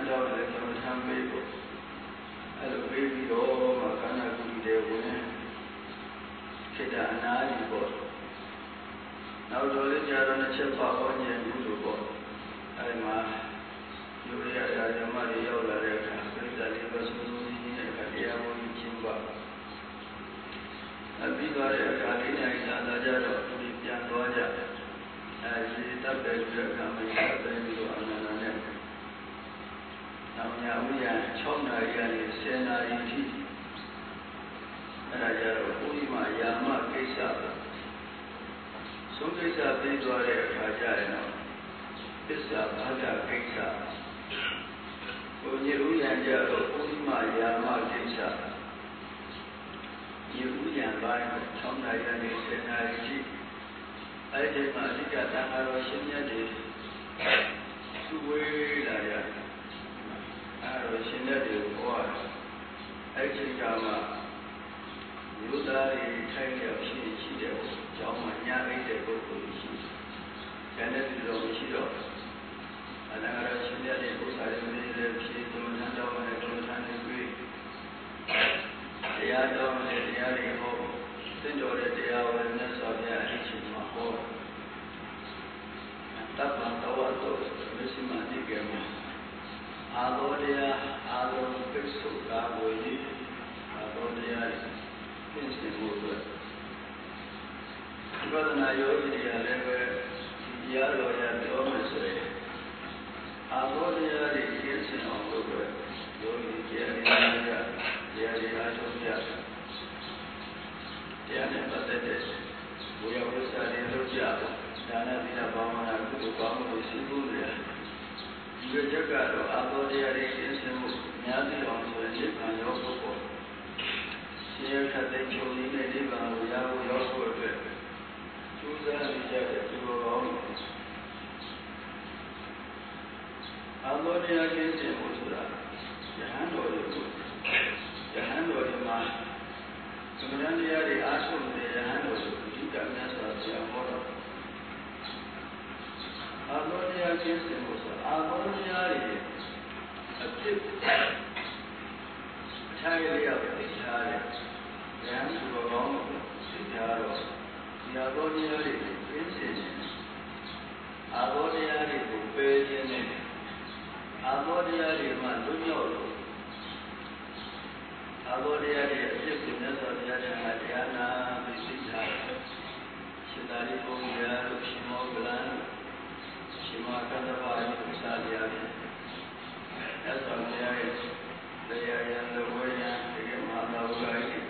ကြောင်းလည်းကမ္မထံပေးဖို့အဲ့လိုပေးပြီးတော့မှခန္ဓာကိုယ်တွေဝင်ခေတ္တအနာကြီးပေါ့နောက်တော့လည်းကြာတော့တစ်ချက်ပါဟောဉာဏ်ဘူးလို့ပေါ့အဲ့မှာယူရရဓမ္မတွေရောက်လာတဲ့အခါပြိဿလေးပါစုစုကြီးနဲ့အခါတရားဝင်ချင်းပါအပြီးသွားတဲ့အခါလေးနိုင်လာကြတော့ဒီပြန်သွားကြအဲဒီတပ်ပဲပြီးတော့ကံပဲပြီးတော့အနန္တနဲ့နောက်ညဦးရ6နာရီကနေ10နာရီထိအဲ့ဒါကြတော့ဘုရားယာမကိစ္စဆုံးကိစ္စပြီးသွားတဲ့အခါကျရင်တော့ပစ္စာဘာဒကိစ္စဘုရားဦးရကြတော့ဘုရားယာမကိစ္စဒီဦးရပိုင်း6နာရီကနေ10နာရီထိအဲ့ဒီမှာအဓိကတန်ခါတော်ရှင်မြတ်တွေသူဝေးလာရတယ်အဲ့တော့ရှင်မြတ်တွေကိုဟောရတယ်အဲ့ဒီကမှမြို့သားတွေထိုင်ရောက်ရှိတဲ့ကျောင်းမှာညာအိတ်တဲ့ပုဂ္ဂိုလ်ရှိတယ်။ဉာဏ်နဲ့ဒီလိုမရှိတော့အနာဂတ်ရှင်မြတ်တွေဘုရားရှင်တွေဖြည့်သမဏတော်နဲ့ဒုထန်တွေတွေ့တရားတော်နဲ့တရားတွေဟောသင်တော်တဲ့တရားဝေမြတ်စွာဘုရားအရှင်မှာဟောတပ္ပံတော်တော်မရှိမှဒီကမှာအာသောတရားအာလုံးပိစုကာဝေယအာသောတရားသင်္စေဖို့အတွက်ဝိပဿနာယောဂီတွေကလည်းပဲတရားတော်ရပြောမယ်ဆိုရင်အာသောတရားတွေသိစင်အောင်လုပ်အတွက်ယောဂီတရားတွေအားထုတ်ကြတရားနဲ့ပတ်သက်တဲ့ဘုရားဝိသတွေလုပ်ကြဒါနသီလဘာဝနာကုသိုလ်ကောင်းမှုရှိဖို့လေဒီလိုချက်ကတော့အာသောတရားတွေသိစင်မှုများသိအောင်ဆိုရင်နိဗ္ဗာန်ရောက်ဖို့ပေါ့ဒီရခတ်တဲ့ချုပ်ရင်းနဲ့နိဗ္ဗာန်ကိုရောက်ဖို့အတွက်ကျိုးစားနေကြတဲ့သူတော်ကောင်းတွေအာသောတရားကျင့်စဉ်ကိုဆိုတာယဟန်တော်တွေကိုယဟန်တော်တွေမှာသမဏတရားတွေအားထုတ်တဲ့ယဟန်တော်တွေကိုအဓိကမြတ်စွာဘုရားဟောတော်အာသောတရားကျင့်စဉ်ကိုဆိုအာသောတရားတွေအဖြစ်အထိုင်လေးရောက်သိထားတဲ့ယဟန်သူတော်ကောင်းတွေသိထားတော့ဒီအာသောတရားတွေကိုကျင့်စဉ်အာသောတရားတွေကိုပယ်ခြင်းနဲ့အာသောတရားတွေမှာလွတ်မြောက်လို့အာသောတရားတွေအဖြစ်ကိုမြတ်စွာဘုရားတရားနာပြီးသိထားတယ်ရှင်သာရိပုတ္တရာတို့ရှင်မောဂလန်ရှင်မကတ္တဗာယုစာလျာမြတ်စွာဘုရားရဲ့တရားရံတော်ဝေယံဒီကမဟာသာဝဂိသူ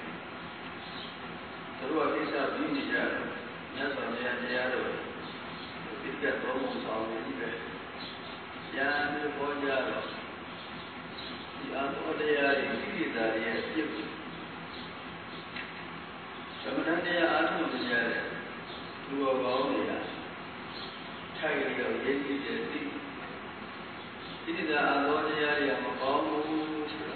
တို့ကိစ္စပြီးနေကြတယ်မြတ်စွာဘုရားတရားတော်ဒီကတော်မူဆောင်နေတယ်ဉာဏ်နဲ့ပေါ်ကြတော့ဒီအာသောတရားတွေကိလေသာတွေရဲ့အဖြစ်ကိုသမဏတရားအားထုတ်နေကြတဲ့လူတော်ကောင်းတွေကထိုက်ပြီးတော့ရည်ကြည်တဲ့ဒီကိလေသာအာသောတရားတွေကမပေါင်းဘူးဆိုတာ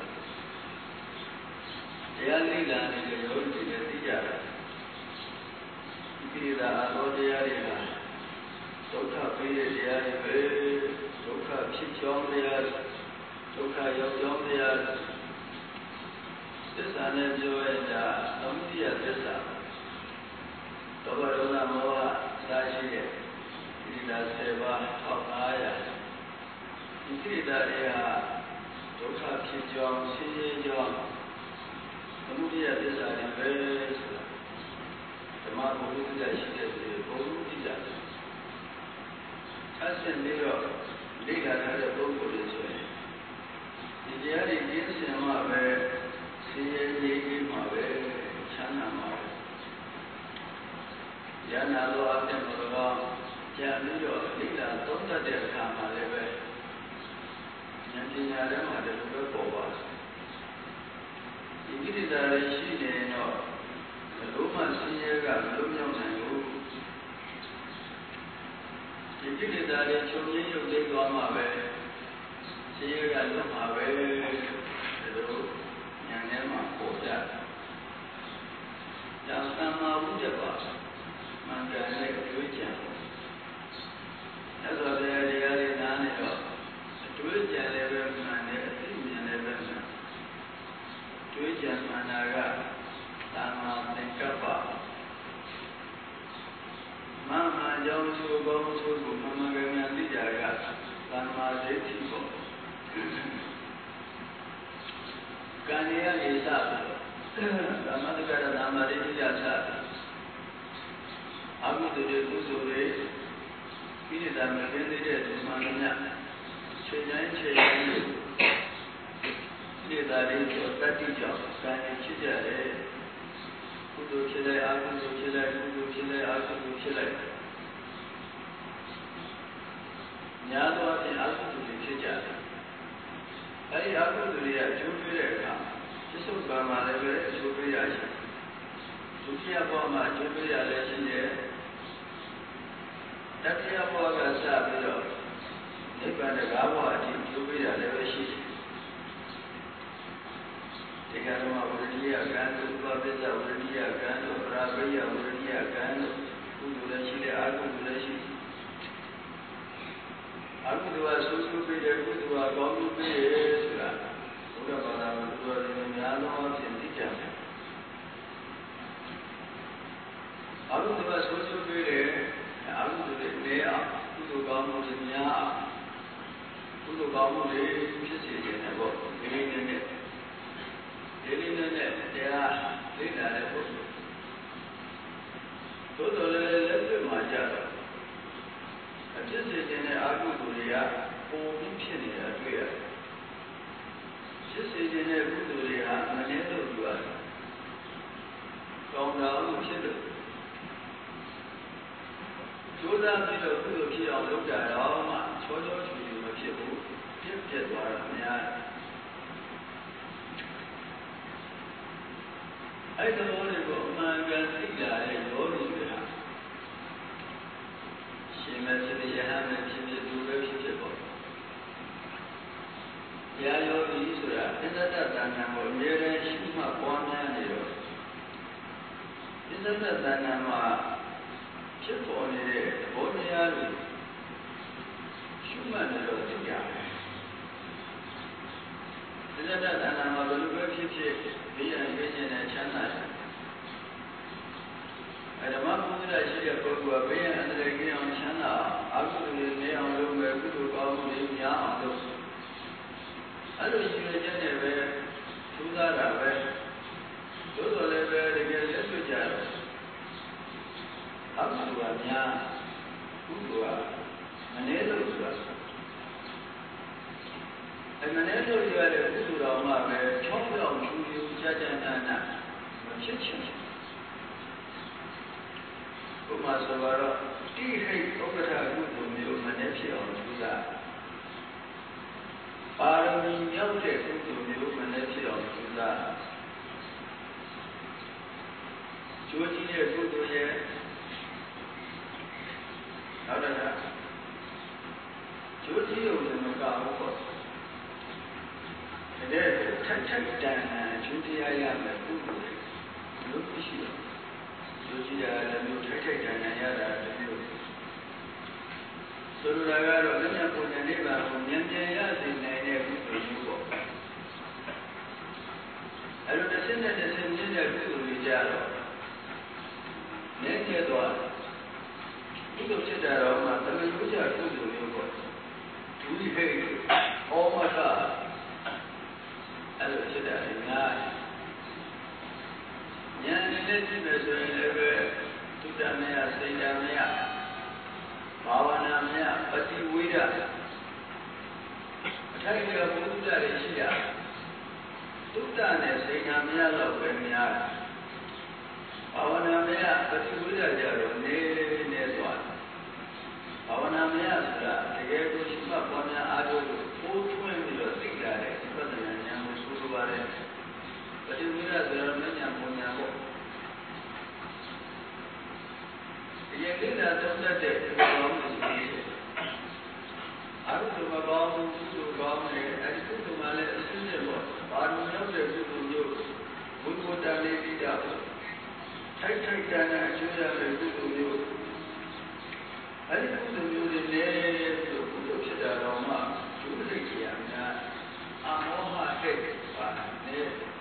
တရားလေ့လာနေတဲ့ယောဂီတွေသိကြတယ်ဒီကိလေသာအာသောတရားတွေကဒုက္ခပေးတဲ့တရားတွေပဲဒုက္ခဖြစ်ကြောင်းတရားဒုက္ခရောက်ကြောင်းတရားသစ္စာနဲ့ပြောရတာသမုဒိယသစ္စာသောဘရောဂမောဟသာရှိတဲ့ဒီလာ7ပါး1500ဒီကိလေသာတွေဟာဒုက္ခဖြစ်ကြောင်းဆင်းရဲကြောင်းသမုဒိယသစ္စာတွေပဲဆိုတာဓမ္မဘုရားရှိတဲ့ဘုရားတိကြအဆင့်ပြီးတော့လေ့လာထားတဲ့ပုဂ္ဂိုလ်တွေဆိုရင်ဒီတရားတွေကျင့်စဉ်မှာပဲဆင်းရဲကြီးမှာပဲချမ်းသာမှာပဲဉာဏ်နာလို့အပြင်တော့ကြံပြီးတော့လေ့လာသုံးသပ်တဲ့အခါမှာလည်းပဲဉာဏ်ပညာထဲမှာလည်းဘယ်ပေါ်ပါဒီကိစ္စတွေရှိနေတော့ဘယ်လိုမှဆင်းရဲကမလုံးမြောက်နိုင်ဘူးဒီကိလေသာတွေချုပ်ငြိမ်းရုပ်သိမ်းသွားမှာပဲဆင်းရဲကလွတ်မှာပဲဒီလိုဉာဏ်ထဲမှာပေါ်ကြဒါသမ္မာဝိတ္တပါမှန်ကန်တဲ့တွေးကြံအဲ့တော့တရားတွေနားနေတော့တွေးကြံလည်းပဲမှန် Kaniya Isa, Ramadakara Namadini Yasa, Abu the Guzure, Pinida Magandide, Manana, Chejan, Nidari, Tati Job, Kani Chidare, Kudu Chile, Abu Chile, Kudu Chile, Abu Chile. Nyado in Abu Chija. I Abu Duria, Jupiter, Jisu Bama, Jupiter, Jukia Bama, Jupiter, Legend, Takia Boga Sabio, Nipan the Gawa, Jupiter, Levashi. The Ganoma Urdia, Gando, Babeta, Urdia, Gando, Rabia, Urdia, Gando, Udulashi, Agulashi. Agudua, Susu, Gudua, Gomu, Udabana, Udano, Sindika. Agudua, Susu, Agudu, Nea, Udugamu, Nya, Udugamu, Chisi, and about Elinanet. Elinanet, they are Lina. Toto left my job. I just said in the Aguduria, or Pinia, just said in the Guduria, Maneto, you are. From now, children. Jordan did a good appeal on the Guyama, Chojo to you, people, gifted one. I don't know if my grandfather is already there. She met the Yahan and she do vegetable. Yayo Isra, and that Danama, near Shima, one and zero. Isn't that Danama? Chip on it, Boniari. Schumann is the guy. Isn't that Danama, the Lucky? We are engaging in China. And the Mamu that she had put were being under the game on China, after the day on the way to go to the Yam. I don't see a general to that away. Those are the very good to Jaro. Up to a Yam, Udua, Manelo. And Manelo, you are a good Rama, Chong to you. Jajana, Chichen. Umasavara, T. Okata, Gudu, Manepio, Juda. Parami, Yoke, Gudu, Manepio, Juda. Georgia, Gudu, Adana. Georgia was in the car. And there, Tatan, Judia, look, she. Georgia, the new Tatan, and so I got a little put a neighbor from Yamia in the I don't send that the same dinner to the Jaro. Nancy Dwan. You don't sit there on my family, which are two to you. Do you hate? Oh my God. I don't sit there in that. Yan never to Damia, say Damia. Pavanamia, Pati Wida. Tiger Buddha Rishia. Tutan, say Namia Lovenia. Pavanamia, Pati Wida Jaro, Nedwan. Pavanamia, the Gay Shima Pona Ado, 420 or 6 direct, but the Nanyam Sudubare. But in Mira, there are many Amonia. Yang kita tunda dek kaum ini, aku tu kaum tu kaum ni, aku tu malah sendiri buat. Baru ni aku tu buat tadi tidak. Thai dana juga aku tu. Aku tu ni tu kita ramah juga kiamnya. Amoha dek, ni.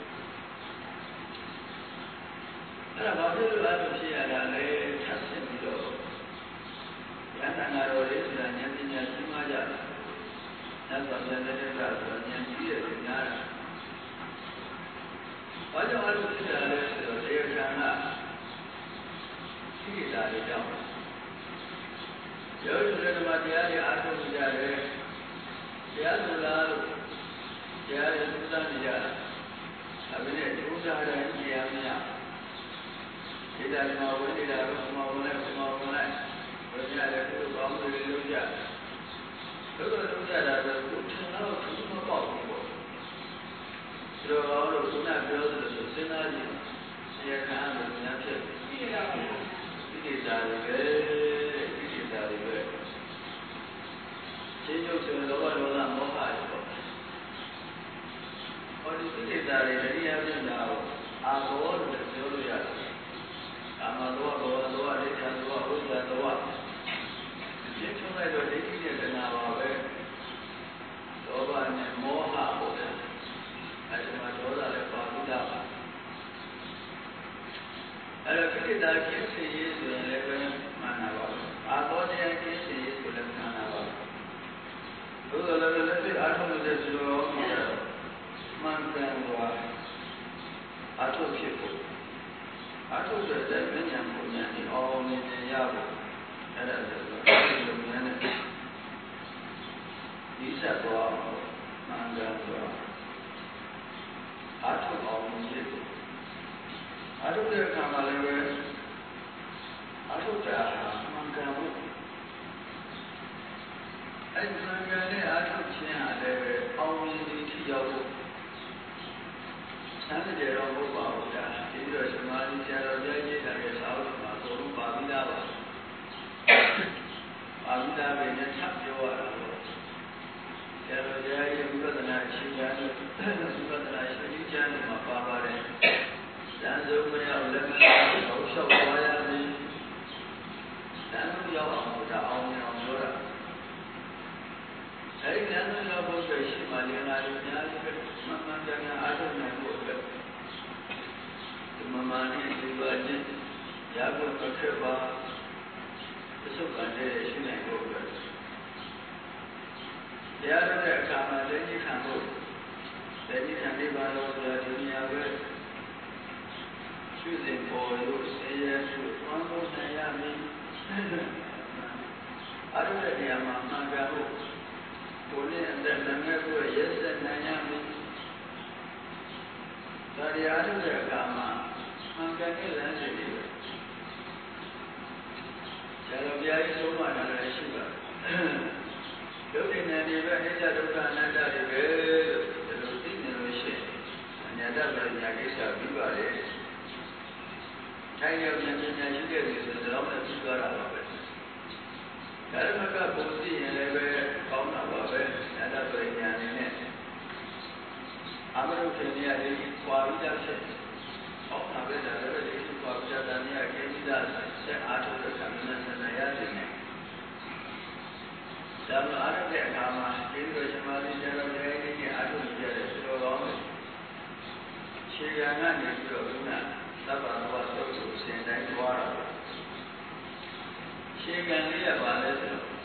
Ada bahagian ada sih ada le hasil itu. Yang ada orang sudah nyanyi semua aja. Dan bahagian ada yang dia dengar. ဘာကြောင့်အဲ့လိုဖြစ်တာလဲဆိုတော့တရားခံကသိတာတွေကြောင့်ယောဂီတွေဓမ္မတရားတွေအားထုတ်ကြတယ်တရားလိုလားလို့တရားတွေသုတနေကြတာဒါပေမဲ့ဒုစရတိုင်းတရားမရဒီတာမှာဝိနေတာတော့မဝင်လိုက်ဘုရားလည်းသူ့ကောင်းတွေလုပ်ကြတို့လုပ်ကြတာတော့သူထင်တော့သူမပေါ့ဘူးပေါ့ဒီလိုတော့ခုနပြောသလိုဆိုစဉ်းစားကြည့်ဆရာခံရလို့များဖြစ်ပြီဒီတာတွေပဲရှင်းချုပ်ဆိုလောဘဒေါသမောဟတွေပေါ့ဟောဒီစိတ်ဓာတ်တွေတရားပြတာကိုအာဘောလို့ပြောလို့ရတယ်ကာမဒေါသဘောဒေါသဒိဋ္ဌာဒေါသဥစ္စာဒေါသရှင်းချုပ်လိုက်တော့ဒိဋ္ဌိနဲ့တဏှာပါပဲလောဘနဲ့မောဟပေါ့ဗျာအဲဒီမှာဒေါသလည်းပါပြီးသားပါအဲ့တော့စိတ်ဓာတ်ကျင့်စီရေးဆိုရင်လည်းပဲမှန်တာပါအာဘောတရားကျင့်စီရေးဆိုလည်းမှန်တာပါသို့တော်လည်းလက်တွေ့အားထုတ်နေတဲ့သူတော်များများမှန်ကန်စွာအားထုတ်ဖြစ်ဖို့အားထုတ်တဲ့ဉာဏ်ပညာဒီအောင်မြင်ရဖို့အဲ့ဒါဆိုတော့ဒီလိုမျိုးနဲ့ဒီဆက်သွားမှန်ကန်စွာအားထုတ်အောင်မြင်ဖို့အားထုတ်တဲ့အခါမှာလည်းပဲအားထုတ်တာမှန်ကန်ဖို့အဲ့ဒီမှန်ကန်တဲ့အားထုတ်ခြင်းဟာလည်းပဲအောင်မြင်ပြီးထိရောက်ဖို့စမ်းကြတော့ဘုရားဟောတာဒီလိုစမာဓိဆရာတော်ကြားရေးတာရဲ့သာဝတ္တမှာဘုရားပါဠိသားပါပါဠိသားပဲနဲ့ဆက်ပြောရတာပေါ့ဆရာတော်ကြားရေးဝိပဿနာရှင်းကြားလို့ဝိပဿနာရှင်းကြားလို့မှာပါပါတယ်ဉာဏ်စုံမရောက်လည်းမဟုတ်လျှောက်သွားရသည်ဉာဏ်စုံရောက်အောင်ဒါအောင်မြင်အောင်ပြောတာအဲဒီဉာဏ်စုံရောက်ဖို့ဆိုရှိမှလည်းငါတို့များကြီးပဲမှန်မှန်ကန်ကန်အားထုတ်နိုင်ဖို့အတွက်ဒီမမာနည်းဒီပါခြင်းရဖို့တစ်ခါပါအစုပ်ကနေရှိနိုင်ဖို့အတွက်တရားတော်တဲ့အခါမှာလက်ကြီးခံဖို့လက်ကြီးခံနေပါလို့ဆိုဒီနေရာပဲရှုစဉ်ပေါ်လို့ဆေးရဖို့သွမ်းဖို့နိုင်ရမည်အားထုတ်တဲ့နေရာမှာမှန်ကန်ဖို့ကိုယ်နဲ့အသက်လည်းမဲ့ဖို့ရက်စက်နိုင်ရမည်ဒါရီအားထုတ်တဲ့အခါမှာမှန်ကန်တဲ့လမ်းစဉ်တွေဆရာတော်ဘုရားကြီးဆုံးမတာလည်းရှိပါတယ်ဒုက္ခနဲ့ဒီပဲအနိစ္စဒုက္ခအနတ္တတွေပဲလို့ဒီလိုသိနေလို့ရှိရင်အနတ္တပညာကိစ္စပြီးပါလေထိုင်ရပြန်ပြန်ရှိခဲ့ပြီဆိုတော့လည်းပြီးသွားတာပါပဲဓမ္မကပုံသိရင်လည်းပဲကောင်းတာပါပဲအနတ္တပညာနဲ့အမရုခေနေရာလေးပွာပြီးသားဖြစ်ကောင်းတာပဲဒါလည်းဒီပွာပြီးသားနေရာကျင်းပြီးသားဆက်အားထုတ်တဲ့ကံနဲ့ဆန္ဒရတယ်နဲ့ဒါမှအားထုတ်တဲ့အခါမှာဒီလိုစမာဓိကျတော့လည်းဒီအားထုတ်ကြတဲ့ဆိုတော့ခြေခံကနေပြီးတော့ခုနသဗ္ဗဝါသုတ်ကိုစင်တိုင်းသွားတာခြေခံလေးရပါလဲဆိုတော့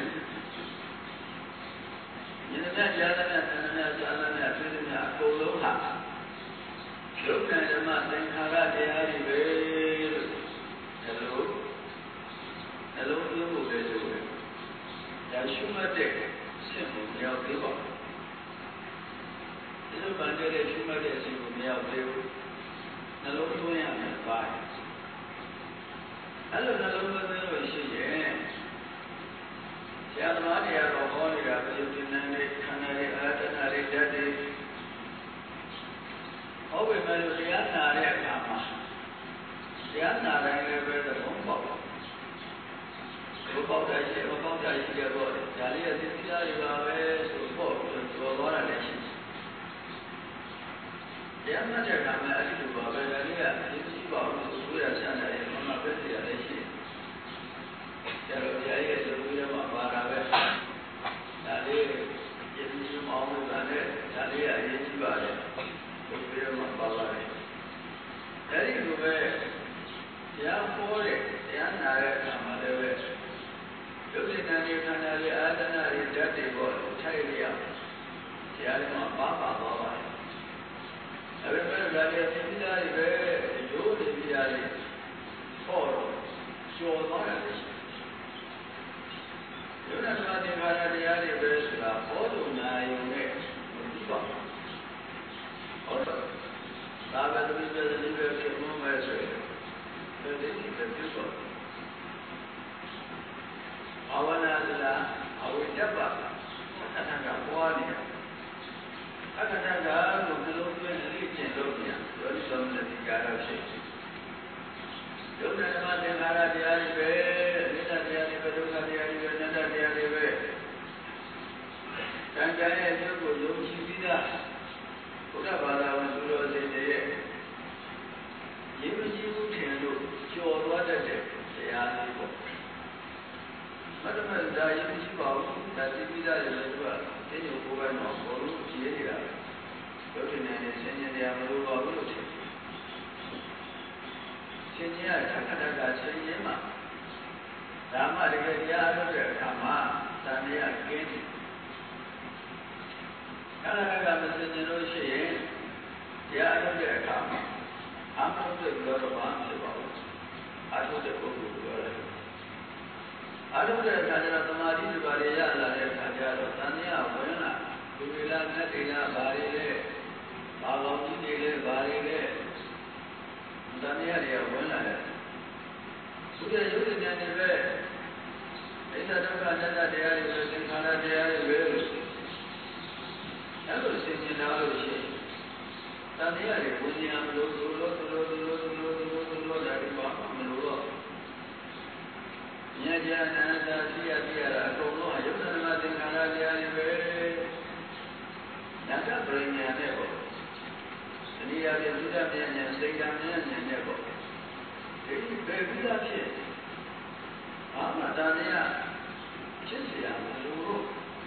ဉာဏ်နဲ့ကြားတဲ့သဏ္ဍာန်နဲ့ကြားတဲ့သိတဲ့များအကုန်လုံးဟာဒုက္ခဓမ္မသင်္ခါရတရားတွေပဲလို့ဒါလို့နှလုံးသွင်းဖို့ပဲဆိုတယ်ဒါရှုမှတ်တဲ့စိတ်ကိုမရောက်သေးပါဘူးဒီလိုပန်တဲ့ရှုမှတ်တဲ့စိတ်ကိုမရောက်သေးဘူးနှလုံးသွင်းရမယ်ပါတယ်အဲ့လိုနှလုံးသွင်းလို့ရှိရင်ဆရာသမားတွေကတော့ဟောနေတာပြုပြနေတယ်ခန္ဓာတွေအာတနာတွေဓာတ်တွေဟောပေမဲ့တရားနာတဲ့အခါမှာတရားနာတိုင်းလည်းပဲသဘောပေါက်တယ်ဘုပေါက်တာရှိဘုပေါက်တာရှိတယ်ပေါ့ဒါလေးကသိသိသားတွေပါပဲဆိုပေါ့ပြောသွားတာလည်းရှိတရားမှတ်တဲ့အခါမှာအဲ့ဒီလိုပါပဲဒါလေးကသိသိပါဘူးဆိုရဆန်းတယ်မမပဲသိရတယ်ရှိတယ်ဒါတော့တရားရဲ့သဘောရမှာပါတာပဲဒါလေးယဉ်ကျေးမှုအောင်လို့လည်းဒါလေးကအရေးကြီးပါတယ်ဘုရားမှာပါပါတယ်အဲဒီလိုပဲတရားဟောတဲ့တရားနာတဲ့အခါမှာလည်းပဲဒုက္ခနာနေခန္ဓာတွေအာတနာတွေဓာတ်တွေပေါ့ထိုက်ရတရားတွေမှာပါသွားပါတယ်ဒါပေမဲ့ဒါတွေသိပြီးသားတွေပဲရိုးနေပြရတယ်ဟောတော့ကျော်သွားတယ်ယုံနာသမာဓိခါရတရားတွေပဲဆိုတာဘောဓုနာယုံနဲ့ပြီးပါဟုတ်တော့သာဝတိပဲဒီပဲဖြစ်မှုပဲဆိုရင်ဒီဒီပဲပြုတော့ဘာဝနာလားအဝိတ္တပါအခဏကပွားနေတာအခဏကလို့နှလုံးသွင်းလေ့ကျင့်လို့ပြန်ယောနိသောမနတိကာရဖြစ်ယုံနာဓမ္မသင်္ခါရတရားတွေပဲအနိစ္စတရားတွေပဲဒုက္ခတရားတွေပဲအနတ္တတရားတွေပဲတန်ကြရဲ့အကျိုးကိုယုံကြည်ပြီးသားဘုရားဘာသာဝင်သူတော်စင်တွေရဲ့ရင်းမကြီးမှုထင်လို့ကျော်သွားတတ်တဲ့တရားလေးပေါ့မတ္တမဒါရင်းမရှိပါဘူးဒါသိပြီးသားတွေလည်းသူကသိညိုကိုယ်ပိုင်တော့ဘောလုံးကြည့်နေတာရုပ်ထင်နေတဲ့ဆင်းရဲတရားမလို့ပါဘူးလို့ထင်ရှင်ကြီးကခဏခဏကရှင်ကြီးမှာဓမ္မတကယ်တရားထုတ်တဲ့အခါမှာသံဃာကင်းတယ်ခဏခဏကမစင်ကြလို့ရှိရင်တရားထုတ်တဲ့အခါမှာအမှန်တကယ်ပြောတော့မှဖြစ်ပါဘူးအထုတ်တဲ့ပုဂ္ဂိုလ်ပြောတယ်အထုတ်တဲ့အခါကျတော့သမာဓိတွေပါရရလာတဲ့အခါကျတော့သံဃာဝင်လာဒီဝေလာနဲ့တရားဘာတွေလဲဘာကောင်းကြီးတွေလဲဘာတွေလဲသံဃာတွေကဝင်လာတယ်ဘုရားရုပ်ဉာဏ်တွေပဲအိသဒုက္ခအနတ္တတရားတွေပဲသင်္ခါရတရားတွေပဲလို့အဲ့လိုသိမြင်လာလို့ရှိရင်သံဃာတွေဝင်ဉာဏ်မလို့သူလို့ဒါတွေပါမလို့တော့ဉာဏ်ဉာဏ်အနတ္တသိရတာအကုန်လုံးရုပ်ဉာဏ်မှာသင်္ခါရတရားတွေပဲဉာဏ်ကပရိညာနဲ့ပေါ့အနိယာပြေသုဒ္ဓဉာဏ်စိတ်ဓာတ်ဉာဏ်နဲ့ပေါ့ဒီဘယ်ပြီးသားဖြစ်ဘာမှဒါနဲ့ဖြစ်เสียမလို့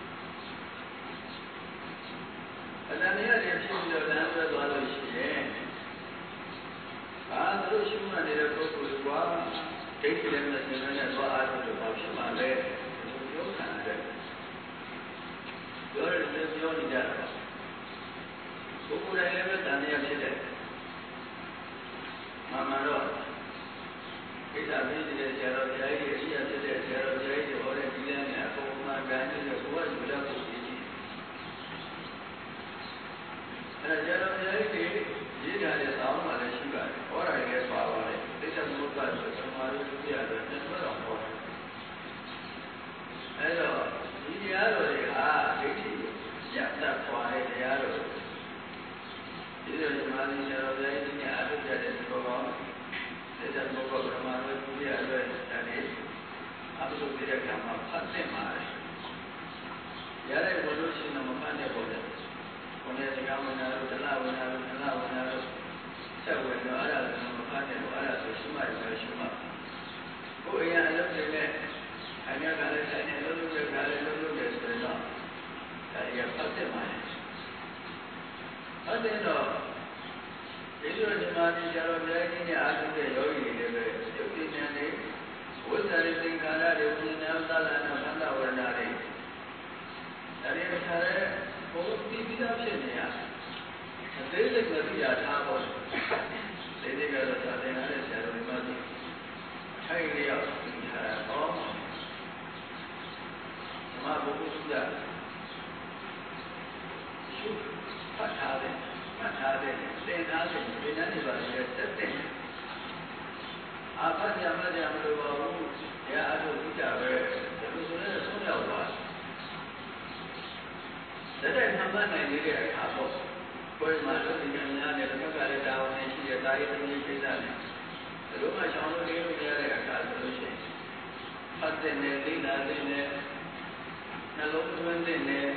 အတဏှာတွေဖြစ်ပြီးတော့လမ်းဆွဲသွားလို့ရှိရင်သူတို့ရှိမှနေတဲ့ပုဂ္ဂိုလ်ကဒိဋ္ဌိလည်းမစင်နဲ့သွားအားထုတ်တော့ဘာဖြစ်မှလဲပြောခံရတယ်ပြောရတယ်ပြောနေကြတာပုဂ္ဂိုလ်တိုင်းလည်းပဲတဏှာဖြစ်တယ်မှန်တော့ကိစ္စပြီးတဲ့ဆရာတော်ဘုရားကြီးအရှိအဖြစ်တဲ့ဆရာတော်ဘုရားကြီးဟောတဲ့ဒီလမ်းနဲ့အကုန်မှန်ကန်နေတဲ့ဘုရားယူရဖို့ရည်ကြီးအဲဆရာတော်ဘုရားကြီးရေးထားတဲ့သောင်းမှလည်းရှိပါတယ်ဟောတာလည်းပါပါတယ်သိစ္စာသမုပ္ပါဒ်ဆိုသမာဓိဒုတိယတော့နှစ်ဆွဲတော်ဟောတယ်အဲတော့ဒီတရားတော်တွေဟာဒိဋ္ဌိရတ္တပွားတဲ့တရားတော်ဒီလိုဓမ္မသင်္ဆရာတော်ဘုရားကြီးနဲ့အထုကြတဲ့သဘောကောင်းသိစ္စာသမုပ္ပါဒ်ပရမဝေဒုတိယအတွက်ဒါလေးအထုပြတဲ့ကံမှာဖတ်သင့်ပါတယ်ရတဲ့ဘုလို့ရှိရင်မဖတ်တဲ့ပုံနဲ့ဘုရားစကားဝင်လာလို့ဒလဝင်လာလို့ဆက်ဝင်တော့အဲ့ဒါလည်းမဖတ်တဲ့တော့အဲ့ဒါဆိုရှိမှရရှိမှကိုယ်အရင်အလုပ်တွေနဲ့အညာကလည်းဆိုင်နေလို့လုပ်တဲ့ကလည်းလုပ်တယ်ဆိုတော့ဒါရဖတ်တဲ့မှာဖတ်တဲ့တော့ဒီလိုဓမ္မတိကျတော့ဘုရားကြီးနဲ့အားထုတ်တဲ့ယောဂီတွေလည်းပဲယုတ်တိဉာဏ်တွေဝိသရိသင်္ခါရတွေဝိညာဉ်သလနာသန္တဝရဏတွေဒါတွေခါရဲဘုရားပြီးသားဖြစ်နေရအသေးစိတ်မသိရထားပါဘူးဒီနေ့ကတော့သာသနာ့ရဲ့ဆရာတော်တွေမှသိထိုင်ရအောင်ဒီဟာတော့ဓမ္မဘုရားရှုဖတ်ထားတယ်သင်ထားတဲ့ဒီနေ့နေပါလေတက်တဲ့အာဖတ်ရမလို့ပါဘူး။ရာအထုသိတာပဲ။ဒါလို့ဆိုရင်ဆုံးရောက်သွားတယ်။တဲ့မှတ်နိုင်နေတဲ့အခါပေါ့။ကိုယ်မှာလို့ဒီကများနဲ့တစ်ခါလည်းတာဝန်ရှိတဲ့တာရေးသမီးကိစ္စနဲ့ဒါလို့မှရှောင်းလို့နေလို့ရတဲ့အခါဆိုလို့ရှိရင်ဖတ်တဲ့နဲ့သိတာတဲ့နဲ့နှလုံးသွင်းတဲ့နဲ့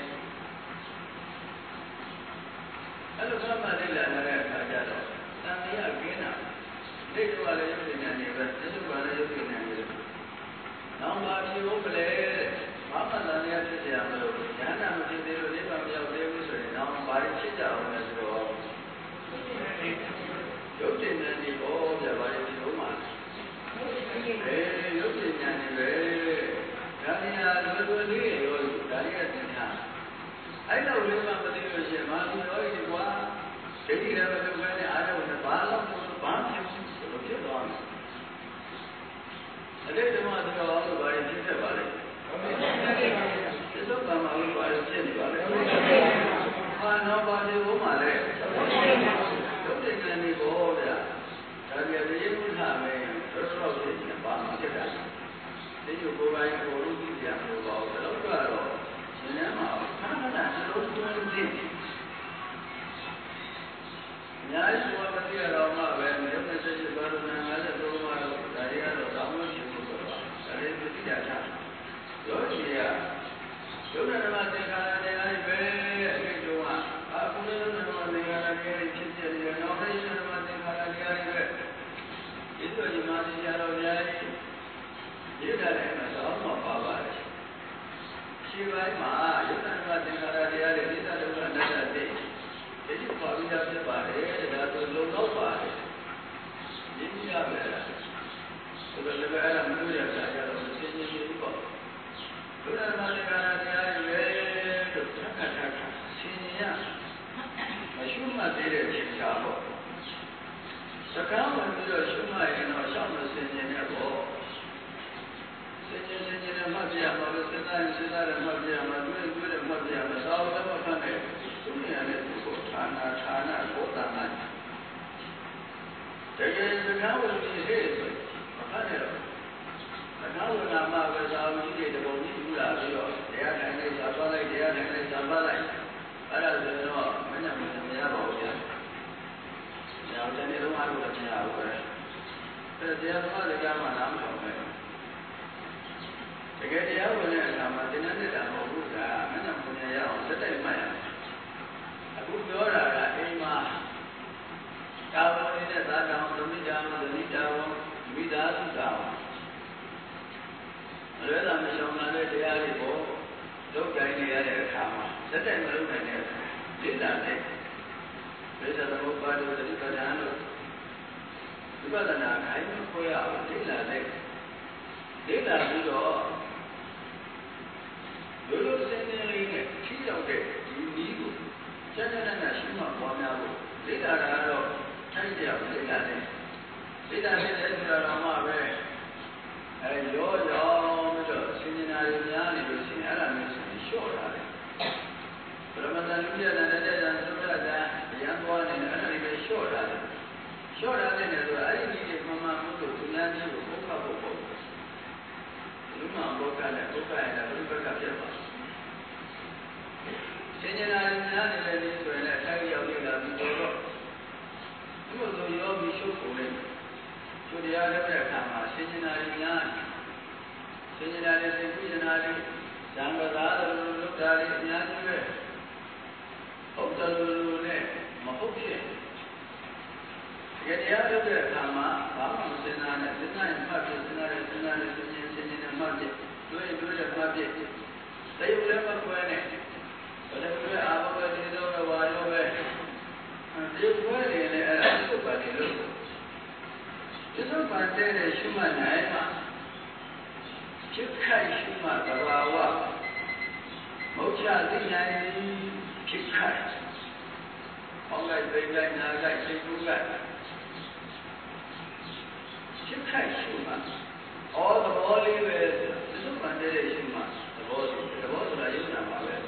အဲ့လိုမှတ်လိုက်လာတဲ့အခါကျတော့တန်တရားကင်းတာဒိဋ္ဌိဝါလည်းရုပ်ဉာဏ်တွေပဲသစ္စာဝါလည်းရုပ်ဉာဏ်တွေပဲနောက်မှဖြစ်ဖို့မလဲဘာမှတန်တရားဖြစ်ကြမလို့ဉာဏ်နာမဖြစ်သေးလို့နိဗ္ဗာန်မရောက်သေးဘူးဆိုရင်နောက်ဘာဖြစ်ကြအောင်လဲဆိုတော့ရုပ်ဉာဏ်တွေပေါ်ပြပါလိမ့်လို့မှရုပ်ဉာဏ်တွေပဲဒါတွေကလွယ်လွယ်လေးရောဒါတွေကသင်ထားအဲ့လိုလေးမှမသိလို့ရှိရင်မာသီရောဒီကွာဒိဋ္ဌိလည်းမပြုတ်ခဲနဲ့အာရတိတ်ဓမ္မသဘောလို့ဘာတွေဖြစ်တတ်ပါလဲသစ္စာကံမှာလို့ဘာတွေဖြစ်နေပါလဲဘာနောက်ပါဒီဘုံမှာလဲရုပ်တည်ကံဒီဘောဗျာဒါကြတဲ့ရုပ်ထားမယ်တော်တော်ဖြစ်နေပါမှာဖြစ်တာဒီလိုကိုယ်ပိုင်ကိုယ်လို့ကြည့်ရမှာပေါ့ဘယ်တော့ကတော့ဉာဏ်မှာခဏခဏနှလုံးသွင်းနေအများကြီးဘောမသိရတော့မှပဲရုပ်နဲ့စိတ်ကဘာလို့နာငါတဲ့ဘုံမှာတော့ဒါတွေကတော့တောင်းလို့ဖြစ်ဖို့တော့ဒါတွေသိကြတာယောဂီကယုတ်ဓမ္မသင်္ခါရတရားတွေပဲအကျဉ်းချုပ်ကအခုလည်းယုတ်ဓမ္မသင်္ခါရတရားတွေဖြစ်ဖြစ်နေတော့လည်းယုတ်ဓမ္မသင်္ခါရတရားတွေပဲဒီလိုဒီမှာတရားတော်များကြီးဒီတာလည်းမသောမှာပါပါတယ်ရှင်းပိုင်းမှာယုတ်ဓမ္မသင်္ခါရတရားတွေဒီတာဒုက္ခအနတ္တတွေဒီပါဠိတော်ဖြစ်ပါတယ်ဒါဆိုလုံလောက်ပါတယ်ဒီနည်းရပဲလားဆိုတော့လည်းအဲ့ဒါမလို့ရတာကြတော့ရှင်းရှင်းလေးပေါ့ဘုရားမင်္ဂလာတရားတွေလို့သက္ကထကဆင်ញရမရှုမှတ်သေးတဲ့ဖြစ်တာပေါ့စကားဝင်ပြီးတော့ရှုမှတ်ရင်တော့ရှောက်မဆင်ញတဲ့ပေါ့ဆင်ញနဲ့မှတ်ပြရမှာလို့စဉ်းစားရင်စဉ်းစားတယ်မှတ်ပြရမှာတွေးတယ်မှတ်ပြရမှာသာဝတ္တမှတ်တဲ့သူရတဲ့သူကိုဌာနကိုတန်တာတကယ်စကားဝင်ပြီးဟဲ့ဆိုမှတ်တယ်တော့နာဝနာမပဲသာဝတိတွေတပုံကြီးယူလာပြီးတော့တရားထိုင်လိုက်သာပါလိုက်တရားထိုင်လိုက်သာပါလိုက်အဲ့ဒါဆိုတော့မညမမရပါဘူးဗျာ။ညာတနေ့တော့အားလို့မရဘူးပဲ။အဲ့တရားသမားတွေကမှနားမထောင်ပဲ။တကယ်တရားဝင်တဲ့အခါမှာသင်္ကန်းတက်တာမဟုတ်ဘူးကမညမရအောင်စက်တိုက်မှတ်ရမယ်။အခုပြောတာကအိမ်မှာတာဝန်နေတဲ့သာတောင်သမီးတောင်သမီးတောင်မိသားစုတောင်လွယ်တာမရှောင်လာတဲ့တရားတွေကိုလုပ်တိုင်းနေရတဲ့အခါမှာစက်တိုက်မလုပ်နိုင်တဲ့အခါလေ့လာတဲ့ဘယ်သမုပ္ပါဒ်တို့တိပ္ပဒံတို့ဝိပဿနာခိုင်းလို့ခေါ်ရအောင်လေ့လာတဲ့လေ့လာပြီးတော့လိုလိုစင်းနေလေးနဲ့ထိရောက်တဲ့ဒီနည်းကိုစက်နဲ့ရှိမှပွားများဖို့လေ့လာတာတော့ထိုက်တယ်လေ့လာတဲ့ဆိုတာတော့မှပဲရောပြီးတော့ဆင်ញနာတွေများနေလို့ရှိရင်အဲ့ဒါမျိုးဆိုရင်လျှော့တာလေပရမတ္တလူပြတဲ့တဲ့သုဒ္ဓတာရံသွားနေတယ်အဲ့ဒါတွေပဲလျှော့တာလေလျှော့တာတဲ့ဆိုတော့အဲ့ဒီကြီးတွေမှမှုလို့သူများကြီးကိုဘုက္ခဖို့ပေါ့လူမှဘုက္ခနဲ့ဘုက္ခရဲ့ဘုက္ခဖြစ်ပါဆင်ញနာတွေများနေတဲ့နည်းဆိုရင်လည်းထိုက်ရောက်နေတာပြီးတော့ဒီလိုဆိုရောပြီးရှုပ်ကုန်နေသူတရားလုပ်တဲ့အခါမှာဆင်ញနာတွေများဆင်ញနာတွေသိကုညနာတွေဇံပသာတို့လုပ်တာတွေအများကြီးပဲဟုတ်တယ်လို့နဲ့မဟုတ်ဖြစ်တကယ်တရားလုပ်တဲ့အခါမှာဘာမှမစဉ်းစားနဲ့စဉ်းစားရင်မှတ်ဖြစ်စဉ်းစားရင်ဆင်ញနဲ့မှတ်ဖြစ်တွေးတဲ့မှတ်ဖြစ်တယုတ်လည်းမခွဲနဲ့ဘယ်လိုလဲအာဘဝတိသောဝါရောပဲဒီခွဲနေနဲ့အဲ့ဒါသုတ်ပါတယ်လို့ဒီလိုပါတဲ့ရှုမှတ်နိုင်မှာဖြစ်ခိုက်ရှုမှတ်သဘာဝမုတ်ချသိနိုင်ဖြစ်ခိုက်ဟောင်းလိုက်သိလိုက်နာလိုက်သိကူးလိုက်ဖြစ်ခိုက်ရှုမှတ်ဩသဘောလေးပဲဒီလိုပါတဲ့ရှုမှတ်သဘောဆိုတာယုံနာပါပဲ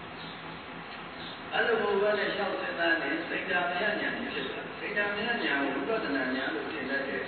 အဲ့လိုဘုရားနဲ့ရှောက်စဉ်းစားနေစိတ်ဓာတ်ဉာဏ်ဖြစ်တာစိတ်ဓာတ်ဉာဏ်ကိုဝိပဿနာဉာဏ်လို့ထင်တတ်တယ်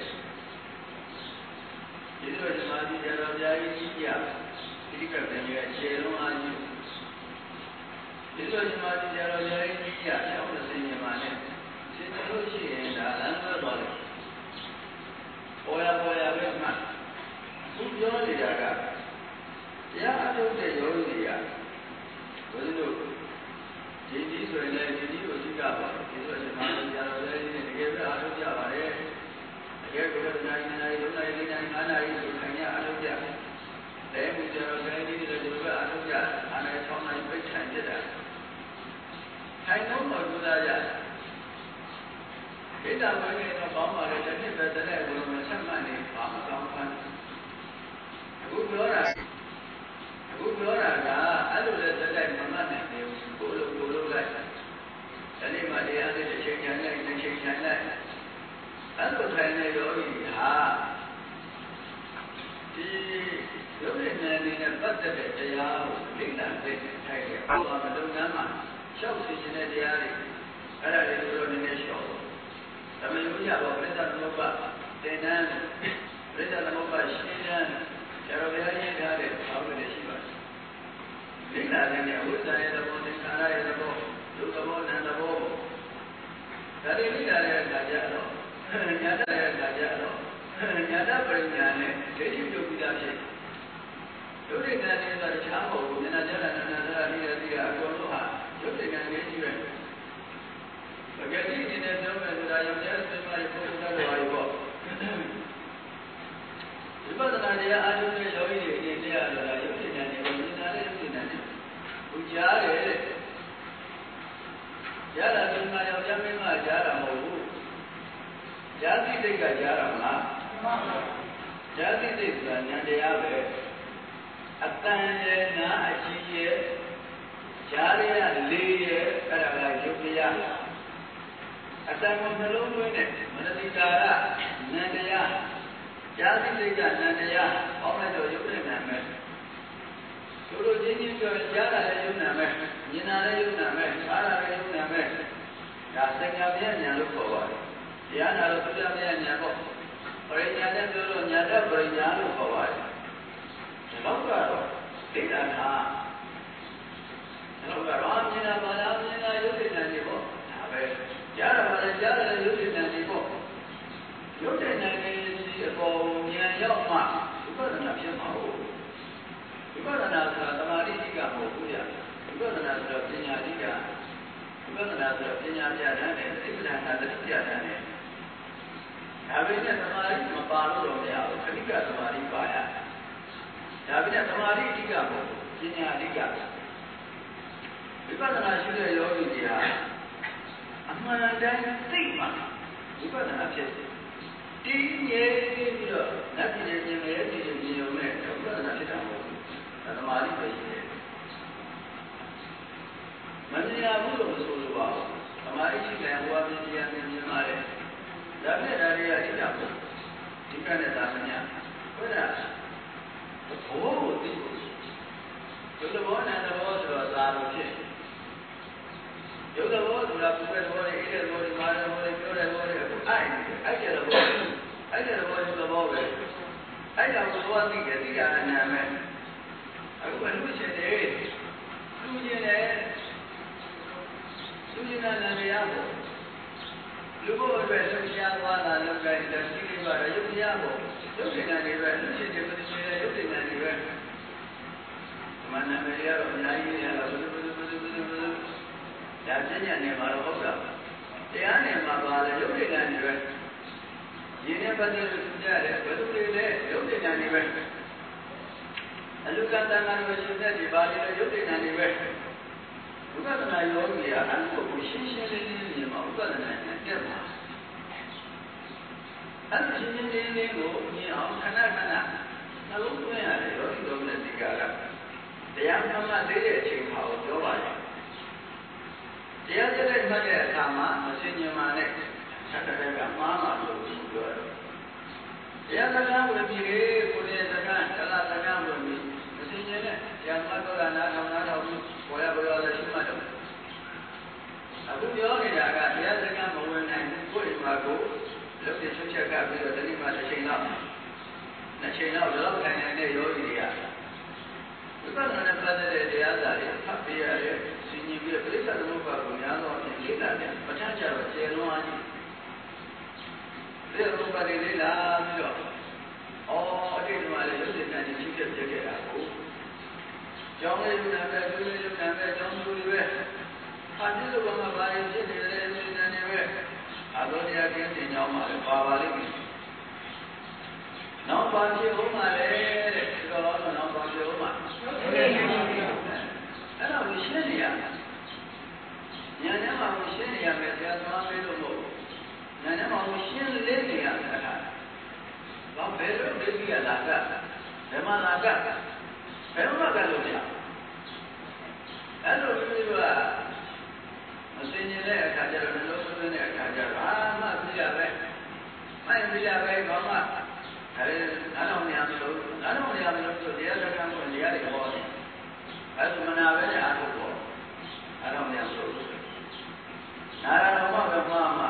ဒီလိုဓမ္မကြီးကြတော့ဗျာကြီးကြဒီကပင်ရဲ့ခြေလုံးအားကြီးဒီလိုဓမ္မကြီးကြတော့ဗျာကြီးကြရှောက်တဲ့စိတ်ဉာဏ်မှာနဲ့ရှင်းလို့ရှိရင်ဒါလမ်းသွားတော့တယ်ပေါ်ရပဲမှသူပြောနေတာကတရားအထုတ်တဲ့ယောဂီတွေကဘုရားတို့ဒီနည်းဆိုရင်လည်းဒီနည်းကိုသိကြပါဒီလိုဓမ္မကြီးကြတော့လည်းတကယ်ပဲအထုတ်ကြပါလေတကယ်ကိုယ်ကနိုင်နိုင်လုံးနိုင်လေးနိုင်အားနိုင်ဆိုခံရအထုတ်ကြတယ်မူကြတော့လည်းဒီလိုဒီလိုအထုတ်ကြအားနိုင်ချောင်းနိုင်ပိတ်ထိုင်ပြတာထိုင်တော့မလို့သားကြဣဒ္ဓမင်းနဲ့တော့ကောင်းပါလေတစ်နှစ်ပဲတဲ့ဘုရားမဆက်မှတ်နေဘာမှကောင်းဖန်အခုပြောတာကအဲ့လိုလဲတက်တိုက်မမှတ်နိုင်ဘူးကိုလိုလိုက်ဒီနေ့မှတရားနဲ့တစ်ချိန်ချိန်လိုက်တစ်ချိန်ချိန်လိုက်အဲ့လိုထိုင်နေရောဤဟာတရုပ်ဉာဏ်နဲ့ပတ်သက်တဲ့တရားကိုလိမ့်လာသိထိုက်တယ်။ဘာမှမလုပ်မ်းမှာရှောက်သိခြင်းတဲ့တရားတွေအဲ့ဒါလေးတို့နည်းနည်းရှောက်တော့။ဒါပေမဲ့ဘုရားကပြိဿသမုပ္ပါသင်္นานပြိဿသမုပ္ပါရှင်းတန်းဆရာတော်ဘုရားရေးထားတဲ့ဘာလို့လဲရှိပါ့။လိမ့်လာတဲ့ဝိဇ္ဇာရဲ့သဘောသင်္ခါရရဲ့သဘောဒုက္ခဘောနံသဘောဒါတွေလိမ့်လာတဲ့အခါကျတော့ညာတရဲ့အခါကျတော့ညာတပရိညာနဲ့ဒိဋ္ဌိပြုပြီးသားဖြစ်ဒုဋ္ဌိဉာဏ်နဲ့တခြားမဟုတ်ဘူးဉာဏ်ကြတာဉာဏ်သာလိရတိကအကုန်လုံးဟာဒုဋ္ဌိဉာဏ်နဲ့ကြီးပဲပဂတိနေတဲ့သုံးမဲ့ဆိုတာရုပ်ရဲ့သမားရဲ့ပုဂ္ဂိုလ်တော်ဘာတွေပေါ့ဝိပဿနာတရားအားထုတ်တဲ့ယောဂီတွေအနေနဲ့တရားဆိုတာရုပ်ဉာဏ်နဲ့ဉာဏ်နဲ့ရုပ်ဉာဏ်နဲ့သူကြားတယ်တဲ့ကြားတာဒီမှာယောက်ျားမင်းမကြားတာမဟုတ်ဘူးဇာတိတိတ်ကကြားတာမလားမှန်ပါဇာတိတိတ်ဆိုတာဉာဏ်တရားပဲအတန်ရဲ့နာအကြီးရဲ့ကြားရလေးရဲ့အဲ့ဒါကယုတ်တရားအတန်ကိုနှလုံးသွင်းတဲ့မနတိကာရဉာဏ်တရားဇာတိတိတ်ကဉာဏ်တရားပေါင်းလိုက်တော့ယုတ်တဲ့ဉာဏ်ပဲတို့ချင်းချင်းပြောကြားတာလည်းယုတ်ဉာဏ်ပဲမြင်တာလည်းယုတ်ဉာဏ်ပဲစားတာလည်းယုတ်ဉာဏ်ပဲဒါစက္ကပြဉာဏ်လို့ခေါ်ပါတယ်တရားနာလို့ပြပြဉာဏ်ပေါ့ပရိညာနဲ့ပြောလို့ညာတပရိညာလို့ခေါ်ပါတယ်ဒီလောက်ကတော့ဒိဋ္ဌာနာဒီလောက်ကတော့မြင်တာပါလားမြင်တာယုတ်တဲ့ဉာဏ်တွေပေါ့ဒါပဲကြားတာပါလားကြားတယ်ယုတ်တဲ့ဉာဏ်တွေပေါ့ယုတ်တဲ့ဉာဏ်တွေဒီအပေါ်ဉာဏ်ရောက်မှဝိပဿနာဖြစ်မှာဟုတ်ဝိပဿနာဆိုတာသမာဓိတိကမဟုတ်ဘူးဗျဝိပဿနာဆိုတာပညာတိကဝိပဿနာဆိုတာပညာပြဋ္ဌာန်းတယ်သိပ္ပံကသတိပြဋ္ဌာန်းတယ်ဒါပေမဲ့သမာဓိမပါလို့တော့မရဘူးခဏိကသမာဓိပါရဒါပေမဲ့သမာဓိအဓိကမဟုတ်ပညာအဓိကဝိပဿနာရှိတဲ့ယောဂီတွေဟာအမှန်တိုင်းသိမှဝိပဿနာဖြစ်တယ်တင်းငယ်ပြီးတော့နတ်ပြည်ရဲ့ဉာဏ်ရဲ့ဒီဉာဏ်ရုံနဲ့ဝိပဿနာဖြစ်တာမဟုတ်ဘူးသမာဓိပဲရှိတယ်မမြင်ရဘူးလို့မဆိုလိုပါဘူးသမာဓိရှိတယ်ဘဝမြင်တရားမြင်ပါတယ်ဒါနဲ့ဒါတွေကအဓိကပေါ့ဒီကနေ့သာမညဘုရားဘောကိုသိဖို့ယုတ်ဘောနဲ့သဘောဆိုတော့သာလို့ဖြစ်ယုတ်ဘောဆိုတာပုဂ္ဂိုလ်ဘောနဲ့ဣတိဘောနဲ့မာရဘောနဲ့ပြောတဲ့ဘောနဲ့အခုအဲ့တဲ့ဘောအဲ့တဲ့ဘောယုတ်ဘောပဲအဲ့ဒါကိုဘောသိတယ်သိတာအနာမဲ့အခုဘယ်လိုဖြစ်လဲသူကျင်တယ်သူကျင်တဲ့နေရာပေါ့လူဘဝအတွက်လှူရှားသွားတာလောကကြီးတရှိလေးပါတော့ယုတ်တရားပေါ့ယုတ်တရားတွေပဲလူရှင်တွေပฏิစေတဲ့ယုတ်တရားတွေပဲမနမေရတော့အများကြီးရတော့ဘယ်လိုဒါပညာနဲ့မှာတော့ဟုတ်တာတရားနဲ့မှာပါလေယုတ်တရားတွေပဲရင်းနဲ့ပတ်သက်လို့ကြရတယ်ဘယ်လိုတွေလဲယုတ်တရားတွေပဲအလုကတန်ခါလိုရှင်တဲ့ဒီပါဠိလိုယုတ်တရားတွေပဲဝိပဿနာယောဂီကအမှုကိုရှင်းရှင်းလင်းလင်းမြင်မှာဝိပဿနာနဲ့တက်မှာအဲ့ဒီရှင်းရှင်းလင်းလင်းကိုမြင်အောင်ခဏခဏနှလုံးသွင်းရတယ်ယောဂီတော်နဲ့ဒီကရတရားမှန်မှသေးတဲ့အချိန်မှာပြောပါရဲ့တရားကျတဲ့မှတ်တဲ့အခါမှာမစင်ញမာနဲ့ဆက်တဲ့ကမှားမှလို့ပြောတယ်တရားစကားဝင်ပြီးကိုယ်ရဲ့စကားတလားစကားဝင်ပြီးမစင်ញနဲ့တရားမှတ်တော့နားထောင်ပြီးဘောရလည်းရှိမှတော့အခုပြောနေတာကတရားစကားမဝင်နိုင်ဘူးကိုယ်ဒီမှာကိုလုပ်တဲ့ချက်ချက်ကပြီးတော့ဒီနေ့မှတစ်ချိန်လောက်လောက်ထိုင်နေတဲ့ယောဂီတွေကဝိပဿနာနဲ့ပတ်သက်တဲ့တရားစာတွေဖတ်ပြရတယ်စဉ်းကျင်ပြီးပြိဿသမုပ္ပါကိုများသောအဖြစ်လေ့လာတယ်ပဋ္ဌာန်းကျတော့ကျေလွန်အားကြီးပြိဿသမုပ္ပါတွေလေ့လာပြီးတော့အတိတ်ကလည်းရုပ်ရှင်တန်ကြီးဖြစ်ခဲ့တာကိုကျောင်းလေးယူနာပဲသူလေးယူနာပဲကျောင်းသူတွေပဲဟာဒီလိုကမှဘာရင်ဖြစ်နေတယ်ဒီနန်းတွေပဲအသောတရားကျင်းတင်ကြောင်းမှာလည်းပါပါလိမ့်မယ်နောက်ပါဖြစ်ဦးမှာလေတဲ့ဒီတော့နောက်ပါဖြစ်ဦးမှာအဲ့ဒါကိုရှင်းနေရဉာဏ်နဲ့မှကိုရှင်းနေရမယ်ဆရာသမားမေးလို့မဟုတ်ဉာဏ်နဲ့မှကိုရှင်းလင်းနေရမယ်ဘာဘယ်လိုသိပြီးလာကဓမ္မလာကဘယ်မှာကလို့ရအဲ့လိုမျိုးကမစင်ញတဲ့အခါကျတော့နှလုံးသွင်းတဲ့အခါကျတော့အာမှပြရပဲမိုက်ပြရပဲဘာမှဒါလည်းနားထောင်နေရမလို့နားအဲ့ဒါမနာပဲနဲ့အားထုတ်ပေါ့အဲ့တော့မရဘူးနာရတော်မှပဲမှားမှာ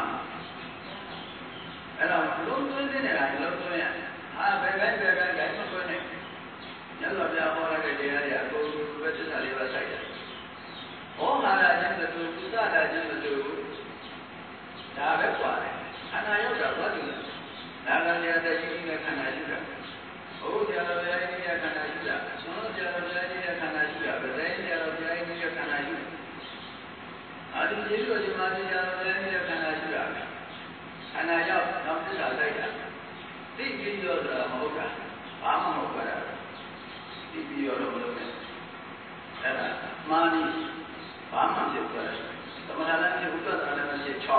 အဲ့တော့လုံးသွင်းတဲ့ဟာလုံးသွင်းရဟာဘယ်ပဲဂိုင်းမသွင်းနဲ့ညဇောပြဟောရတဲ့တရားတွေအကုန်လုံးပဲသစ္စာလေးပါးဆိုင်တယ်ဟောဟာရခြင်းမတူကုသတာခြင်းမတူဒါပဲกว่าတယ်ခန္ဓာရောက်တာဘာလို့လဲဒါကလည်းတရှိနေတဲ့ခန္ဓာရှိတာဟုတ်ကြတော်ဗျာကြီးရဲ့ခန္ဓာရှိတာသောကြတော်ဗျာကြီးရဲ့ခန္ဓာရှိတာဗဇိကြတော်ဗျာကြီးရဲ့ခန္ဓာရှိတာအာဒီကျေတော်ဒီမှာကြတော်ဗျာကြီးရဲ့ခန္ဓာရှိတာခန္ဓာရောက်နောက်သစ္စာလိုက်တာသိပြီးတော့ဆိုတာမဟုတ်တာဘာမှမဟုတ်ပါဘူးသိပြီးတော့မလုပ်နဲ့အဲ့ဒါမာနိဘာမှဖြစ်သွားတယ်သမထလည်းဖြစ်ဥပ္ပဒါလည်းဖြစ်6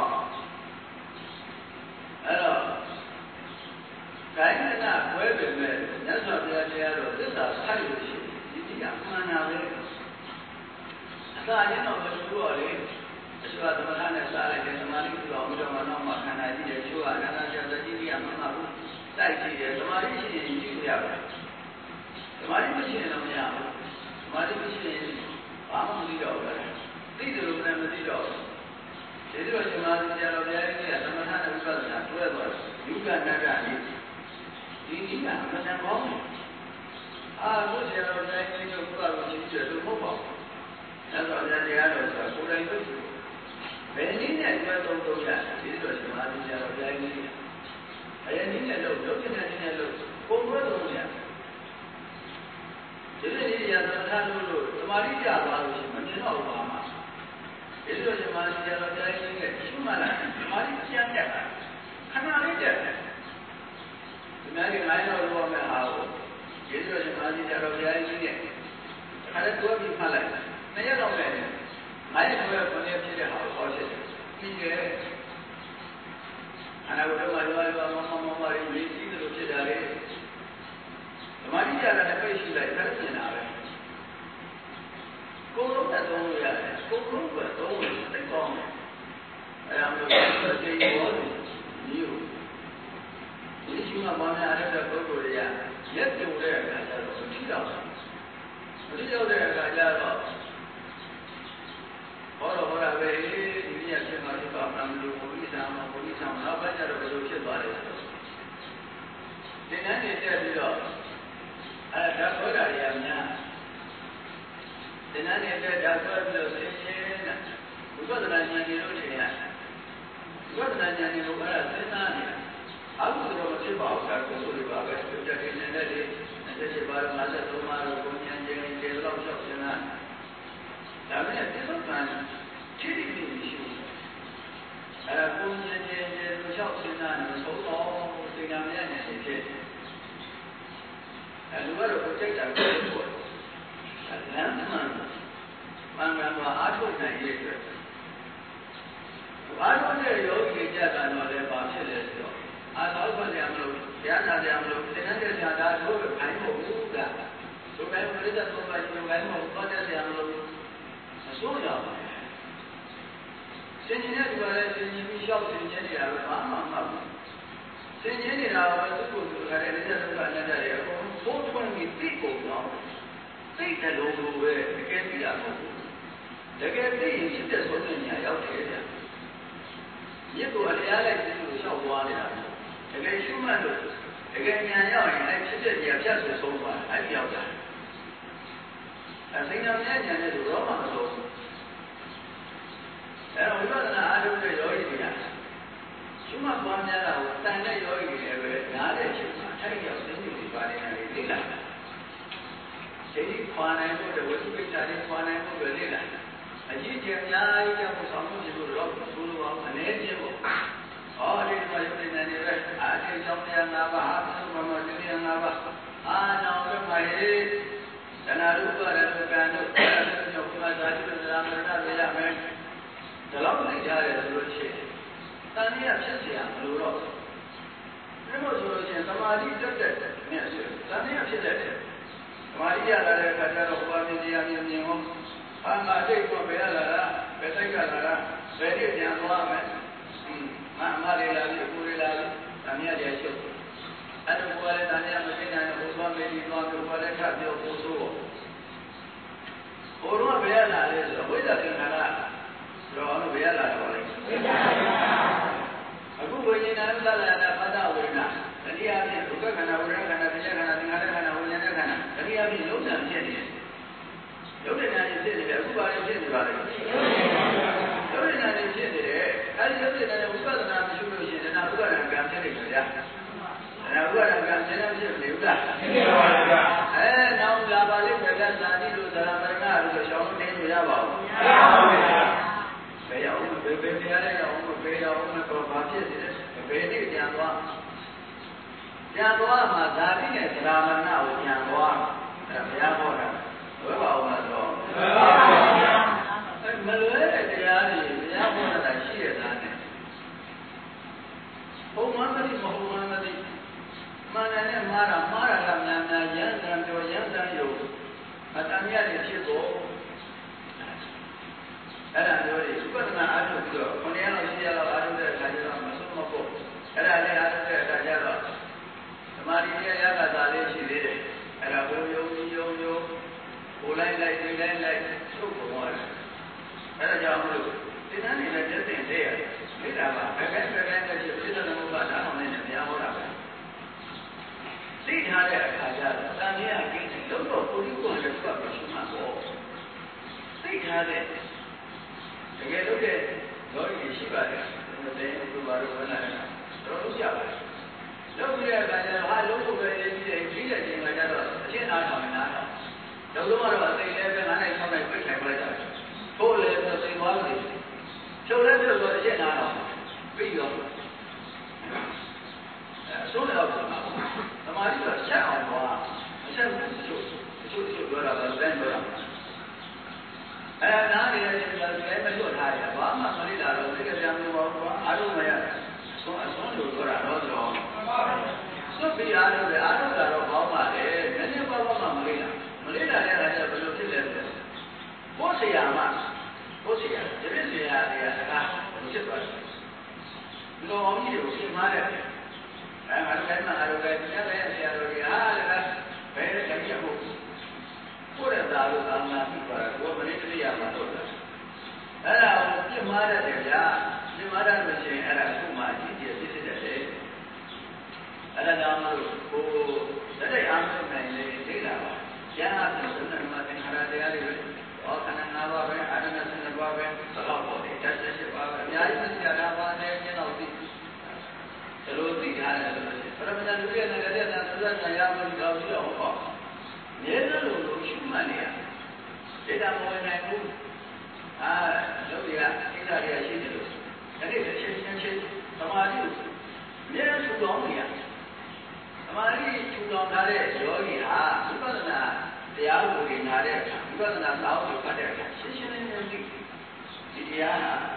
အဲ့တော့ဂိုင်းကကွဲပေမဲ့မြတ်စွာဘုရားတရားတော်သစ္စာဆိုက်လို့ရှိရင်ဒီတိကမှန်တာပဲအစာရင်းတော့မလို့တော့လေအရှိကသမထနဲ့စားလိုက်တယ်သမာဓိပြုအောင်ပြီးတော့မှနောက်မှခန္ဓာကြီးရဲ့ချိုးကအနာဂတ်တတိတိကမှန်မှာဘူးတိုက်ကြည့်တယ်သမာဓိရှိရင်ကြည့်ရပါတယ်သမာဓိမရှိရင်တော့မရဘူးသမာဓိမရှိရင်ဘာမှမသိတော့ဘူးသိတယ်လို့လည်းမသိတော့ဘူးဒီလိုရှင်မာသီတရားတော်ဘုရားကြီးကသမထနဲ့ဝိပဿနာတွဲသွားတယ်ယုဂနာတ္တလေးဒီနည်းကအမှန်တန်ကောင်းတယ်အာဘုရားတော်ဘုရားကြီးတို့ဘုရားကိုသိတယ်လို့မဟုတ်ပါဘူးသက်တော်ဘုရားတရားတော်ဆိုတာကိုယ်တိုင်သိတယ်ဘယ်နည်းနဲ့တွဲသုံးရဒီလိုရှင်မာသီတရားတော်ဘုရားကြီးကအရင်နည်းနဲ့လုပ်တဲ့နည်းနဲ့လုပ်ပုံတွဲသုံးရဒီလိုနည်းရသမထလို့သမာဓိကျသွားလို့ရှိရင်မမြင်တော့ဘူးပါမှာဒီလိုရှင်မာသီတရားတော်ဘုရားကြီးကရှုမှတ်လိုက်သမာဓိကျမ်းတက်တာခဏလေးတက်တယ်ဒီနေ့ကနိုင်တော့လို့မဲ့ဟာကိုဒီလိုရှင်မာသီတရားတော်ဘုရားကြီးနဲ့ခါလည်းတွဲပြီးမှတ်လိုက်နှစ်ရက်တော့လည်းနိုင်တော့ဘုရားဖြစ်တဲ့ဟာကိုဟောချက်ပြီးတယ်အနာဂတ်မှာရောမရေးပြီးလို့ဖြစ်တာလေသမာဓိကျတာနဲ့ပြည့်ရှိလိုက်တယ်ပြင်တာပဲကိုယ်လုံးနဲ့သုံးလို့ရတယ်ကိုယ်လုံးကသုံးလို့သိကောင်းတယ်အဲဒါမျိုးဒီဘောမျိုးဒီရှိမှဘာများရတဲ့ပုဂ္ဂိုလ်တွေကရက်ကြုံတဲ့အခါကျတော့မထိတော့ဘူးမထိတော့တဲ့အခါကျတော့ဟောတာပဲဒီနေ့ဖြစ်မှာဒီပါမလို့ဘုရားနောက်ပိုင်းကျတော့ဘယ်လိုဖြစ်သွားလဲဆိုတော့သင်္ကန်းတွေတက်ပြီးတော့ဓာတ်ခေါ်တာတွေကများသင်္ကန်းတွေတက်ဓာတ်ခေါ်ပြီးတော့ဆင်းရဲတဲ့ဝိပဿနာဉာဏ်တွေလို့ထင်ရတယ်ဝိပဿနာဉာဏ်တွေကိုအဲ့ဒါစဉ်းစားနေတာအကုသိုလ်တော့မဖြစ်ပါဘူးဒါကုသိုလ်တွေပါပဲသူတက်နေနေတဲ့လေ28ပါး53ပါးတော့ဘုံဉာဏ်ချင်းကျေလောက်လျှောက်နေတာဒါပေမဲ့ဒီလိုကချိတိတိရှိအဲ့ဒါဘုံဉာဏ်ချင်းကျေလျှောက်နေတာနဲ့သုံးတော့သင်္ကန်းမြတ်ဉာဏ်ဖြစ်တယ်အဲ့လိုကတော့ကိုယ်ကြိုက်တာကိုယ်ပေါ်လမ်းမှန်ကအားထုတ်နိုင်ရဲ့အတွက်အားထုတ်တဲ့ယောဂီကြတာတော့လည်းပါဖြစ်တယ်ဆိုတော့အားထုတ်ခွင့်ရမလို့တရားနာကြမလို့သင်္ကန်းကြတာတို့ခိုင်းဖို့ဘူးကဒုက္ခပရိသတ်သုံးပါးဒီလိုခိုင်းဖို့တော့တဲ့ဆရာမလို့အစိုးရပါစင်ကြီးတဲ့သူကလည်းစင်ကြီးပြီးလျှောက်စင်ကြီးနေတာပဲဘာမှမဟုတ်ဘူးစင်ကြီးနေတာကသူ့ကိုယ်သူကလည်းလက်သက်ကအနတ္တတွေအကုန်ဘိုးထွန်းပြီးသိကုန်တော့သိတဲ့လိုလိုပဲတကယ်သိတာမဟုတ်ဘူးတကယ်သိရင်ဖြစ်တဲ့ဆုံးဖြတ်ညာရောက်တယ်ဗျမြစ်ကိုအလျားလိုက်ပြီးလို့လျှောက်သွားနေတာတကယ်ရှုမှတ်လို့တကယ်ဉာဏ်ရောက်ရင်အဲ့ဖြစ်တဲ့ညာဖြတ်ဆိုဆုံးသွားအဲ့ဒီရောက်တာအစိမ်းတော်ဉာဏ်နဲ့ဆိုတော့မှမဆုံးဘူးအဲ့တော့ဝိပဿနာအားထုတ်တဲ့ယောဂီတွေကရှုမှတ်ပွားများတာကိုတန်တဲ့ယောဂီတွေလည်းပဲနားတဲ့အချိန်မှာထိုက်ရောက်သိနေပါနေတာလေသိလာတာဒီခွာနိုင်ဖို့ဝိသုပိစ္ဆာတွေခွာနိုင်ဖို့လေ့လာအကြီးကျယ်အများကြီးကြောင့်ဆောင်မှုရှိလို့တော့ဘုလိုအောင်အနေချင်းပေါ့ဟောဒီမှာရုပ်နေနေပဲအားဖြင့်ကြောင့်တရား၅ပါးအားဖြင့်ဘုမတရား၅ပါးအားကြောင့်ပဲမှာဟေ့တဏှာရုပ်ရတ္တကံတို့အဲ့ဒါကြောင့်ဘုရားဇာတိပ္ပဒါမရဏဝေရမယ်ဒါတော့သိကြရတယ်ဆိုလို့ရှိရင်တန်မြတ်ဖြစ်เสียမလို့တော့ဘယ်လိုဆိုလို့ရှိရင်သမာဓိတက်တဲ့နဲ့ဆိုတန်မြတ်ဖြစ်တဲ့သမာဓိရလာတဲ့အခါကျတော့ဘုရားမြင်တရားမြင်ဟောအာမအတိတ်ကဘယ်ရလာတာဘယ်တိုက်ကလာတာဘယ်နေ့ပြန်သွားမယ်မလေးလာပြီကိုလေးလာပြီတန်မြတ်ရရှိအဲ့ဒါကိုလည်းတန်မြတ်မသိနိုင်ဘူးဘုရားမေဒီသွားပြီးဘုရားလက်ထပ်ပြောဖို့ဆို Orang bayar lah, boleh tak tinggal? Orang bayar lah boleh. Aku boleh nak lah ada pada orang. Tadi ada bukan kerana orang kerana dia kerana tinggal kerana orang kerana. Tadi ada loh dah macam ni. Loh dah macam ni. Aku baru macam ni baru. Loh dah macam ni. Kali loh dah bukan kerana macam ni. Kerana bukan kerana macam ni saja. Kerana bukan kerana macam ni sudah. Now labalik begal tadi tu dalam mereka harus syawal ni juga bawa. Saya umur berbeza ya umur beda umur berapa sih? Beda jangan doa. Jangan doa mazhab ni selama na jangan doa. Jangan doa. Berapa umur doa? Malulah dia ni jangan doa dah sih dah ni. Muhammad mana ni marah dalam yang dalam tu katanya dia cikgu. Ada ni bukan nak ada tu. Kemudian orang ada sahaja masuk makuk. Ada sahaja. Kemarin dia yang kata sih dia. Ada yo. Ulai cukup orang. Ada jam tu. Tidak ni dah jadi dia. Tidak apa. Kadang-kadang kita nak buat apa ni dia orang. Tidak ada sahaja. Tanya kita kalau pun ada sebab macam tidak ada. Kalau dia lori siapa dia? Dia itu baru mana? Terus siapa? Lalu dia kata, lalu dia macam macam mana? Lalu orang dia mana yang sampai pergi mana? Boleh tu malu ni. Coba tu macam mana? Pergi. Sudah apa? Kemarin tu siapa orang? Macam tu orang berapa? Nah dia saya macam ada. Bapa mari lalu kita jangan lupa ada macam soal orang orang. So biar ada kalau bapa ni, mana bapa mari lah dia ada belum selesai. Bos siapa? Jadi dia macam tu. Kalau orang itu mana? Ada bayar kami aku. Orang tahu nama kita, orang mana tu yang mahu. Ada dia mana dia macam ada semua dia ada. Ada nama tu, ada yang ni dia lah. Jangan sebenarnya macam ada dia. Oh kerana apa? Ada nasi apa? Kalau boleh, jadi siapa? Ya ini ada apa? Dia nak terus dia ada. Kalau macam dia nak sudah saya pun tahu dia apa. Dia lalu cuma dia. Dia dah mahu naik tu. Lalu dia sini tu. Jadi dia sama ada. Dia sudah dia. Sama ada sudah ada. Jadi bukan nak dia boleh ada. Bukan nak tahu pada. Sisi ni dia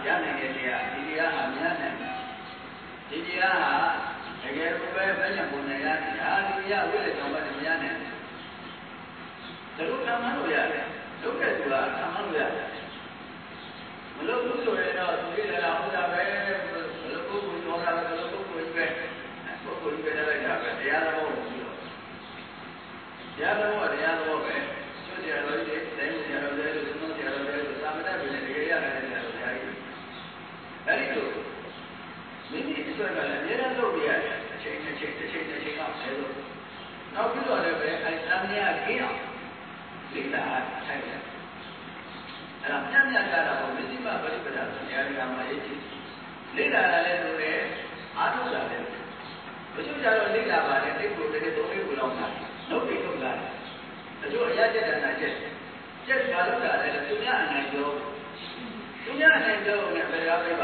agar supaya banyak bunyinya. Dia boleh tambah bunyinya. Terus kamu ya, luka juga kamu ya. Melayu tu ada, tu ada orang ada, melayu pun orang ada, melayu pun ada jaga. Dia ada orang. Dia ada orang. So dia ada dia, semua dia ada. Sama ada bila dia ada. Dari tu, ini itu adalah dia ada dia. Cek apa? Now kita ada namanya dia. Lihat saja. Namanya kalau mesti beri pada dia nama itu. Lihat ada tu ada ada. Betul kalau lihat ada itu boleh tu ulang lagi. Nabi tu lagi. Jadi ya jadi aja. Jadi kalau ada dunia anak itu. Dunia anak itu ni berapa?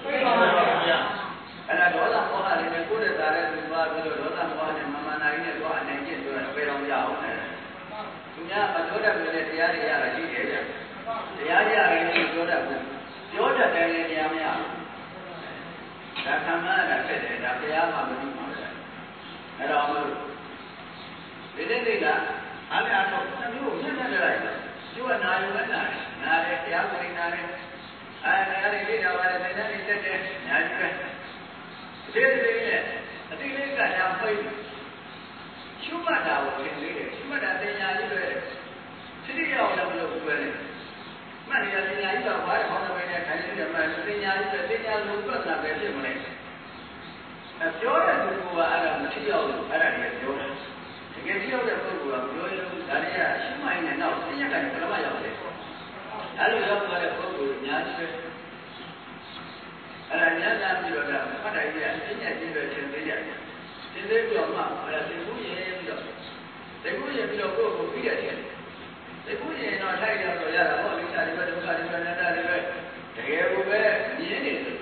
Ada orang orang ni kuda ada dua orang orang yang mama naik ni dua anak ni dua orang jauh. Dunia macam boleh dia lagi dia. Dia ini jodoh. Jodoh dari dia mana? Dah sama dah ada dia apa mana? Ada orang. Ini dia. Ada apa? Ni ada lagi. Jual naik dia boleh naik. Ada dia awal ada ni naik. Dia. Tapi ni kan yang baik. Cuma dah orang ni, cuma dah tanya je. Sini ya orang belum boleh. Mana yang tinggal itu apa? Orang banyak kali dia tinggal lupa nak bersih mana. Jualan tu gua ada mesti ada dia jualan. Jika dia ada gua jualan dari ya semua ini nak sini kan kalau macam ni. Lalu dia ada gua nyari. Ada nyari juga ada dia sini juga sendiri. Sendiri dia mak ada sendiri dia. Sendiri dia gua dia dia. Sendiri nak saya dia tu ya, apa bisa dia ada dia. Dia gua ni.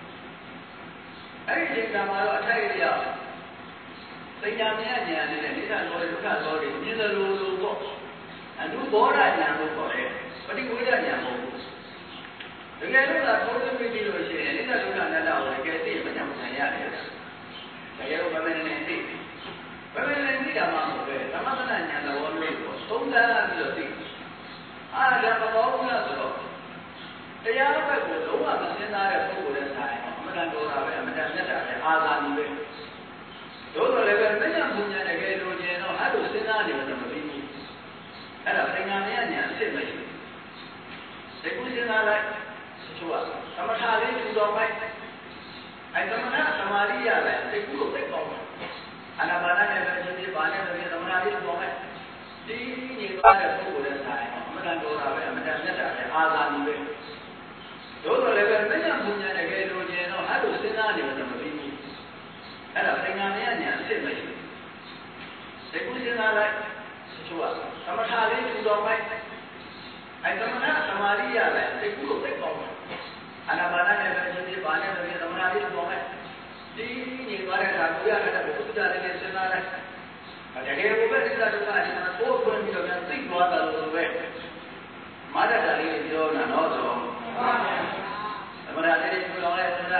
Ai chính là mà nó thay đi à. Bây giờ nhá nhà này đi ra rồi đi như là lu bộ. Lu bộ ra nhà lu bộ đấy. Có đi cuối ra nhà bộ. Cái lúc là có cái gì rồi chứ, nên là lúc nào đâu cái gì mà nhầm nhà đấy. Cái lúc mà mình này đi. Mình đi làm mà về, làm sao là nhà đâu có lu bộ. Không ra được gì. Ra mà có cũng là rồi. Cái giá nó phải của đúng là mình sẽ ra được không của đến này. Mình đồ ra về mình đang nhất là an về. Đối với lại mình đang muốn nhà này cái đồ gì nó hết đồ sinh ra thì mình làm gì? Cái đó sinh ra nhà sinh mấy. Để cũng sinh ra lại. Chua. Tama thà lên chúng tôi mấy. Anh tama thà tama đi ra lại. Để cũng được đấy không? Anh làm bạn này về chúng đi bạn này về tama thà đi chúng tôi mấy. Đi nhiều bạn là không của đến này. Mình đang đồ ra về mình đang nhất là an về. Đối với lại mình đang muốn nhà này cái đồ gì nó hết đồ sinh ra thì mình làm gì? Cái đó sinh ra nhà sinh mấy. Để cũng sinh ra lại. Chua. Tama thà lên chúng tôi mấy. Anh tama thà tama đi ra lại. Để cũng được đấy không? Anh làm bạn này về chúng đi bạn này về tama thà đi chúng tôi mấy. Đi nhiều bạn là cũng ra là cũng ra để sinh ra lại. Cái này cũng phải sinh ra chúng ta thì nó tốt hơn nhiều hơn tích quá là rồi. Mà đã là đi vô là nó rồi. Mình đi chúng nói là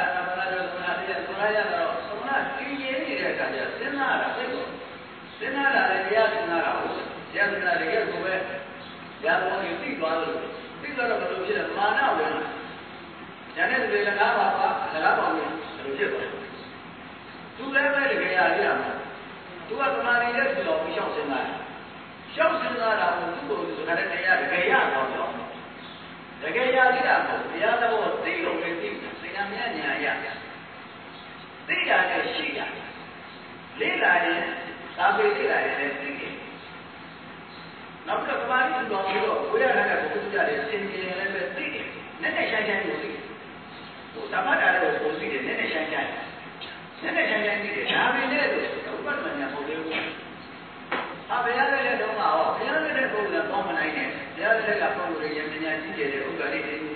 cái gì này cả giờ sinh ra là cái gì? Sinh ra là cái gì? Sinh ra là cái gì cũng vậy. Giờ mọi người tích quá rồi. Tích quá là mình chỉ là mà nào vậy? Cho nên bây giờ là bao nhiêu? Rồi chưa vậy? Tu lấy cái gì cái gì? Tu ở trong này đấy thì nó bị sâu sinh ra là mình tu rồi cái này cái gì đó. Cái gì đó thì là một tí độ cái gì sinh ra nhà. Tí là cái gì đó. Lấy lại ta phải lấy lại cái gì. Nó có cái gì đó bây giờ là cũng ra để xin cái này là tí. Nên là sai một tí. Ta bắt ra được một tí nên là sai. Nên là sai tí để ta phải lấy được. Không bắt mình nhà một điều. Bây giờ là đâu mà bây giờ là đâu là con này nè. Bây giờ là con người nhà chính trị để ông cái đi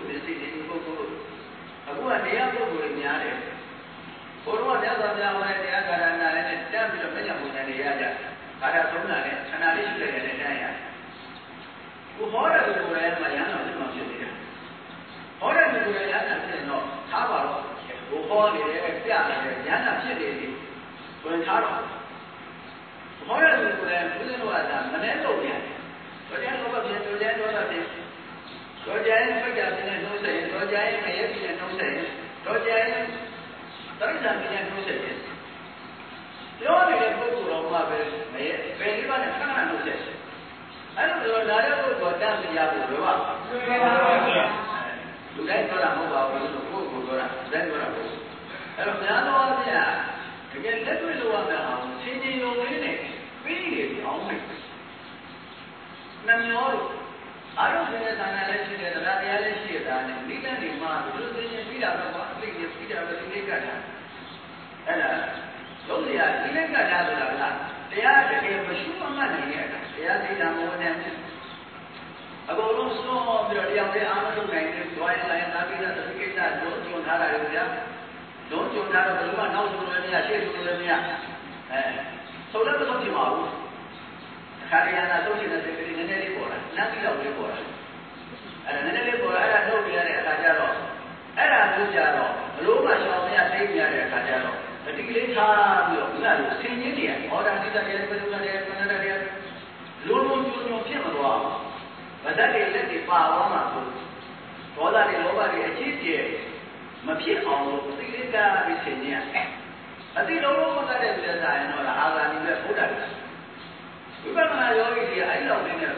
Aku ada apa boleh nyari. Orang ada zaman orang dia kadang kadang dia bila banyak punya dia aja. Kadang sebenarnya kenali sudah ada dia. Orang itu orang macam mana macam dia. Orang itu orang yang macam no, apa lo? Orang ni dia yang macam dia. Orang cakap. Orang itu orang punya orang mana tu dia. Orang apa dia tu dia tu dia. Rồi trái phải giờ thì này nuôi xịn, rồi trái mày thì này nuôi xịn, rồi trái tới giờ thì này nuôi xịn. Nếu thì cái phụ lòng mà về cái bạn này khác là nuôi xịn. Anh rồi nói đó tôi đang thì giờ buổi đúng không? Lúc đấy tôi làm một vào cái phụ của tôi là đấy tôi làm. Rồi nhớ đó thì cái lớp tôi luôn là họ xin đi luôn cái này, cái gì thì ông này. Năm nhớ ආරෝපණය සානාලේ සිට රාත්‍යාලේ සිටානේ නිකන්දි මා දුරුදිනේ පීඩාවක් වාස්ලිගේ පීඩාවක් ඉන්නේකට එලා ලෝලියා ඉන්නේකට දාලාတရားတကယ်မရှိမှမနိုင်ရတရားသိတာမဟုတ်နဲ့အခုလုံးစုံပြီးတော့တရားလေးအာမထုတ်နိုင်တဲ့ဒွိုင်းလိုက်သာပြီးတော့သတိကိစ္စလုံးကျုံထားတာလေဗျာလုံးကျုံထားတော့ဘယ်လိုမှနောက်ဆုံးလည်းမရရှေ့ဆုံးလည်းမရဆုံးလည်းမဆုံးချင်ပါဘူးခါရရနာဆုံးချင်တဲ့စိတ်ကလေးနည်းနည်းလေးပေါ်လာနတ်ပြီးတော့လေးပေါ်လာအဲ့ဒါနည်းနည်းလေးပေါ်လာအဲ့ဒါနှုတ်ပြရတဲ့အခါကျတော့အဲ့ဒါမျိုးကြတော့ဘလို့မှရှောင်မရသိနေရတဲ့အခါကျတော့တတိကလေးထားပြီးတော့ခုနကဆင်းရင်းတွေဟောတာတိတ္တရဲ့ပရိသတ်ရဲ့မနတရဲ့လုံးလုံးကျုံကျုံဖြစ်မသွားဘူးဗဒတ်တွေလက်တွေပါသွားမှာဆိုဒေါသတွေလောဘတွေအကြီးကျယ်မဖြစ်အောင်လို့သိလေးကားပြီးဆင်းရအတိလုံးလုံးမတတ်တဲ့ပြည်သားရင်တော့အာဂာနိပဲဘုရားဝိပဿနာယောဂီတွေအဲ့လောက်နေနဲ့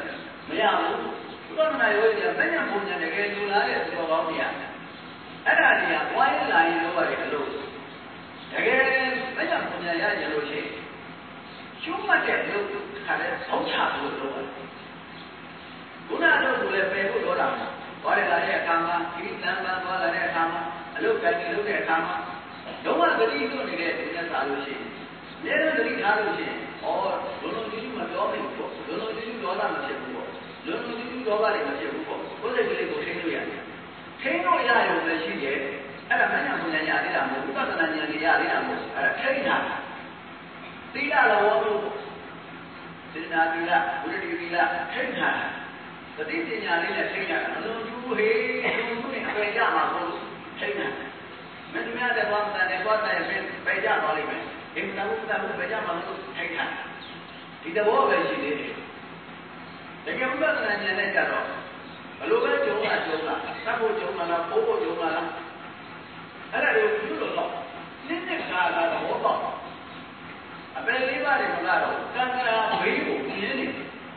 မရဘူးဘုရားနာယောဂီကမဉ္ဇဉ်ပုံညာတကယ်လူလာတဲ့သဘောပေါင်းနေရအဲ့ဒါတွေကဝိုင်းလာရင်လို့ရတယ်အလို့တကယ်မဉ္ဇဉ်ပုံညာရရင်လို့ရှိရင်ရှုမှတ်တဲ့လို့ခါလဲဆောက်ချလို့လုပ်ရတယ်ခုနကတော့ကိုလည်းပယ်ဖို့တော့တာဘာလဲလာတဲ့အခါမှာဒီလမ်းပန်းသွားလာတဲ့အခါမှာအလုပ်ကိုင်လုပ်တဲ့အခါမှာလုံးဝသတိလွတ်နေတဲ့ဒီနေ့စားလို့ရှိရင်လည်းသတိထားလို့ရှိရင်ဩလုံးလုံးကြီးကြီးမပြောနိုင်ဘူးပေါ့လုံးလုံးကြီးကြီးဒေါသမဖြစ်ဘူးပေါ့လုံးလုံးကြီးကြီးဒေါသတွေမဖြစ်ဘူးပေါ့ကိုယ်စိတ်ကလေးကိုထိန်းလို့ရတယ်ထိန်းလို့ရရုံပဲရှိရဲ့အဲ့ဒါမညာပညာရသေးတာမဟုတ်ဘူးပဿနာဉာဏ်ကြီးရသေးတာမဟုတ်ဘူးအဲ့ဒါထိန်းတာသီလတော်ဘောလို့စေနာသီလဝိရိယသီလထိန်းတာသတိပညာလေးနဲ့ထိန်းတာအလုံးကျူးဟေးကျူးနဲ့အပေကြမှာပေါ့ထိန်းတာမင်းများတဲ့ဘောမှာတဲ့ဘောတဲ့ပေကြသွားလိမ့်မယ်ဒီတဘုတဘုပေကြမှာလို့ထိန်းတာဒီတဘောပဲရှိသေးတယ်တကယ်ဝိပဿနာဉာဏ်နဲ့ကြတော့ဘလို့ပဲကြုံတာသတ်ဖို့ကြုံတာလားပိုးဖို့ကြုံတာလားအဲ့ဒါတွေကိုပြုလို့တော့နစ်နစ်ခါတာတော့ပေါ့အပယ်လေးပါးတွေမကတော့ကံကြရာဘေးကိုမြင်နေ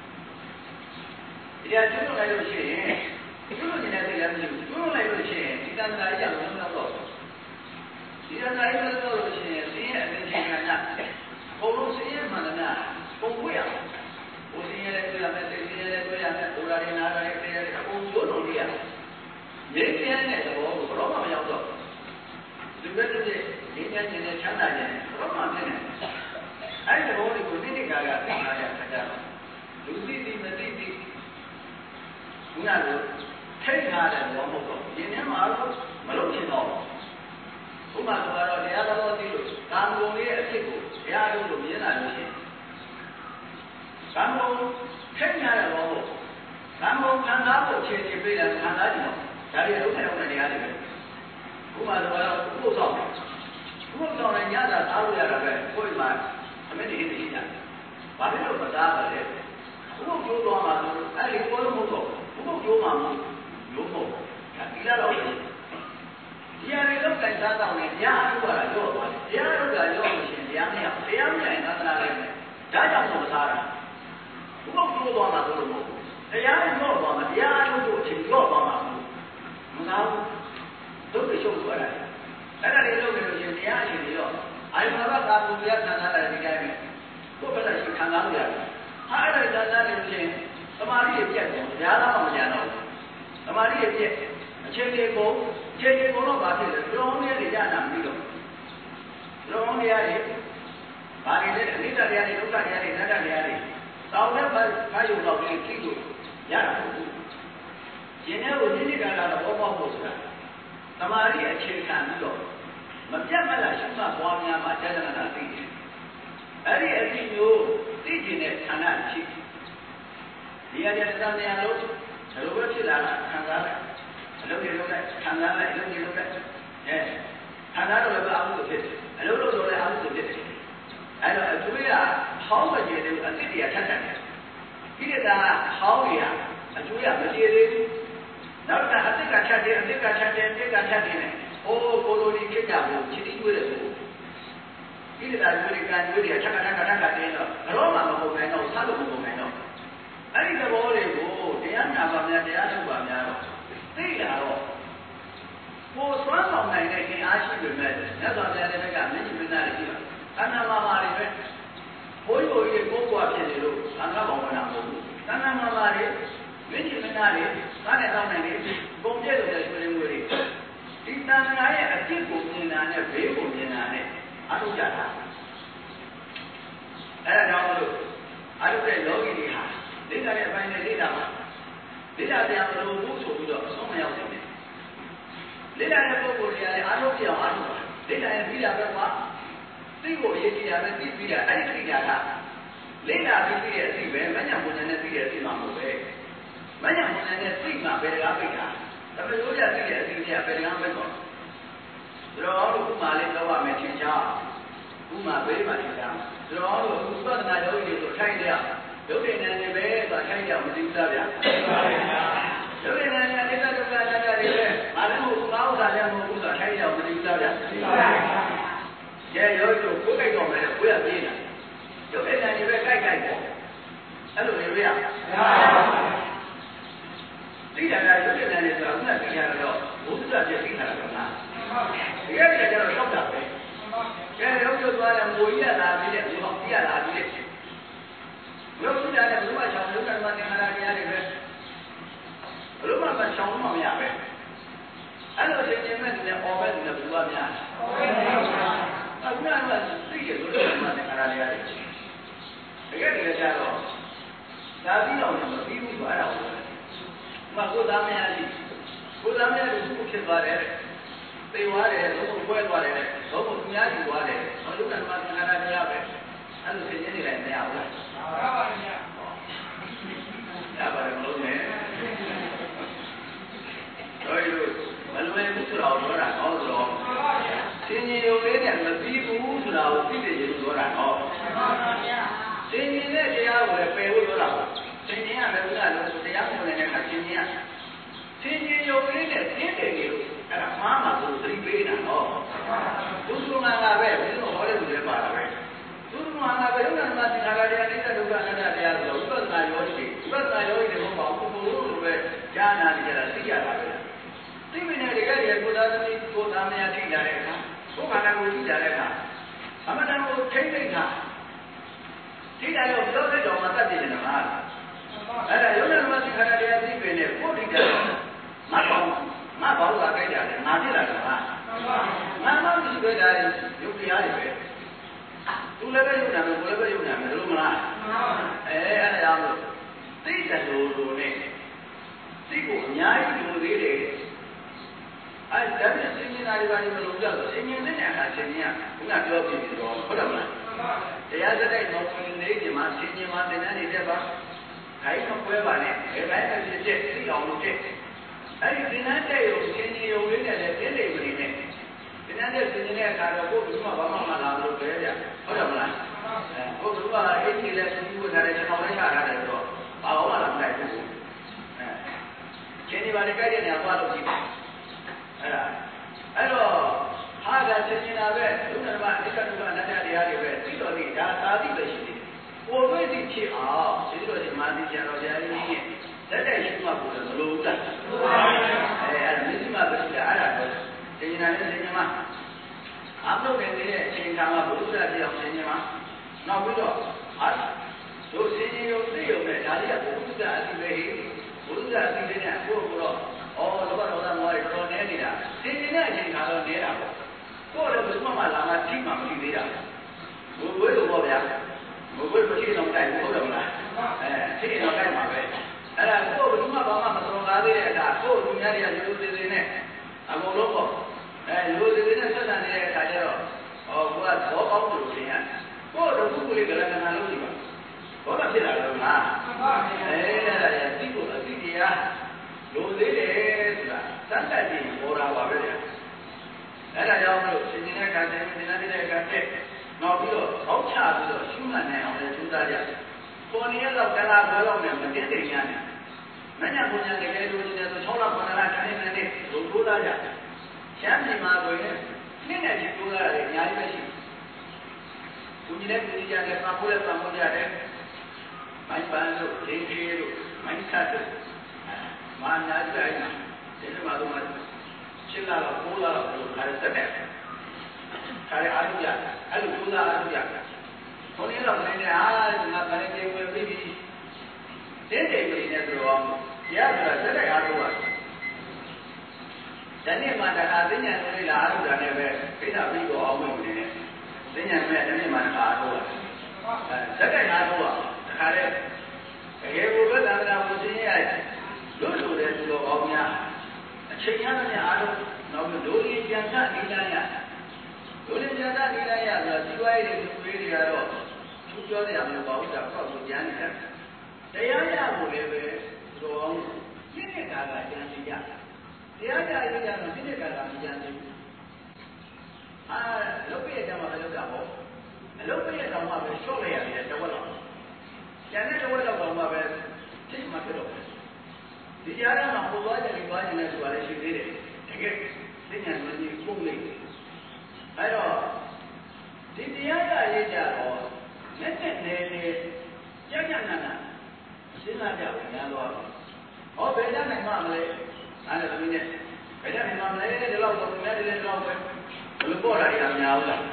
ဒီအကျိုးလိုက်လို့ရှိရင်ကျိုးလို့နေတဲ့စိတ်လည်းမရှိဘူးကျိုးလို့လိုက်လို့ရှိရင်ဒီကံကြရာကြီးကလုံးလုံးတော့ဒီကံကြရာကြီးလုံးလို့ရှိရင်သိရဲ့အသိဉာဏ်ကဘုံလုံးသိရဲ့မှန်တယ်များပုံပွေးရဘုသိရဲ့လည်းတွေ့ရမယ်သိရဲ့လည်းတွေ့ရမယ်ဘုရားရင်နာရတယ်သိရတယ်အကုန်ကျိုးလို့ရရနေပြန်တဲ့သဘောကိုဘယ်တော့မှမရောက်တော့ဒီဘက်တည်းဒီဉာဏ်ဉာဏ်ချမ်းသာခြင်းဘယ်တော့မှဖြစ်နေအဲ့ဒီသဘောတွေကိုနိတိကာကသိလာတဲ့အခါကျတော့လူသိသိမသိသိခုနကထိတ်ထားတဲ့ဘောမဟုတ်တော့ဒီနေ့မှာမလုပ်ချင်တော့ဥပမာဆိုတော့တရားတော်သိလို့ကာမဂုဏ်ရဲ့အဖြစ်ကိုတရားတော်လို့မြင်လာလို့ရှိရင်ကာမဂုဏ်ထိတ်ထားတဲ့ဘောမဟုတ်ကာမဂုဏ်ခံစားဖို့အခြေအနေပေးတယ်ခံစားကြည့်တော့ဒါတွေလုံးနိုင်အောင်တရားတွေပဲဥပမာဆိုတော့ဥပုသ်ဆောင်နဲ့ညတာသားလို့ရတာပဲကိုယ်မှာအမေဒီဟိတိညာဘာဖြစ်လို့မသားပါလဲဘုရားကျိုးသွားမှာဆိုအဲ့ဒီဘောလုံးမဟုတ်တော့ဘုရားကျိုးမှာမဟုတ်လို့မဟုတ်ဒါတိလာတော့ဒီဟာတွေလောက်ကင်စားတော့နေတရားထုတ်ရတာရော့သွားတယ်တရားထုတ်တာရော့လို့ရှိရင်တရားမရတရားမရရင်သာသနာလိုက်မယ်ဒါကြောင့်မစားတာဘုရားကျိုးသွားမှာဆိုလို့မဟုတ်တရားရော့သွားမှာတရားထုတ်ဖို့အချိန်ရော့သွားမှာမစားဘူးဒုက္ခရှုပ်သွားတယ်အဲ့ဒါတွေလုပ်နေလို့ရှိရင်တရားအချိန်ရော့အာယုဘကာဘူရခံစားတဲ့ဒီတိုင်းပဲကိုယ်ဘက်ကရှိခံစားလို့ရတယ်ဟာအဲ့ဒါခံစားနေလို့ရှိရင်သမာဓိရဲ့ပြက်တယ်ကြားတော့မကြံတော့ဘူးသမာဓိရဲ့ပြက်အခြေအနေကိုတော့ဘာဖြစ်လဲဘုံနဲ့နေရတာမပြီးတော့ဘုံတရားတွေဘာတွေလဲအနိစ္စတရားတွေဒုက္ခတရားတွေအနတ္တတရားတွေတောင်းတဲ့ဘာယုံတော့လေးသိလို့ရတာဟုတ်ရှင်တဲ့ကိုနိတိကာလာတော့ဘောပေါက်ဖို့ဆိုတာသမာဓိအခြေခံပြီးတော့မပြတ်မလားရှုမှတ်ပွားများမှာစေတနာသိတယ်အဲ့ဒီအဖြစ်မျိုးသိကျင်တဲ့ဌာနရှိဒီအရာတရားတရားလို့ဘယ်လိုပဲဖြစ်လာတာခံစားလိုက်အလုပ်တွေလုပ်လိုက်ခံစားလိုက်အလုပ်တွေလုပ်လိုက်ခံစားတော့လည်းအာဟုဖြစ်တယ်အလုပ်လုပ်တော့လည်းအာဟုဖြစ်တယ်အဲ့တော့အကျွေးကဟောင်းမကျေသေးဘူးအစ်စ်တွေကထက်တယ်ဒီကဟောင်းတွေကအကျွေးကမကျေသေးဘူးနောက်တစ်ခါအစ်စ်ကချက်တယ်နဲ့အိုးကိုလိုဒီဖြစ်ကြဘူးချစ်တီးကျွေးတယ်ဆိုဒီကကျွေးကကျွေးတယ်ထက်တင်းတော့ဘရောမှမပုံနိုင်တော့စားလို့မပုံနိုင်တော့အဲ့ဒီသဘောတွေကိုတရားနာပါများတရားထုတ်ပါများတော့သိလာတော့ကိုယ်စွမ်းဆောင်နိုင်တဲ့အင်အားရှိပေမဲ့မြတ်စွာဘုရားရဲ့ဘက်ကမင်းကြီးမင်းသားတွေရှိပါအနာမာမာတွေပဲဘိုးဘိုးကြီးကိုယ်ကွာဖြစ်နေလို့သံဃာဘောင်မနာမဟုတ်ဘူးအနာမာမာတွေမင်းကြီးမင်းသားတွေသားနဲ့တောင်းနိုင်တယ်ပုံပြည့်လို့လည်းဆွေးနွေးမှုတွေဒီတန်ခါရဲ့အကျင့်ကိုမြင်တာနဲ့ဘေးကိုမြင်တာနဲ့အထုတ်ကြတာအဲ့ဒါကြောင့်လို့အထုတ်တဲ့လောကီတွေဟာဒိဋ္ဌာရဲ့အပိုင်းနဲ့ဒိဋ္ဌာမှာဒိဋ္ဌာတရားမလို့ဘူးဆိုပြီးတော့အဆုံးမရောက်နိုင်တယ်ဒိဋ္ဌာရဲ့ပုဂ္ဂိုလ်တွေကလည်းအထုတ်ပြအောင်အထုတ်ပါဒိဋ္ဌာရဲ့ပြီးတာပဲကွာသိကိုအရေးကြီးတာပဲသိပြီးတာအဲ့ဒီသိတာကလိမ့်တာပြီးရဲ့အသိပဲမညံပုံနဲ့သိရဲ့အသိမှမဟုတ်ပဲမညံပုံနဲ့သိမှဘယ်ကားပိတ်တာဒါပေမဲ့လို့ရသိတဲ့အသိတွေကဘယ်ကားပိတ်တော့တော့ဥမာလေးတော့ရမယ်ထင်ရှားဥမာဘေးမှာထင်ရှားတော့ဥပဒနာယောဂီတွေဆိုထိုင်ကြဒုက္ခနဲ့နေပဲဆိုထိုင်ကြမသိဘူးလားဗျာဒုက္ခနဲ့နေတိတ္တဒုက္ခတတ်တယ်ပဲငါလည်းငါဥစ္စာလည်းမဟုတ်ဘူးဆိုထိုင်ကြမသိဘူးလားဗျာကျဲယောဂီတို့ကိုယ်ကြိုက်တော့မယ်ကိုယ်ရပြေးတာဒုက္ခနဲ့နေပဲကြိုက်ပေါ့အဲ့လိုနေရသိတာကရုပ်ဉာဏ်နဲ့ဆိုတာခုနသိရတော့ဘုရားပြသိတာကလားဒီကနေ့ကျတော့ရောက်တာပဲကဲရုပ်ကျသွားတယ်ငိုရလာပြီးတဲ့ဒီဟောပြရလာပြီးတဲ့ရုပ်ကြည့်တယ်ဘုရားချောင်းရုပ်ကမှသင်္ခါရတရားတွေပဲဘလို့မှမချောင်းမှမရပဲအဲ့လိုသင်ခြင်းမဲ့နဲ့အော်ပဲနဲ့ဘုရားများအခုနကသိတယ်ဘုရားမှသင်္ခါရတရားတွေတကယ်တကယ်ကျတော့ဒါပြီးတော့မပြီးဘူးဆိုအဲ့ဒါကိုကိုသားမယားကြီးကိုသားမယားတို့ခုဖြစ်သွားတယ်သိသွားတယ်ဘုံပွဲသွားတယ်ဘုံသူများယူသွားတယ်ဘုရားကမှသင်္ခါရတရားပဲအဲ့လိုသင်ခြင်းတွေလည်းမရဘူးလားရပါပါဗျာရပါတယ်မလို့နဲ့တို့မလွယ်ဘူးဆိုတာကိုပြောတာဟောဆိုတော့သင်ခြင်းရုံလေးနဲ့မပြီးဘူးဆိုတာကိုသိတယ်လို့ပြောတာဟောသင်ခြင်းနဲ့တရားကိုလည်းပယ်ဖို့ပြောတာပါသင်ခြင်းကလည်းဘုရားလို့တရားကိုလည်းခါသင်ခြင်းကသင်ခြင်းရုံလေးနဲ့သိတယ်လို့အဲ့ဒါမှားမှာကိုသတိပေးတာဟောဘုရားကပဲဘယ်လိုဟောတဲ့လူတွေပါတာပဲဘုရားကပဲဘုရားမှာသင်္ခါရတရားနိစ္စဒုက္ခအနတ္တတရားဆိုတော့ဝိပဿနာယောဂီတွေဘုရားမဟုတ်ပါဘူးဘုရားလိုပဲဉာဏ်နာနေကြတာသိရတာပဲသိမြင်တဲ့တကယ်ကိုသာသမီးကိုသာမယာထိလာတဲ့အခါကိုယ်ခန္ဓာကိုယ်ထိလာတဲ့အခါအမှန်တန်ကိုထိမ့်သိမ့်တာထိလာတော့ဘုရားတဲ့တော်မှာတတ်ပြနေတာဟာအဲ့ဒါယောဂဓမ္မသင်္ခါရတရားသိပင်နဲ့ကိုယ်ထိတယ်မဘောကကြိုက်ကြတယ်ငါဖြစ်လာတာဟာငါမှမရှိပဲဒါရုပ်တရားတွေပဲသူလည်းပဲယုံနာမယ်ကိုယ်လည်းပဲယုံနာမယ်လို့မလားအဲ့ဒါကြောင့်သိတယ်လို့နဲ့သိကိုအများကြီးလိုသေးတယ်အဲ့ဒါနဲ့သင်္ကြန်တွေပါမလို့ကြတော့သင်္ကြန်တဲ့အခါသင်္ကြန်ကခုနပြောပြပြီးတော့ဟုတ်တယ်မလားတရားစတိုက်တော်ဝင်နေဒီမှာသင်္ကြန်မှာသင်္ကြန်နေတဲ့ပါခိုင်းမပွဲပါနဲ့ဘယ်ပိုင်းပဲဖြစ်ဖြစ်သိအောင်လုပ်တဲ့အဲ့ဒီသင်္ကြန်တဲ့ရုံသင်္ကြန်ရုံလေးနဲ့လည်းတင်းနေပြီနဲ့သင်္ကြန်တဲ့သင်္ကြန်တဲ့အခါတော့ကိုယ်ကဘာမှမလာလို့ပဲဗျဟုတ်တယ်မလားကိုယ်ကအဲ့ဒီလည်းသူ့ဝတ်ထားတဲ့ခြေထောက်လေးချထားတယ်ဆိုတော့ဘာမှလာမလိုက်ဘူးချင်းဒီပါလေကြိုက်တဲ့နေရာသွားလို့ကြည့်အဲ့တော့ဟာကသင်္ကြန်တာပဲဒုက္ခမအနိစ္စဒုက္ခအနတ္တတရားတွေပဲသိတော်သိဒါသာသိပဲရှိတယ်ကိုယ်တွေ့သိဖြစ်အောင်သိတော်ဒီမာတိကျတော်ဘုရားကြီးနဲ့လက်တိုက်ရှိမှကိုယ်မလိုဘူးလားအဲ့မရှိမှပဲရှိတာအဲ့ဒါတော့သင်္ကြန်နဲ့သင်္ကြန်မှာအပြုတ်တဲ့အချိန်ခါမှာဘုရားပြောင်းသင်္ကြန်မှာနောက်ပြီးတော့တို့သင်္ကြန်ရုံသိရုံနဲ့ဒါလေးကဘုရားအတိပဲဘုရားအတိတဲ့ကိုယ်ကတော့လောဘဒေါသမောဟတွေတော်နေနေတာသင်္ကြန်တဲ့အချိန်ခါတော့နေတာပေါ့ကိုယ်လည်းဘယ်မှလာမှထိမှမရှိသေးတာဘုရားလိုပေါ့ဗျာဘုရားမရှိတော့တိုက်ဟုတ်တယ်မလားထိတော့တိုက်မှာပဲအဲ့ဒါကိုယ်ဘယ်မှဘာမှမတော်ကားသေးတဲ့အခါကိုယ်လူများတွေကရိုးသေးသေးနဲ့အကုန်လုံးပေါ့ရိုးသေးသေးနဲ့ဆက်ဆံနေတဲ့အခါကျတော့ဘုရားဘောပေါင်းလို့ထင်ရတယ်ကိုယ်တို့ခုကလေးကလည်းငါလုံးကြည့်ပါဘောကဖြစ်လာတော့ငါအဲ့ဒါရသိဖို့အသိတရားလိုသေးတယ်ဆိုတာစမ်းသပ်ကြည့်ပေါ်တာပါပဲဗျာအဲ့ဒါကြောင့်မို့သင်္ကြန်တဲ့အခါသင်္ကြန်တဲ့အခါတဲ့နောက်ပြီးတော့အောက်ချပြီးတော့ရှုမှတ်နိုင်အောင်လည်းကြိုးစားကြတယ်ပေါ်နေရတော့တလားဘယ်လောက်နဲ့မတင်တင်ရနဲ့မညာဘုညာတကယ်လို့နေတယ်ဆို6လ9လထိုင်နေတယ်လို့ကြိုးစားကြတယ်ရှမ်းပြည်မှာဆိုရင်နှစ်နဲ့ကြိုးစားရတယ်အများကြီးပဲရှိဘုညာနဲ့ပူကြတယ်ပတ်ဖို့လည်းပတ်ဖို့ကြတယ်မိုင်းပန်းတို့ဒင်းကြီးတို့မိုင်းခတ်တို့မာနာကြိုင်နာဒီမှာတော့ရှင်းလာတော့ပိုးလာတော့ခါရစက်တယ်ခါရအားရအဲ့လိုကြိုးစားအားရဘုန်းကြီးတော်လည်းငါဗလည်းပြေဝင်ပြီးတင်းတိမ်ပြည်နဲ့ဆိုတော့ရဆိုတာစက်တဲ့အားလုံးပါဒီနေ့မှတခါသိညာလေးလာအားထုတ်တာနဲ့ပဲဖိတာပြီးတော့အောင်ဝင်နေတယ်သိညာမဲ့ဒီနေ့မှတခါအားထုတ်တာစက်တဲ့အားထုတ်တာတခါလေတကယ်ကိုပဲသံဃာကိုရှင်းရတယ်လို့ဆိုတဲ့သူတော်ကောင်းများအချိန်ရတဲ့အားထုတ်နောက်ပြီးဒိုလီကျန်တဲ့နေတိုင်းရဒိုလီကျန်တဲ့နေတိုင်းရဆိုတော့ဒီဝိုင်းတွေသူတွေတွေကတော့သူပြောတဲ့အမျိုးပါဘူးကပေါ့ကိုကျန်နေတယ်တရားရဖို့လည်းပဲဆိုအောင်ရှင်းတဲ့ကာလကျန်စီရတရားကြရရတော့ရှင်းတဲ့ကာလမကျန်သေးဘူးလုပ်ပြရကြမှာပဲလုပ်တာပေါ့အလုပ်ပြရတော့မှပဲရှော့လိုက်ရတယ်တဝက်လောက်ကျန်တဲ့တဝက်လောက်တော့မှပဲသိမှဖြစ်တော့ဒီကြားထဲမှာပေါ်သွားတယ်ဒီသွားတယ်ဆိုတာလည်းရှိသေးတယ်တကယ်သိဉာဏ်မကြီးပုံလိုက်အဲ့တော့ဒီတရားကြရကြတော့လက်နဲ့နေကြာကြာနာနာစဉ်းစားကြဖို့များတော့ beda memang le, ada begini, beda memang le, di laut punya di laut lupa lah yang jauh lah.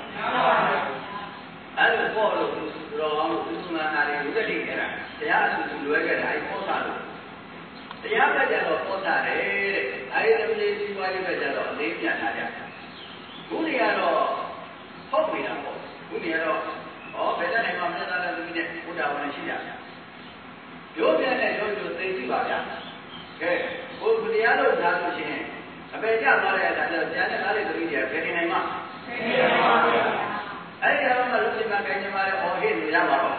Ada lupa lu, orang itu mana hari itu di kira, saya tu dua kira, saya kota lu. Saya kerja lo kota deh, saya tu jadi siapa kerja lo, dia ada. Dunia lo, hobi lah kok, dunia lo, beda memang le ada begini, udah orang siapa. Jauhnya ni jauh terisi banyak. Dunia lo dah tu sini. Apa yang apa yang ada, jangan ada lagi dia, kini ni mah. Ayah orang lu cuma kaya macam orang ni ya baru.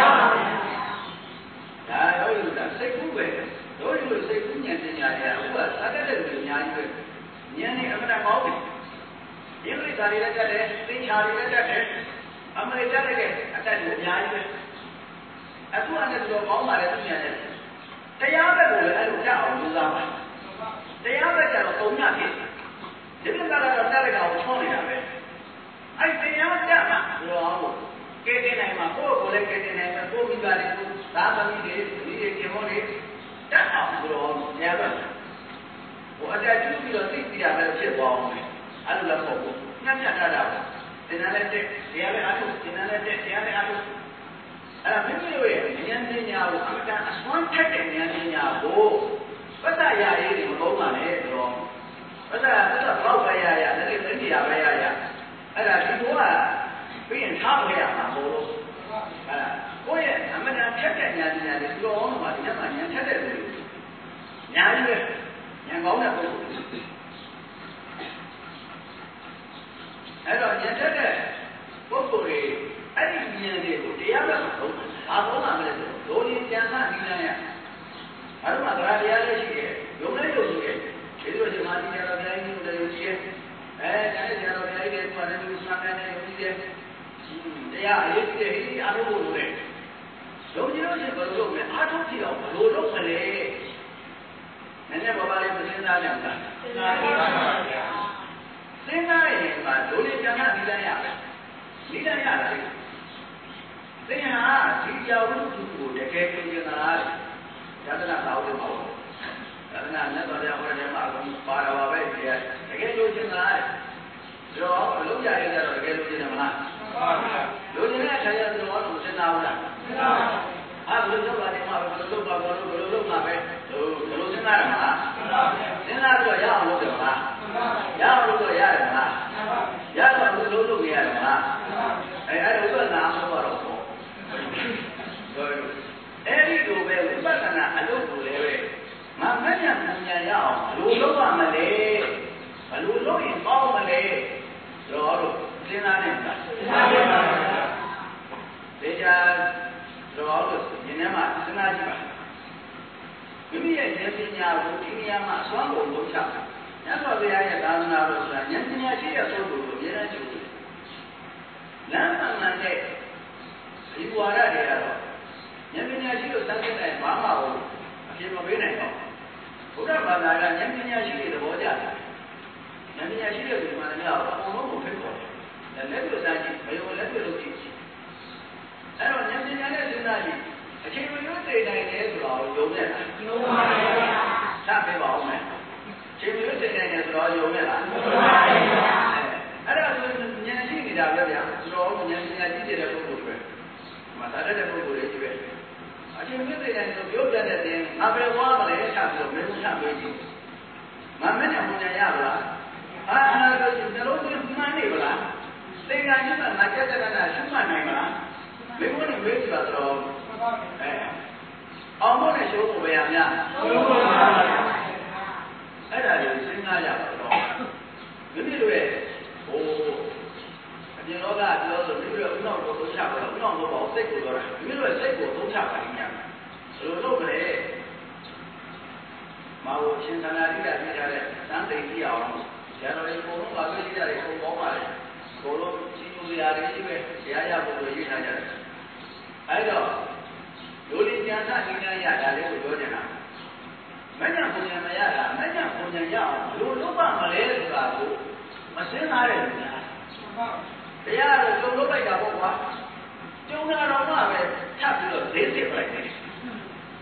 Ya, jauh dah. Sekutu, jauh sekutunya senyaya. Buat ada tu senyaya. Ni apa nak mau? Ini cari lagi deh, ini cari lagi deh. Ambil cari lagi, ada senyaya. Aku anda tu mau mana tu senyaya. Saya apa boleh ada jauh tu lama. Saya apa jauh kau nak ni? Jadi kalau ada kau cakap ni apa? Saya apa jauh? Loh, kita ni mah, kau boleh kita ni mah, kau minggu tu, dah ni kemo ni, jauh loh, ni apa? Ada juga bila tidak ada siapa ni, ada lah kau, ni ada ada. Senarai dia ada, senarai ada. Mimi ni nyawa, kita asman cakap ni nyawa. Pasal ya ini mau mana dong? Pasal bau ya, nanti dia ya. Ada dua, pengen tahu ya mau. Oh ya, aman cakap ni dong, macam mana cakap tu? Nyawa, yang mau nak tu. Ada yang cakap, boleh. Ada ni dia apa? Apa nama dia? Doni jangan ni. Ada mana dia ada sih? Jomlah juga. Itu macam mana dia ada ini udah juga. Jangan dia ada ini tu ada di sana ni juga. Dia ini ada boleh. Jom baru ni. Ada dia baru boleh. Nenek bapa dia mesti nak jangan. Senai mah doni jangan dia. Dia ada. Saya dia tu dekat tu dia nak. Jangan tahu dia mau. Jangan nak ada orang yang mahu para bawa dia. Dekat tu jangan. Lu jadi dah dekat tu jangan mana. Lu jangan saya tu orang mesti tahu dah. Lu jangan dia mahu lu apa? Lu jangan mana. Jangan tu ya lu jangan. Ya lu tu ya mana. Ya lu ya mana. Ada tu nama baru. Every do be wibakana alo boleh. Maknanya punya ya, lulu amale, lulu impau amale. Lalu sena ni tak. Deja lalu ini mah sena juga. Ini yang jenisnya ini yang mah suami untuk siapa? Yang kalau dia yang dalam nalar sudah, yang punya dia suruh dia nak cuci. Nama nanti ibu ada dia. Yang punya sih tu sangat ni, mama tu, akhirnya beri ni. Bukan bandar, yang punya sih tu boleh. Yang punya sih tu mana ni awak orang mungkin boleh. Dan lebih lagi, bayu lebih lagi. Kalau yang punya ni sebenarnya, akhirnya tu ni tu jomnya. Tak berbau ni. Akhirnya tu ni jomnya. Ada tu yang sih ni dah berapa? Jom yang punya sih dia berapa? Masa ada berapa juga. Asyik kita yang tu biar ada yang apa yang wah boleh satu, mereka satu ini. Mana yang punya ya belah. Anak tu kalau tu mana belah. Dengan itu macam mana semua ni belah. Mereka ni mereka betul. Awak ni siapa bayarnya? Ada yang sengaja betul. Jadi tu oh. Jadi orang tu ni orang tu siapa? Orang tu bawa sekut orang. Ini sekut tu siapa ni? Lalu boleh. Mau cinta nanti dia ada nanti dia orang. Jangan orang konon bagai dia ada konon mana. Konon cinta dia ada ni dia ya boleh ini saja. Ayo, dulu jangan ini ya ada tu jangan. Mana punya maya, mana punya ya. Dulu apa malay tu? Masih ada ni. Dia dulu baik apa? Jangan orang apa? Tapi tu desi baik ni.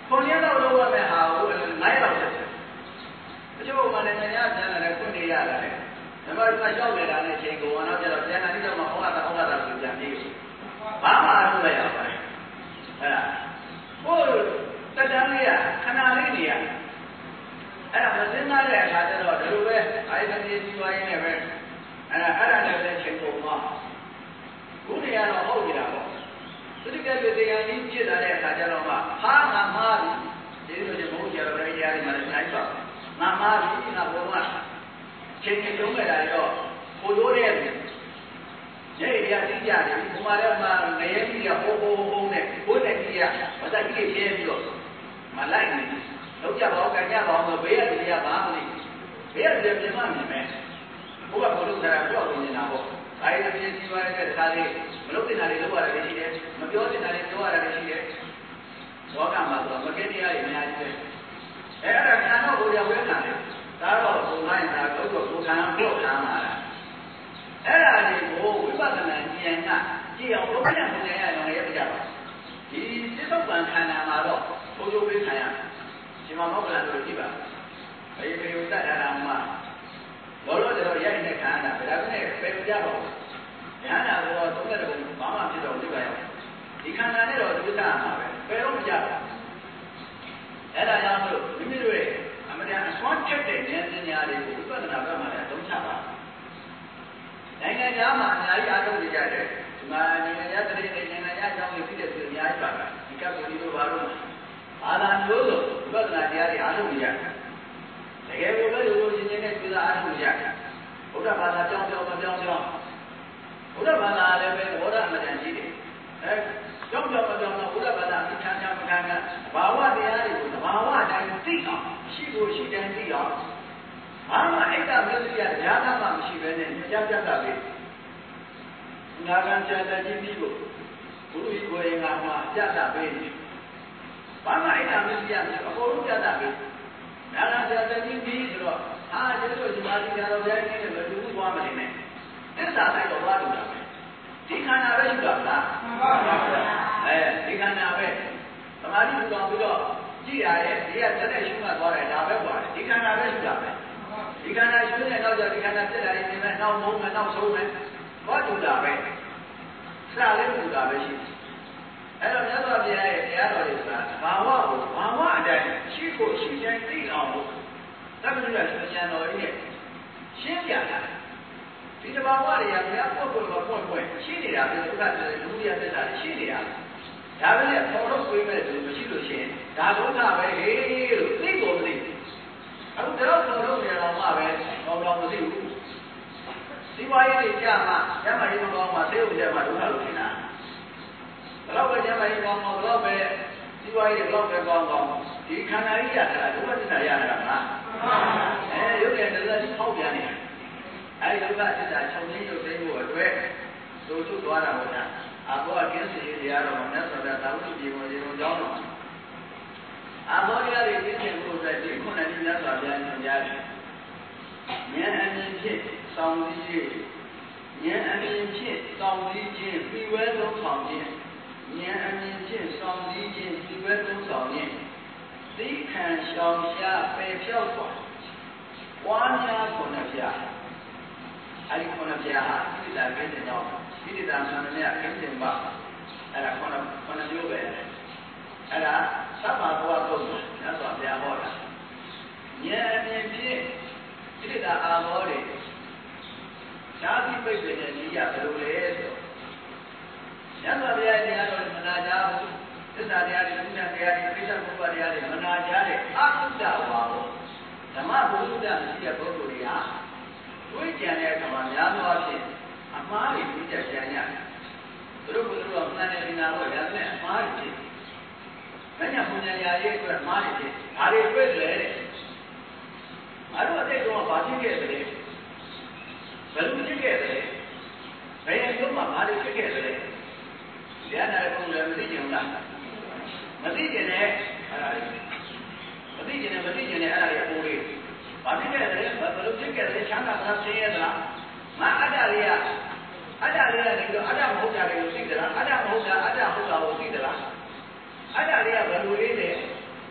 ခွန်ရတော့လို့ရမယ်ဟာကို9လောက်ဆက်တချို့မှလည်းညပြန်လာတယ်ခွင့်နေရတယ်ဓမ္မကရှောက်နေတာနဲ့ချိန်ကုန်အောင်ကျတော့ပြန်လာပြီးတော့မှဟောတာဆိုပြန်ပြီးဘာမှအားထုတ်လိုက်ရပါတယ်အဲ့ဒါဟိုတက်တန်းလေးကခဏလေးနေရအဲ့ဒါမစင်းသားတဲ့အခါကျတော့ဒီလိုပဲအိုင်ဒီစီဝိုင်းနဲ့ပဲအဲ့ဒါနဲ့လည်းချိန်ကုန်သွားခုနေရတော့ဟုတ်နေတာပေါ့သတိကလေးတရားကြီးဖြစ်လာတဲ့အခါကျတော့မှဟာငါမှားပြီဒီလိုမျိုးဘုရားတော်ရဲ့တရားတွေမှာလည်းနိုင်ပါငါမှားပြီငါဘုံကချိန်ချိန်လုံးခဲ့တာတော့ကိုလိုတဲ့ညေရတိကြတယ်ဘုမာလည်းမှာငရဲကြီးကဟိုနဲ့ဘုန်းနဲ့ကြီးကမသက်ကြီးပြဲပြီးတော့မလိုက်နေလောက်ကြပါဦးကြပါဦးဆိုဘေးရတရားပါမလို့ဘေးရတရားပြင်မှမြင်မယ်ဘုရားဘုလို့ဆိုတာပြောနေနေတာပေါ့အိုင်ဒီစီဝါရဲ့တခါလေးမလုပ်တဲ့နာလေးလုပ်ရတယ်ရှိတယ်မပြောတဲ့နာလေးပြောရတယ်ရှိတယ်ဘောကမှာဆိုမကင်းတရားတွေအများကြီးပဲအဲ့ဒါခံတော့ဘုရားဝဲခံတယ်ဒါတော့ဘုရားရဲ့ဒါတော့ကိုခံပြောခံလာတာအဲ့ဒါတွေကိုဝိပဿနာဉာဏ်ကကြည့်အောင်ဘုရားဘုရားရဲ့တော်ရဲ့ပြကြပါဒီစိတ်ပံခန္ဓာမှာတော့ဘုရားဝဲခံရဒီမှာမောက္ခလန်တို့ကြည့်ပါဘေးဘေးတတ်တာမှာလောလောဆယ်တော့ရိုက်နေခံတာပဲဒါပေမဲ့ပဲကြတော့ဉာဏ်နာတော့သုံးတဲ့ဘုံဘာမှဖြစ်တော့ကြည့်ပါရောဒီခန္ဓာနဲ့တော့ဒုက္ခမှာပဲတော့မကြဘူးအဲ့ဒါကြောင့်မို့မိမိတို့ရဲ့အမှန်တရားအစွမ်းချက်တဲ့ဉာဏ်ပညာတွေကိုဝိပဿနာဘက်မှာလည်းအသုံးချပါနိုင်ငံသားမှာအများကြီးအားထုတ်ကြတယ်ဒီမှာနိုင်ငံသားတရေနိုင်ငံသားအကြောင်းတွေဖြစ်တဲ့ဆိုအများကြီးပါပဲဒီကပ်ကိုဒီလိုပါလို့အာသာမျိုးလို့ဝိပဿနာတရားတွေအားထုတ်ကြတယ်တကယ်ကိုပဲလိုချင်းချင်းနဲ့ကျူတာအားထုတ်ကြတယ်ဘုရားဘာသာကြောင်းမပြောင်းဘုရားဘာသာလည်းပဲဘောဓအမှန်တန်ရှိတယ်အဲကြောင်းမပြောင်းတော့ဘုရားဘာသာအထမ်းချမ်းမထမ်းချမ်းဘာဝတရားတွေကိုဘာဝအတိုင်းသိအောင်ရှိဖို့ရှိတိုင်းသိအောင်ဘာမှအိတ်ကမစ္စရိယတရားမှမရှိဘဲနဲ့ညပြတာပဲငါကံကြတဲ့ကြီးပြီးကိုဘုရားကိုယ်ရင်ငါမှာကြတာပဲဘာမှအိတ်ကမစ္စရိယမရှိအကုန်လုံးကြတာပဲနာနာကြတဲ့ကြီးပြီးဆိုတော့ဟာဒီလိုဒီမှာဒီတော်ဘုရားကြီးနဲ့မတူဘူးသွားမနေနဲ့သစ္စာတိုင်းတော့သွားလို့တာပဲဒီခန္ဓာပဲရှိတာလားမှန်ပါပါဒီခန္ဓာပဲသမာဓိပူတော်ပြီးတော့ကြည့်ရတယ်ဒီကတက်တဲ့ရှုမှတ်သွားတယ်ဒါပဲပါဒီခန္ဓာပဲရှိတာပဲဒီခန္ဓာရှုတဲ့နောက်ကျဒီခန္ဓာပြက်လာနေမယ်နောက်မုန်းမယ်နောက်ဆုံးမယ်ဘာတူတာပဲစလေးတူတာပဲရှိအဲ့တော့မြတ်စွာဘုရားရဲ့တရားတော်တွေဆိုတာဘာဝကိုဘာဝအတိုင်းရှိဖို့ရှိတိုင်းသိအောင်လို့သဗ္ဗညုတရှင်တော်ရဲ့ရှင်းပြတာဒီတဘာဝတွေကဘုရားပွတ်ရှိနေတာပဲဒုက္ခတွေဒုတိယသစ္စာတွေရှိနေတာဒါပဲလေပေါ်လို့ပြေးမဲ့သူမရှိလို့ရှိရင်ဒါဒုက္ခပဲဟေးလို့သိကုန်မသိအခုတော့ပေါ်လို့နေတော့မှပဲတော့မသိဘူးဒီဝါရီတွေကြာမှညမကြီးမကောင်းမှသိဖို့ကြမှာဒုက္ခလို့ထင်တာဘယ်တော့ပဲညမကြီးကောင်းမှဘယ်တော့ပဲဒီဝါရီတွေဘယ်တော့ပဲကောင်းဒီခန္ဓာကြီးရတာဒုက္ခသစ္စာရတာကရုပ်ရဲ့တရားကြီးဖောက်ပြန်နေတာအဲဒီဒုက္ခသစ္စာချုပ်ငြိမ်းရုပ်သိမ်းဖို့အတွက်တို့ထုတ်သွားတာပေါ့ဗျာအဘောကင်းစီတရားတော်မြတ်စွာဘုရားသာဝတိပြေပေါ်ရေပေါ်ကြောင်းတော်အဘောတရားတွေသိခြင်းဖို့အတွက်ဒီခုနှစ်နည်းမြတ်စွာဘုရားညွှန်ကြားတယ်ဉာဏ်အမြင်ဖြင့်စောင့်စည်းခြင်းဉာဏ်အမြင်ဖြင့်စောင့်စည်းခြင်းပြီးဝဲသုံးဆောင်ခြင်းဉာဏ်အမြင်ဖြင့်စောင့်စည်းခြင်းပြီးဝဲသုံးဆောင်ခြင်းသိခံရှောင်ရှားပယ်ဖြောက်စွာပွားများခုနှစ်ပြားအဲဒီခုနှစ်ပြားဟာဣတိတာကိစ္စကြောင့်ဣတိတာဆန္ဒနဲ့အင်းတင်ပါအဲ့ဒါခုနှစ်မျိုးပဲအဲ့ဒါသဗ္ဗဘောသုတ်မြတ်စွာဘုရားဟောတာဉာဏ်အမြင်ဖြင့်ဣတိတာအာဘောတွေဓာတိပိတ်တဲ့နေရဘယ်လိုလဲဆိုမြတ်စွာဘုရားတရားတော်မနာကြဘူးသစ္စာတရားတွေဥဒ္ဒတရားတွေပိဋကဘုရားတရားတွေမနာကြတဲ့အကုဒ္ဒဝါဘောဓမ္မဘုဒ္ဓမရှိတဲ့ပုဂ္ဂိုလ်တွေဟာတွေးကြံတဲ့အခါမှာများသောအားဖြင့်အမှားတွေတွေးကြံရတယ်သူတို့ကမှန်တယ်ဒီနာတော့ဒါနဲ့အမှားတွေဖြစ်မညာဘုညာရာရဲ့အတွက်အမှားတွေဖြစ်ဒါတွေတွေ့တယ်ငါတို့အတိတ်ကဘာဖြစ်ခဲ့သလဲဘယ်လိုဖြစ်ခဲ့သလဲဘယ်အကျိုးမှဘာတွေဖြစ်ခဲ့သလဲဉာဏ်နဲ့ပုံလည်းမသိကြဘူးလားမသိကြနဲ့အဲ့ဒါလေးမသိကြနဲ့အဲ့ဒါလေးအပေါ်လေးဘာဖြစ်ခဲ့သလဲဘယ်လိုဖြစ်ခဲ့သလဲချမ်းသာတာဆင်းရဲသလားငါအတ္တလေးကနေတော့အတ္တမဟုတ်တာတွေကိုသိသလားအတ္တမဟုတ်တာကိုသိသလားအတ္တလေးကဘယ်လိုလေးလဲ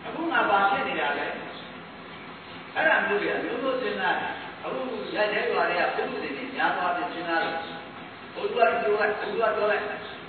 အခုငါဘာဖြစ်နေတာလဲအဲ့ဒါမျိုးတွေအမျိုးမျိုးစဉ်းစားတယ်အခုရိုက်တဲ့ရွာတွေကပုဂ္ဂိုလ်တွေများသွားပြီးစဉ်းစားတယ်ဟိုကပြောလိုက်အဲ့ဟိုကဘယ်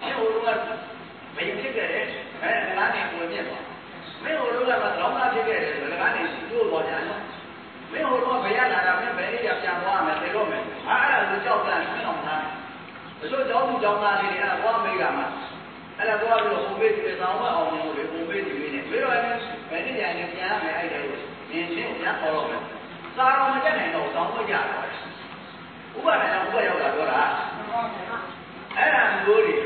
ဖြစ်ခဲ့တယ်အဲငါနဲ့ဝင်ပြသွားမင်းဟိုကတော့ငါဖြစ်ခဲ့တယ်ငါနဲ့တို့တော့ကြာနော်မင်းဟိုတော့ဘယ်ရလာတာမင်းဘယ်နည်းပြန်သွားမယ်သိတော့မယ်အဲ့ဒါကိုကြောက်တယ်မင်းအောင်သားဘယ်လိုကြောက်မှုကြောက်သားလေးတွေအဲ့ဒါသွားမေးတာမှာအဲ့ဒါသွားပြီးတော့ဟိုမေးပြေဆောင်မအောင်လို့လေဟိုမေးဒီမေးနဲ့ပြီးတော့ဘယ်နည်းပြန်ရမယ်အဲ့ဒါကိုနင်းချင်းပြန်ခေါ်တော့မယ်စားတော့မတက်နိုင်တော့တောင်းမကြတော့ဥပဒေကဥပရောက်တာပြောတာအဲ့ဒါမျိုးတွေက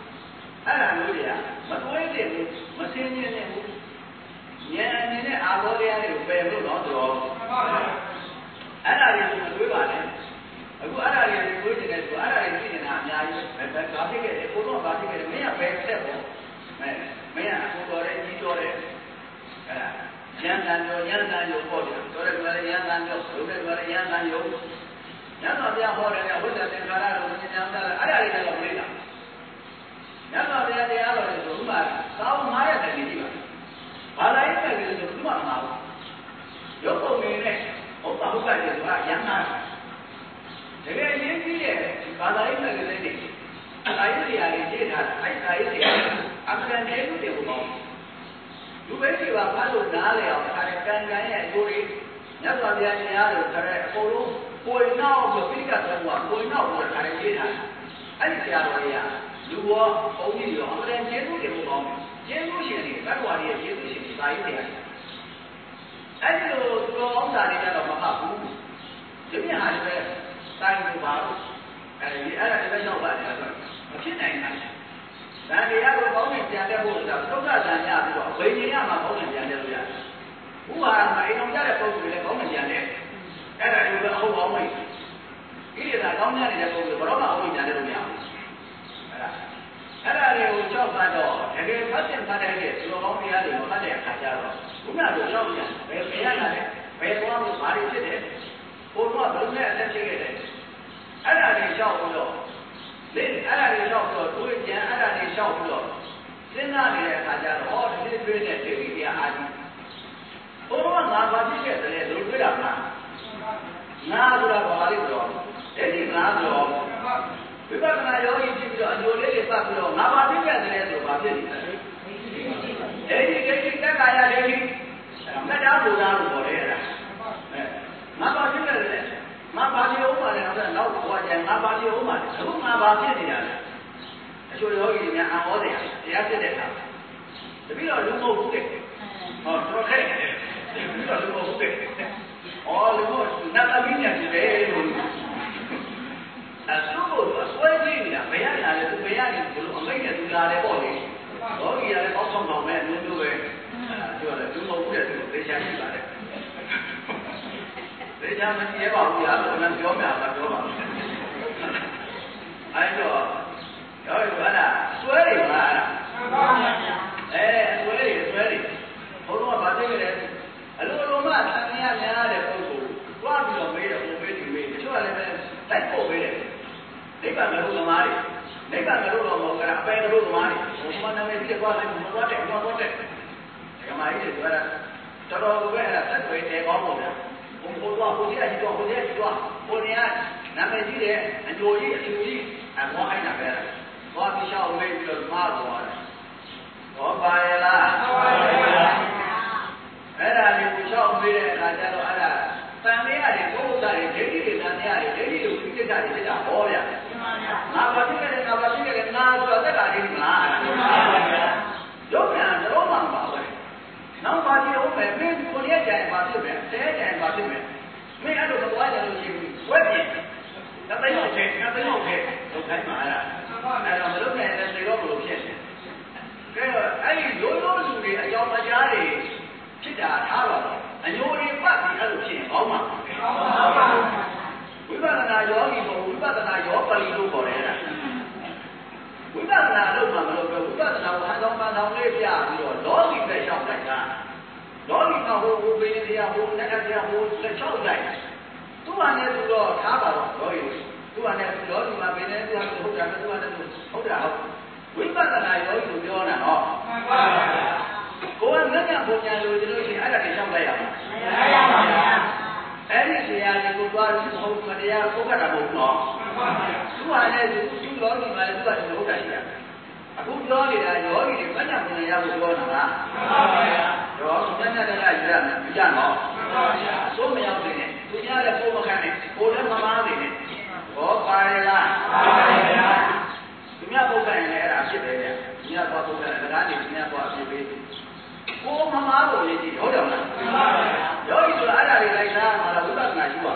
မတွေးတယ်ဘူးမစင်းနေနဲ့ဘူးဉာဏ်အနေနဲ့အာဘောတရားတွေကိုပယ်လို့တော့ဆိုတော့အဲ့ဒါတွေကိုမတွေးပါနဲ့အခုအဲ့ဒါတွေကိုတွေးနေတယ်ဆိုအဲ့ဒါတွေသိနေတာအများကြီးပဲဘာဖြစ်ခဲ့လဲကိုတော့ဘာဖြစ်ခဲ့လဲမင်းကဘယ်ဆက်ပေါ့မင်းကကိုတော်တယ်ကြီးတော်တယ်အဲ့ဒါဉာဏ်တန်ရောပေါ့ဗျာတော်တယ်ကလည်းဉာဏ်တန်ရောဘုရားကလည်းဉာဏ်တန်ရောညသောဘုရားဟောတယ်ဝိသသင်္ခါရတို့ဉာဏ်တန်အဲ့ဒါတွေတော့မလေးတာညသောဘုရားတရားတော်တွေဆိုဥမာသာဝ9ရက်တည်းကြီးပါဘာသာရေးနဲ့ဆိုတော့မှမပါဘူးရုပ်ပုံနေနဲ့ဟုတ်ကဲ့ဆိုတာရမ်းတာတကယ်ရင်းကြီးရဲ့ဘာသာရေးနဲ့လည်းနေအာယုတွေအားကြီးထားတာအဲ့ဒါရေးတွေအမှန်တည်းလို့ပြောပေါ့လူပဲတွေပါဖတ်လို့နားလေအောင်ဒါကံရဲ့အကျိုးတွေညသောဘုရားတရားတော်ဆိုတဲ့အကုန်လုံးကိုယ်နောက်ဆိုပိဋကသုံးပါကိုယ်နောက်ဆိုဒါလည်းရေးထားအဲ့ဒီတရားတော်တွေကလူဘောဘုန်းကြီးရောအမှန်ကျေးဇူးတွေပို့ကောင်းကျေးဇူးရှင်တွေဘတ်ဝါတွေရဲ့ကျေးဇူးရှင်တွေဒါရေးတရားအဲ့ဒီလိုသူတော်အောင်စာတွေကတော့မဟုတ်ဘူးဒီမြဟာတွေတိုင်းလို့ပါလို့အဲ့ဒါတွေပဲရောက်ပါတယ်ဆိုမဖြစ်နိုင်တာဒါတရားကိုကောင်းနေပြန်တဲ့ဖို့ဆိုတော့သုဒ္ဓဇာညပြီးတော့ဝိညာဉ်ရမှာကောင်းနေပြန်တယ်လို့ရတယ်ဥပါဒမှာအိမ်တော်ကြတဲ့ပုံစံတွေလည်းကောင်းနေပြန်တယ်အဲ့ဒါတွေကအဟုတ်ကောင်းနေဒီလိုသာကောင်းနေတဲ့ပုံစံဘယ်တော့မှအဟုတ်ပြန်တယ်လို့မရဘူးအဲ့ဒါတွေကိုကြောက်တော့တကယ်ဖတ်တဲ့ဖတ်တဲ့သူတော်ကောင်းတရားတွေကိုဖတ်တဲ့အခါကျတော့ခုနကကြောက်ပြန်ဘယ်ရလာလဲဘယ်သွားလို့ဘာတွေဖြစ်တယ်ဘုရားဘယ်လိုနဲ့အသက်ဖြစ်ခဲ့တယ်အဲ့ဒါတွေကြောက်ပြီးတော့လေအဲ့ဒါတွေကြောက်ပြီးတော့တွေးကြံအဲ့ဒါတွေကြောက်ပြီးတော့စဉ်းစားနေတဲ့အခါကျတော့ဟောဒီတွေးတဲ့ဒိဋ္ဌိတရားအာကြီးဘုရားငါဘာဖြစ်ခဲ့တယ်လို့တွေးတာမလားငါဆိုတာဘာလဲဆိုတော့ဒိဋ္ဌိငါဆိုတော့ဝိပဿနာယောဂီဖြစ်ပြီးတော့အကျိုးလေးတွေပတ်ပြီးတော့ငါဘာဖြစ်ခဲ့တယ်ဆိုဘာဖြစ်နေလဲဒိဋ္ဌိတက္ကာယဒိဋ္ဌိမတ္တဘုရားလို့ခေါ်တယ်အဲ့ဒါငါဘာဖြစ်ခဲ့တယ်ငါဘာဖြစ်ဦးမှာလဲနောက်ဘဝကျရင်ငါဘာဖြစ်ဦးမှာလဲအခုငါဘာဖြစ်နေတာလဲအကျိုးယောဂီတွေများအဟောတယ်တရားဖြစ်တဲ့အခါတပည့်တော်လူမဟုတ်ဘူးတဲ့ဟောတော်ခဲ့တယ်တပည့်တော်လူမဟုတ်ဘူးတဲ့အော်လူမဟုတ်နတ်သမီးညာကြီးပဲလို့အဆုကိုဆွဲကြည့်နေတာဘယ်ရလာလဲသူဘယ်ရနေဘလို့အမိတ်နဲ့သူလာတယ်ပေါ့လေယောဂီကလည်းပေါက်ဆောင်ဆောင်ပဲအမျိုးမျိုးပဲပြောတယ်လူမဟုတ်ဘူးတဲ့သူသိချာရှိပါတယ်သိချာမကြည့်ရပါဘူးလားဆိုတော့ပြောမှာပါပြောပါအဲ့တော့ယောဂီကလည်းဆွဲနေပါလားဆွဲနေဘုရားကဗာသိကြတယ်အလိုလိုမှသံဃာများတဲ့ပုဂ္ဂိုလ်တွားပြီးတော့မေးတယ်ဟိုမေးဒီမေးတချို့ကလည်းတိုက်ပို့ပေးတယ်နိဗ္ဗာန်ကလို့သမားတွေနိဗ္ဗာန်ကလို့တော့မဟုတ်ကြအပယ်ကလို့သမားတွေဘုရားနာမည်ကြီးကွာလည်းမသွားတဲ့ဓမ္မကြီးတွေပြောတာတော်တော်ပဲအဲ့ဒါသက်သွေးတယ်ကောင်းလို့ဗျာဘုရားဟိုကြီးကကြီးတော့ဟိုနေကနာမည်ကြီးတယ်အကျိုးကြီးအကျိုးကြီးအမောအိုက်တာပဲသွားပြီးရှောက်ဝေးပြီးတော့မှားသွားတယ်ဘောပါရလားအဲ့ဒါလေးကိုရှောက်ဝေးတဲ့အခါကျတော့အဲ့ဒါတန်တရားတွေဘုရားတွေဒိဋ္ဌိတွေတန်တရားတွေဒိဋ္ဌိတွေပြစ်တာတွေဖြစ်တာဟောဗျာငါဘာဖြစ်ခဲ့လဲငါဆိုတဲ့ကာကြီးမလားရုပ်ညာတော့မှမပါဘူးနောက်ပါကြည့်ဦးမယ်မင်းကိုရက်ကြိုင်ပါဖြစ်မယ်တဲကြိုင်ပါဖြစ်မယ်မင်းအဲ့လိုမသွားကြလို့ရှိဘူးဝက်ပြင်တသိန်းဟုတ်တယ်လောက်ခိုင်းပါလားအဲ့တော့မလုပ်နိုင်တဲ့နေတော့ဘလို့ဖြစ်နေကဲတော့အဲ့ဒီရိုးရိုးလူတွေအကြောင်းတရားတွေဖြစ်တာထားပါတော့အညိုတွေပတ်ပြီးအဲ့လိုဖြစ်ရင်ကောင်းမှာဝိပဿနာယောဂီကိုဝိပဿနာယောပလီလို့ခေါ်တယ်အဲ့ဒါဝိပဿနာလို့မှမလို့ပြောဝိပဿနာကိုဟန်ဆောင်ပန်းဆောင်လေးပြပြီးတော့လောကီပဲလျှောက်လိုက်တာလောကီကဟိုဘင်းတရားဟိုနတ်တရားဟိုလက်လျှောက်လိုက်သူ့ဟာနဲ့သူတော့ထားပါတော့လောကီသူ့ဟာနဲ့လောကီမှာဘယ်နဲ့သူ့ဟာဟုတ်တာသူ့ဟာနဲ့ဟုတ်တာဟုတ်ဝိပဿနာယောဂီကိုပြောတာနော်မှန်ပါဗျာကိုယ်ကညာပုံညာလို့ဒီလိုရှိအဲ့ဒါတွေရှောက်လိုက်ရမှာအဲ့ဒီဆရာကြီးကိုသွားလို့ဟုတ်မတရားပုဂ္ဂတာမဟုတ်တော့သူကလည်းသူလောကီမှာလည်းသူကဒီဟုတ်တာရှိတယ်အခုပြောနေတာယောဂီတွေမညာပုံညာရဖို့ပြောတာလားတော့မညာတရရရမယ်ကြတော့သို့မရောက်နေတယ်သူများလည်းပုံမခံနဲ့ကိုယ်လည်းမမားနေနဲ့ဟောပါရလားသူများပုဂ္ဂိုလ်ရင်လည်းအဲ့ဒါဖြစ်တယ်ဗျာသူများသွားပုဂ္ဂိုလ်လည်းဒါကနေသူများသွားအဖြစ်ပေးကိုယ်မမားလို့ရည်ကြည့်ဟုတ်တယ်မလားယောဂီဆိုတာအဲ့ဒါတွေလိုက်စားမှာလားဝိပဿနာရှိပါ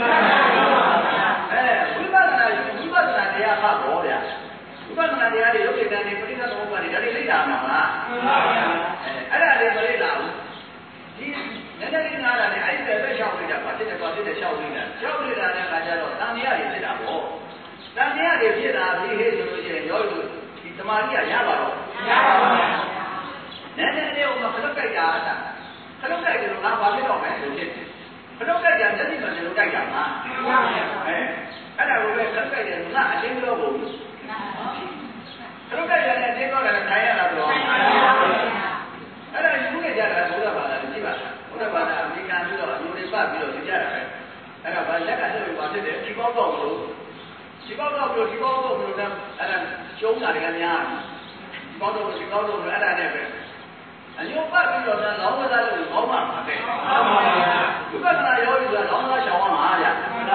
ဝိပဿနာတရားဖတ်ဖို့ဗျာဝိပဿနာတရားတွေရုပ်ဉာဏ်တွေပဋိသသမုပ္ပါဒ်တွေဒါတွေသိတာမှာလားအဲ့ဒါတွေမသိတာဘူးဒီနည်းနည်းနားတာနဲ့အဲ့ဒီပဲရှောက်နေတာပါတစ်ချက်ရှောက်နေတာနဲ့ခါကြတော့တန်မြရတွေဖြစ်တာပေါ့တန်မြရတွေဖြစ်တာဒီဟဲ့ဆိုလို့ရှိရင်ရောဒီသမာဓိကရပါတော့ရပါပါနည်းနည်းလေးကခလုတ်ကြိုက်တာခလုတ်ကြိုက်တယ်လို့ငါဘာဖြစ်တော့မယ်လို့ဖြစ်ခလုတ်ကြိုက်တာမျက်စိမှန်တယ်လို့ကြိုက်တာမှာအဲ့ဒါကိုပဲခလုတ်ကြိုက်တယ်ငါအတင်းပြောဖို့ခလုတ်ကြိုက်တယ်နဲ့အတင်းပြောတာလည်းခိုင်းရတာတော့အဲ့ဒါယူနေကြတာဘုရားဘာသာကြည့်ပါဘုရားဘာသာအမေရိကန်ပြီးတော့အယူတွေပတ်ပြီးတော့ကြည့်ကြတာပဲအဲ့ဒါဘာလက်ကဆိုပြီးဘာဖြစ်တယ်ဒီပေါက်တော့မလို့ဒီပေါက်တော့မလို့အဲ့ဒါကျုံးတာတွေကများဒီပေါက်တော့အဲ့ဒါနဲ့ပဲအညို့ပတ်ပြီးတော့လောင်းဝသားလို့ဘောင်းမှာပါတယ်ဘုရားနာယောဂီဆိုတာလောင်းဝသားရှောင်းမှာဗျာ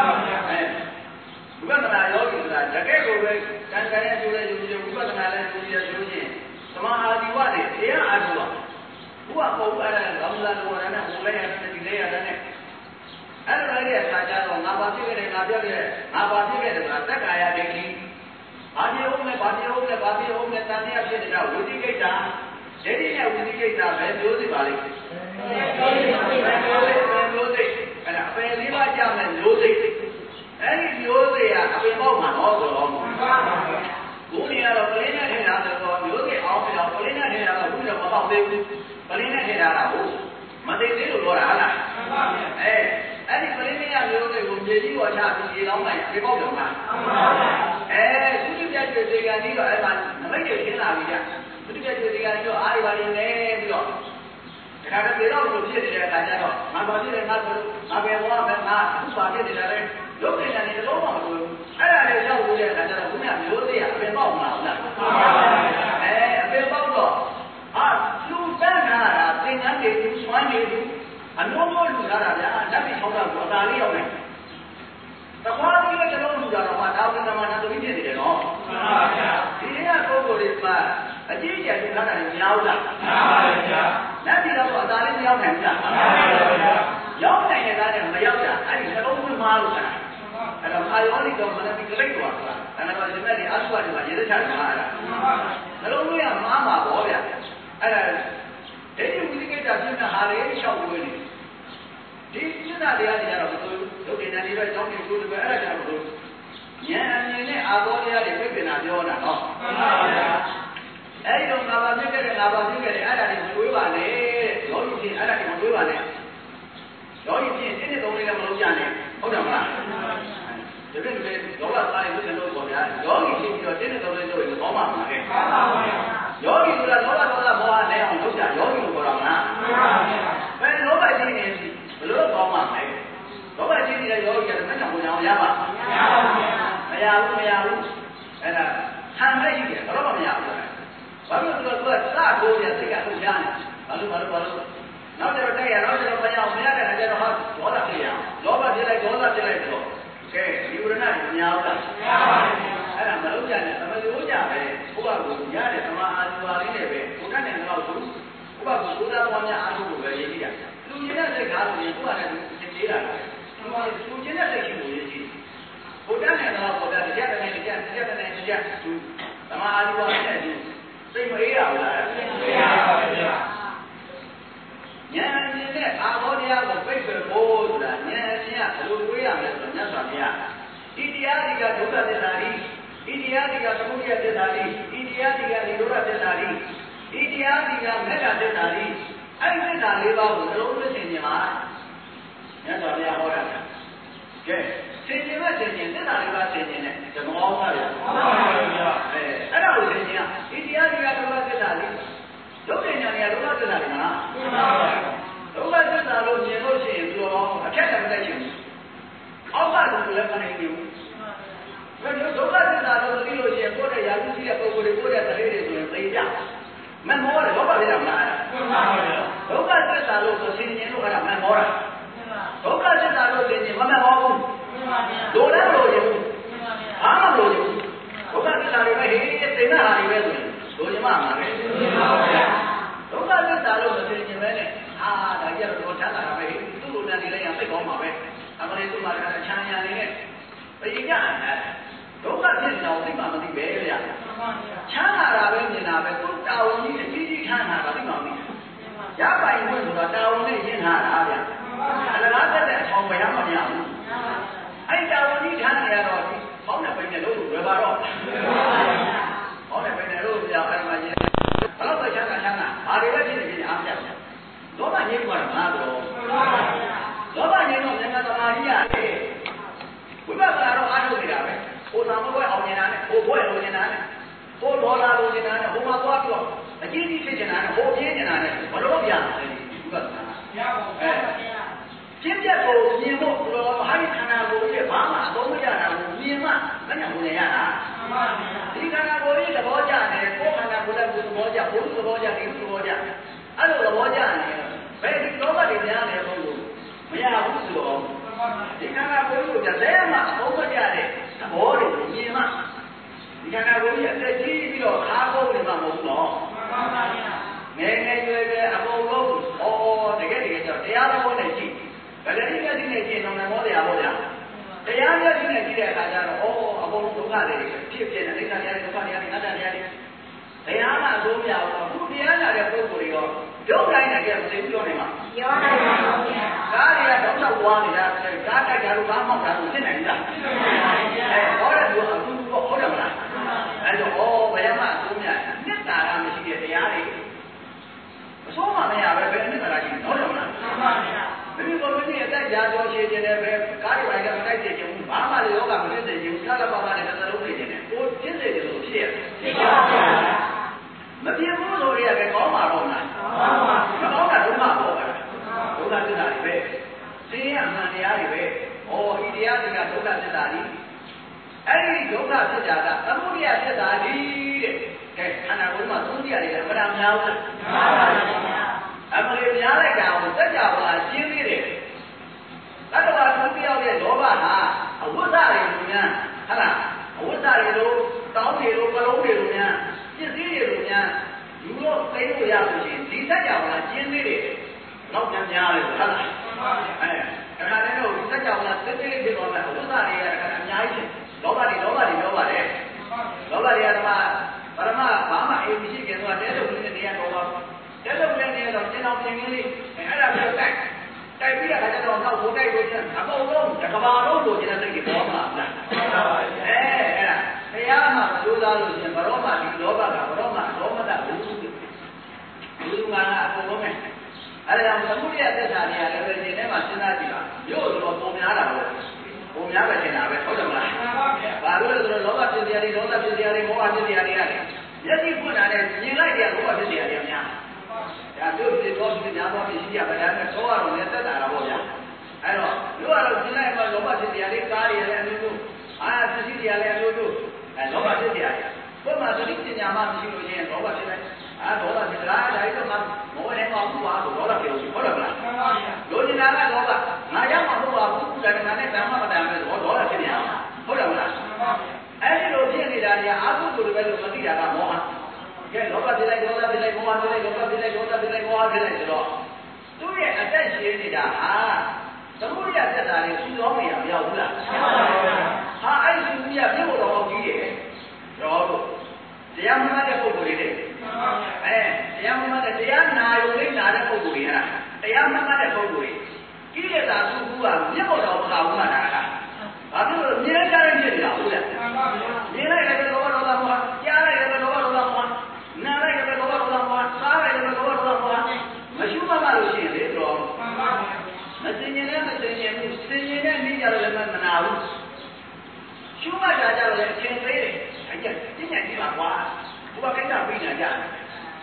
ဘုရားနာယောဂီဆိုတာတကယ်ကိုပဲတန်ခါနဲ့ကျိုးတဲ့ယူဘုရားနာလည်းကျိုးရကျိုးချင်းသမာအာဒီဝနဲ့တရားအာဒီဝဘုရားပုံအဲ့ဒါလောင်းဝသားလို့ရတဲ့ဟိုလည်းရတယ်ဒီလည်းရတယ်နဲ့အဲ့လိုလိုက်တဲ့အခါကျတော့ငါဘာဖြစ်ခဲ့တယ်ငါပြောခဲ့တယ်ငါဘာဖြစ်ခဲ့တယ်ဆိုတာတက်ကာယဒိဋ္ဌိဘာဖြစ်ဟုတ်လဲတန်တရားဖြစ်နေတာဝိသိကိစ္စဒိဋ္ဌိနဲ့ဝိသိကိစ္စပဲမျိုးစိပါလိမ့်မျိုးစိအဲ့ဒါအပယ်လေးပါးကြမယ်မျိုးစိအဲ့ဒီမျိုးစိကအပင်ပေါက်မှာတော့ဆိုတော့ကိုနေရတော့ပလင်းနဲ့ထင်တာဆိုတော့မျိုးစိအောင်ပြောပလင်းနဲ့ထင်တာကဘူးတော့မပေါက်သေးဘူးပလင်းနဲ့ထင်တာကဟုတ်မသိသေးလို့ပြောတာဟုတ်လားအဲ့ဒီပလင်းနဲ့မျိုးစိကိုမြေကြီးပေါ်ချပြီးရေလောင်းလိုက်ပြေပေါက်တယ်မှာသူတိပြည့်ကျွေးကန်ပြီးတော့အဲ့မှာနမိတ်တွေရှင်းလာပြီဗျသူတိပြည့်ကျွေးကန်ပြီးတော့အားရပါနေနေပြီးတော့ဒါကပြေတော့လို့ဖြစ်နေတဲ့အခါကျတော့ငါဘာဖြစ်လဲငါဆိုငါပဲဘွားပဲငါသူ့ပါဖြစ်နေတာလေရုပ်ဉာဏ်နဲ့တလုံးမှမတွေ့ဘူးအဲ့ဒါလေးရောက်လို့တဲ့အခါကျတော့ဘုရားမျိုးသေးအပင်ပေါက်မှာဟုတ်လားအပင်ပေါက်တော့လူတန်းတာသင်္ကန်းတွေစွမ်းနေဘူးအလုံးလုံးလူလာတာဗျာလက်ပြီးထောက်တာကိုအသာလေးရောက်နေတခွားကြီးလည်းလုံးလူတာတော့မှဒါဝိသမနာသမီးဖြစ်နေတယ်နော်မှန်ပါဗျာဒီနေ့ကပုဂ္ဂိုလ်တွေမှာအကြည့်အကျလူလာတာတွေများဘူးလားမှန်ပါဗျာလက်ပြီးတော့အသာလေးမရောက်နိုင်ဘူးလားမှန်ပါဗျာရောက်နိုင်တဲ့ကားနဲ့မရောက်တာအဲ့ဒီသလုံးမမားလို့ဆိုတာအဲ့တော့အာယောနိတော့မနတိကလေးတော့ဆိုတာအဲ့တော့ဒီမဲ့ဒီအဆုတ်တွေမှာရေသက်ချတယ်မှာအဲ့ဒါသလုံးလေးကမားမှာပေါ့ဗျာအဲ့ဒါဒိဋ္ဌိဝိသိကိစ္စဖြစ်တဲ့ဟာတွေရှောက်ဝေးနေဒီစိတ်တရားတွေကတော့ဘယ်လိုလုပ်နေတယ်လဲကြောင်းနေကိုယ်တွေအဲ့ဒါကြောင့်ဘယ်လိုဉာဏ်အမြင်နဲ့အာဘောတရားတွေပြည့်ပြနာပြောတာနော်မှန်ပါဗျာအဲ့ဒီတော့ငါဘာဖြစ်ခဲ့တယ်အဲ့ဒါတွေမတွေးပါနဲ့ယောဂီချင်းအဲ့ဒါတွေမတွေးပါနဲ့ယောဂီချင်းတင်းနဲ့သုံးလေးလည်းမလုပ်ကြနဲ့ဟုတ်တယ်မလားဒီလိုလေလောဘသားတွေလို့လို့ပေါ့ဗျာယောဂီချင်းပြီးတော့တင်းနဲ့သုံးလေးလို့ဘောမှာပါခဲ့မှန်ပါဗျာယောဂီဆိုတာလောဘဒေါသမောဟနဲ့အောင်လုပ်ကြယောဂီလို့ခေါ်တာမလားမှန်ပါဗျာဘယ်လောဘချင်းနေဘလို့ကောင်းမှာလဲလောဘကြီးနေတဲ့ယောဂီကလည်းမနှောင်အောင်ရပါမရဘူးအဲ့ဒါခံမဲ့ရှိတယ်တော့မရဘူးဘာလို့လဲသူကစကိုရစိတ်ကထုတ်ရှားနေဘာလို့နောက်ကျတော့တက်ရတော့ကျတော့မရအောင်မရတဲ့အခါကျတော့ဟာဒေါသဖြစ်ရအောင်လောဘဖြစ်လိုက်ဒေါသဖြစ်လိုက်တော့ကဲဒီဝရဏတွေများအောင်လားအဲ့ဒါမလုပ်ကြနဲ့သမယိုးကြပဲဘုရားကိုရတဲ့သမာအာဇီဝလေးနဲ့ပဲဘုရားနဲ့တော့ဘုရားကိုဘုရားတော်များအားထုတ်လို့ပဲရည်ကြည့်ရလူကြီးတဲ့စိတ်ကားလို့ရင်ဘုရားနဲ့သင်ပေးတာဒီမှာလူကြီးတဲ့စိတ်ရှိလို့ရည်ကြည့်ဘုရားနဲ့တော့ဘုရားတရားနဲ့တရားသူသမာအာဇီဝနဲ့သူစိတ်မအေးရဘူးလားအေးရပါဗျာဉာဏ်အမြင်နဲ့အာဘောတရားကိုပြည့်စုံဖို့ဆိုတာဉာဏ်အမြင်ကဘယ်လိုတွေးရမလဲဆိုတော့မြတ်စွာဘုရားဒီတရားတွေကဒုက္ခသစ္စာတွေဒီတရားတွေကသမုဒယသစ္စာတွေဒီတရားတွေကនិရောဓသစ္စာတွေဒီတရားတွေကမေတ္တာသစ္စာတွေအဲ့ဒီသစ္စာလေးပါးကိုလုံးဝသိနေမှာမြတ်စွာဘုရားဟောတာကဲသိနေမဲ့သိနေသစ္စာလေးပါးသိနေတယ်ဓမ္မဟောတာဗျာမှန်ပါဗျာအဲ့ဒါကိုသိနေရဒီတရားတွေကဒုက္ခသစ္စာလေးဒဒုက္ခဉာဏ်ကဒုက္ခသစ္စာတွေမှာဒုက္ခသစ္စာလို့မြင်လို့ရှိရင်သူတော်အထက်ကမသိချင်ဘူးအောက်ကလူလည်းမနိုင်ဘူးဘယ်လိုဒုက္ခသစ္စာလို့သိလို့ရှိရင်ကိုယ့်ရဲ့ယာတုရှိတဲ့ပုဂ္ဂိုလ်တွေကိုယ့်ရဲ့တရေတွေဆိုရင်သိကြမမောတယ်လောဘဖြစ်တာမလားဒုက္ခသစ္စာလို့ဆိုရှင်ရှင်လို့အဲ့ဒါမမောတာဒုက္ခသစ္စာလို့ရှင်ရှင်မမောဘူးလိုလည်းလိုရင်အားမလိုရင်ဒုက္ခသစ္စာတွေပဲဟေးသိနေတာတွေပဲဆိုရင်လိုချင်မှမှာပဲဒုက္ခသစ္စာလို့ဆိုရှင်ရှင်ပဲနဲ့ဒါကြီးကတော့ချမ်းသာတာပဲသူ့လိုနဲ့နေလိုက်ရင်သိကောင်းမှာပဲအမလေးသူ့မှာလည်းချမ်းသာနေနဲ့ဘယ်ကြဒုက္ခဖြစ်နေတာကိုသိမှမသိပဲဗျာချမ်းသာတာပဲမြင်တာပဲသူတာဝန်ကြီးအကြီးကြီးချမ်းသာတာသိမှမသိရပိုင်ခွင့်ဆိုတာတာဝန်နဲ့ရင်းထားတာဗျာအလကားတက်တဲ့အချောင်းပဲရမှာမရဘူးအဲ့တာဝန်ကြီးချမ်းသာရတော့ဒီပေါင်းတဲ့ပိနဲ့လို့ဝယ်ပါတော့ပေါင်းတဲ့ပိနဲ့လို့ဗျာအဲ့မှာရင်းဘလို့ပဲချမ်းသာဘာတွေပဲဖြစ်နေဖြစ်အားပြတယ်လောဘငြိမ်းသွားတာမလားတော့လောဘငြိမ်းတော့ဉာဏ်သမာဓိရတယ်ဝိပဿနာတော့အားထုတ်နေတာပဲဟိုသာမဘွဲအောင်နေတာနဲ့ဟိုဘွဲလိုနေတာနဲ့ဟိုဒေါ်လာလိုနေတာနဲ့ဟိုမှာသွားပြီးတော့အကြီးကြီးဖြစ်နေတာနဲ့ဟိုပြင်းနေတာနဲ့ဘလို့ပြရတယ်ဝိပဿနာမရပါဘူးကျင့်တဲ့ကိုမြင်ဖို့ဘယ်လိုဟာဒီခန္ဓာကိုယ်ရဲ့ဘာမှအသုံးမရတာကိုမြင်မှမညာဝင်ရတာဒီခန္ဓာကိုယ်ရဲ့သဘောကျတယ်ကိုယ်ခန္ဓာကိုယ်ရဲ့သဘောကျဘုရားသဘောကျဒီသဘောကျအဲ့လိုသဘောကျနေဘယ်ဒီလောဘတွေများနေဘုံကိုမရဘူးဆိုတော့ဒီခန္ဓာကိုယ်ကိုကြတဲ့မှာအသုံးမကျတဲ့သဘောတွေကိုမြင်မှဒီခန္ဓာကိုယ်ရဲ့အသက်ကြီးပြီးတော့ခါကုန်နေမှာမဟုတ်တော့ငယ်ငယ်ရွယ်ရွယ်အကုန်လုံးတကယ်ကြောင့်တရားတော်နဲ့ကြည့်ဗလရိယတိနဲ့ကြည့်တော့မောတရားပေါ့ဗျာတရားမျက်စိနဲ့ကြည့်တဲ့အခါကျတော့အကုန်လုံးဒုက္ခတွေဖြစ်ဖြစ်နေအိဋ္ဌတရားတွေဒုက္ခတရားတွေအတ္တတရားတွေတရားကအဆုံးမရဘူးခုတရားလာတဲ့ပုဂ္ဂိုလ်တွေရောဒုက္ခတိုင်းနဲ့ကြည့်မသိဘူးပြောနေမှာပြောနိုင်ပါဘူးဗျာကားတွေကတော့တော့ဝါနေတာကားတိုက်ကြလို့ကားမောက်တာလို့ဖြစ်နိုင်လားဟောတဲ့သူကအခုဟုတ်တယ်မလားအဲ့တော့ဘယ်မှာအဆုံးမရနှစ်သာရမရှိတဲ့တရားတွေအဆုံးမမရပဲဘယ်နှစ်သာရရှိဟုတ်တယ်မလားမှန်ပါဗျာဒီလိုမျိုးနဲ့အသက်ကြာကြောရှိခြင်းနဲ့ပဲကားတွေပိုင်းကမတိုက်စေချင်ဘူးဘာမှလည်းယောဂမဖြစ်စေချင်ဘူးကာလပါပါနဲ့တစ်လုံးနေခြင်းနဲ့ကိုဖြစ်စေတယ်လို့ဖြစ်ရတယ်ဖြစ်ပါဗျာမပြင်းဘူးဆိုရတဲ့ကောင်းပါတော့လားမကောင်းတာဒုက္ခပေါ့ဗျာဒုက္ခသစ္စာတွေပဲသိရမှန်တရားတွေပဲဤတရားတွေကဒုက္ခသစ္စာတွေအဲ့ဒီဒုက္ခသစ္စာကသမုဒယသစ္စာတွေတဲ့ကဲခန္ဓာကိုယ်မှာသုံးတရားတွေလည်းအမှန်များဘူးလားမှန်ပါဗျာအမှန်များလိုက်တာကိုစัจ java ရှင်းသေးတယ်တတ္တဝါသူပြောက်ရဲ့လောဘဟာအဝိဇ္ဇတွေလိုများဟုတ်လားအဝိဇ္ဇတွေလိုတောင်းတွေလိုကလုံးတွေလိုများပစ္စည်းတွေလိုများယူလို့သိလို့ရလို့ရှိရင်ဒီစัจ java ရှင်းသေးတယ်တော့များတယ်ဟုတ်လားအခါတည်းတော့စัจ java သိသိလေးဖြစ်တော့မယ်အဝိဇ္ဇတွေကအများကြီးလောဘတွေပြောပါတယ်လောဘတွေကဓမ္မပရမဘာမှအိမ်မရှိခင်တော့တဲလို့နေနေရတော့တဲလို့နေတော့ကျင်းအောင်ပြင်လေးအဲ့ဒါပြောတိုက်ပြီးတဲ့အခါကျတော့နောက်ဘိုးတိုက်လို့ချင်းအကုန်လုံးတကဘာလုံးလိုချင်တဲ့စိတ်တွေပေါ်မှာလားအဲ့ဒါတရားမှာကြိုးစားလို့ချင်းဘရောမှာဒီလောဘကဘရောမှာဒေါမတဘူးလူငါကအကုန်လုံးနဲ့အဲ့ဒါကြောင့်သမုဒိယသစ္စာတွေကလည်းပဲဒီထဲမှာစဉ်းစားကြည့်ပါမြို့ဆိုတော့ပုံများတာပေါ့ပုံများပဲထင်တာပဲဟုတ်တယ်မလားမှန်ပါဗျာဘာလို့လဲဆိုတော့လောဘဖြစ်စရာတွေဒေါသဖြစ်စရာတွေမောဟဖြစ်စရာတွေရတယ်မျက်စိဖွင့်တာနဲ့မြင်လိုက်တဲ့လောဘဖြစ်စရာတွေအများဒါတို့ဒီတော့ဒီညာတော့ရှိရပါလားနဲ့သောရတော့လည်းတက်တာတော့ဗျာအဲ့တော့တို့ကတော့ဒီလိုက်မှာလောဘဖြစ်စရာတွေကားတွေလည်းအမျိုးမျိုးပစ္စည်းတွေလည်းအမျိုးမျိုးလောဘဖြစ်စရာတွေဘုရားသတိပညာမှမရှိလို့ချင်းလောဘဖြစ်လိုက်ဒေါသဖြစ်တာဒါကြီးတော့မောဟနဲ့မှဘူးပါလို့ဒေါသပြောလို့ဟုတ်တယ်မလားမှန်ပါဗျာလိုချင်တာကလောဘငါရောက်မှာမဟုတ်ပါဘူးဒါကငါနဲ့ဓမ္မမတန်ပဲဒေါသဖြစ်နေအောင်ဟုတ်တယ်မလားမှန်ပါဗျာအဲ့ဒီလိုဖြစ်နေတာတွေကအာဟုဆိုလိုပဲလို့မသိတာကမောဟကဲလောဘဖြစ်လိုက်ဒေါသဖြစ်လိုက်မောဟဖြစ်လိုက်လောဘဖြစ်လိုက်ဒေါသဖြစ်လိုက်မောဟဖြစ်လိုက်ဆိုတော့သူ့ရဲ့အသက်ရှင်နေတာဟာသမုဒိယသစ္စာတွေစူးစောင်းနေရမရောက်ဘူးလားမှန်ပါဗျာဟာအဲ့ဒီစူးရပြုတ်တော်ကြီးတယ်တော့တရားမှန်တဲ့ပုဂ္ဂိုလ်တွေတဲ့တရားမှန်တဲ့တရားနာယုံလေးနာတဲ့ပုဂ္ဂိုလ်တွေဟာတရားမှန်တဲ့ပုဂ္ဂိုလ်တွေကိလေသာသူ့ကူကမြတ်ပေါ်တော်မခါဘူးမှာတာကဘာဖြစ်လို့မြင်လိုက်ကြရင်ဖြစ်နေတာဟုတ်လားမြင်လိုက်တယ်လောဘဒေါသမောဟကြားလိုက်တယ်လောဘဒေါသမောဟနားလိုက်တယ်လောဘဒေါသမောဟစားလိုက်တယ်လောဘဒေါသမောဟမရှိမှမလို့ရှိရင်လေတော့မစင်ရင်လည်းမစင်ရင်ဘူးစင်ရင်လည်းနေကြတော့လည်းမနာဘူးရှုမှတ်တာကြတော့လည်းအထင်သေးတယ်အဲ့ကျပညာကြီးပါကွာဘုရားကိစ္စပြညာကြ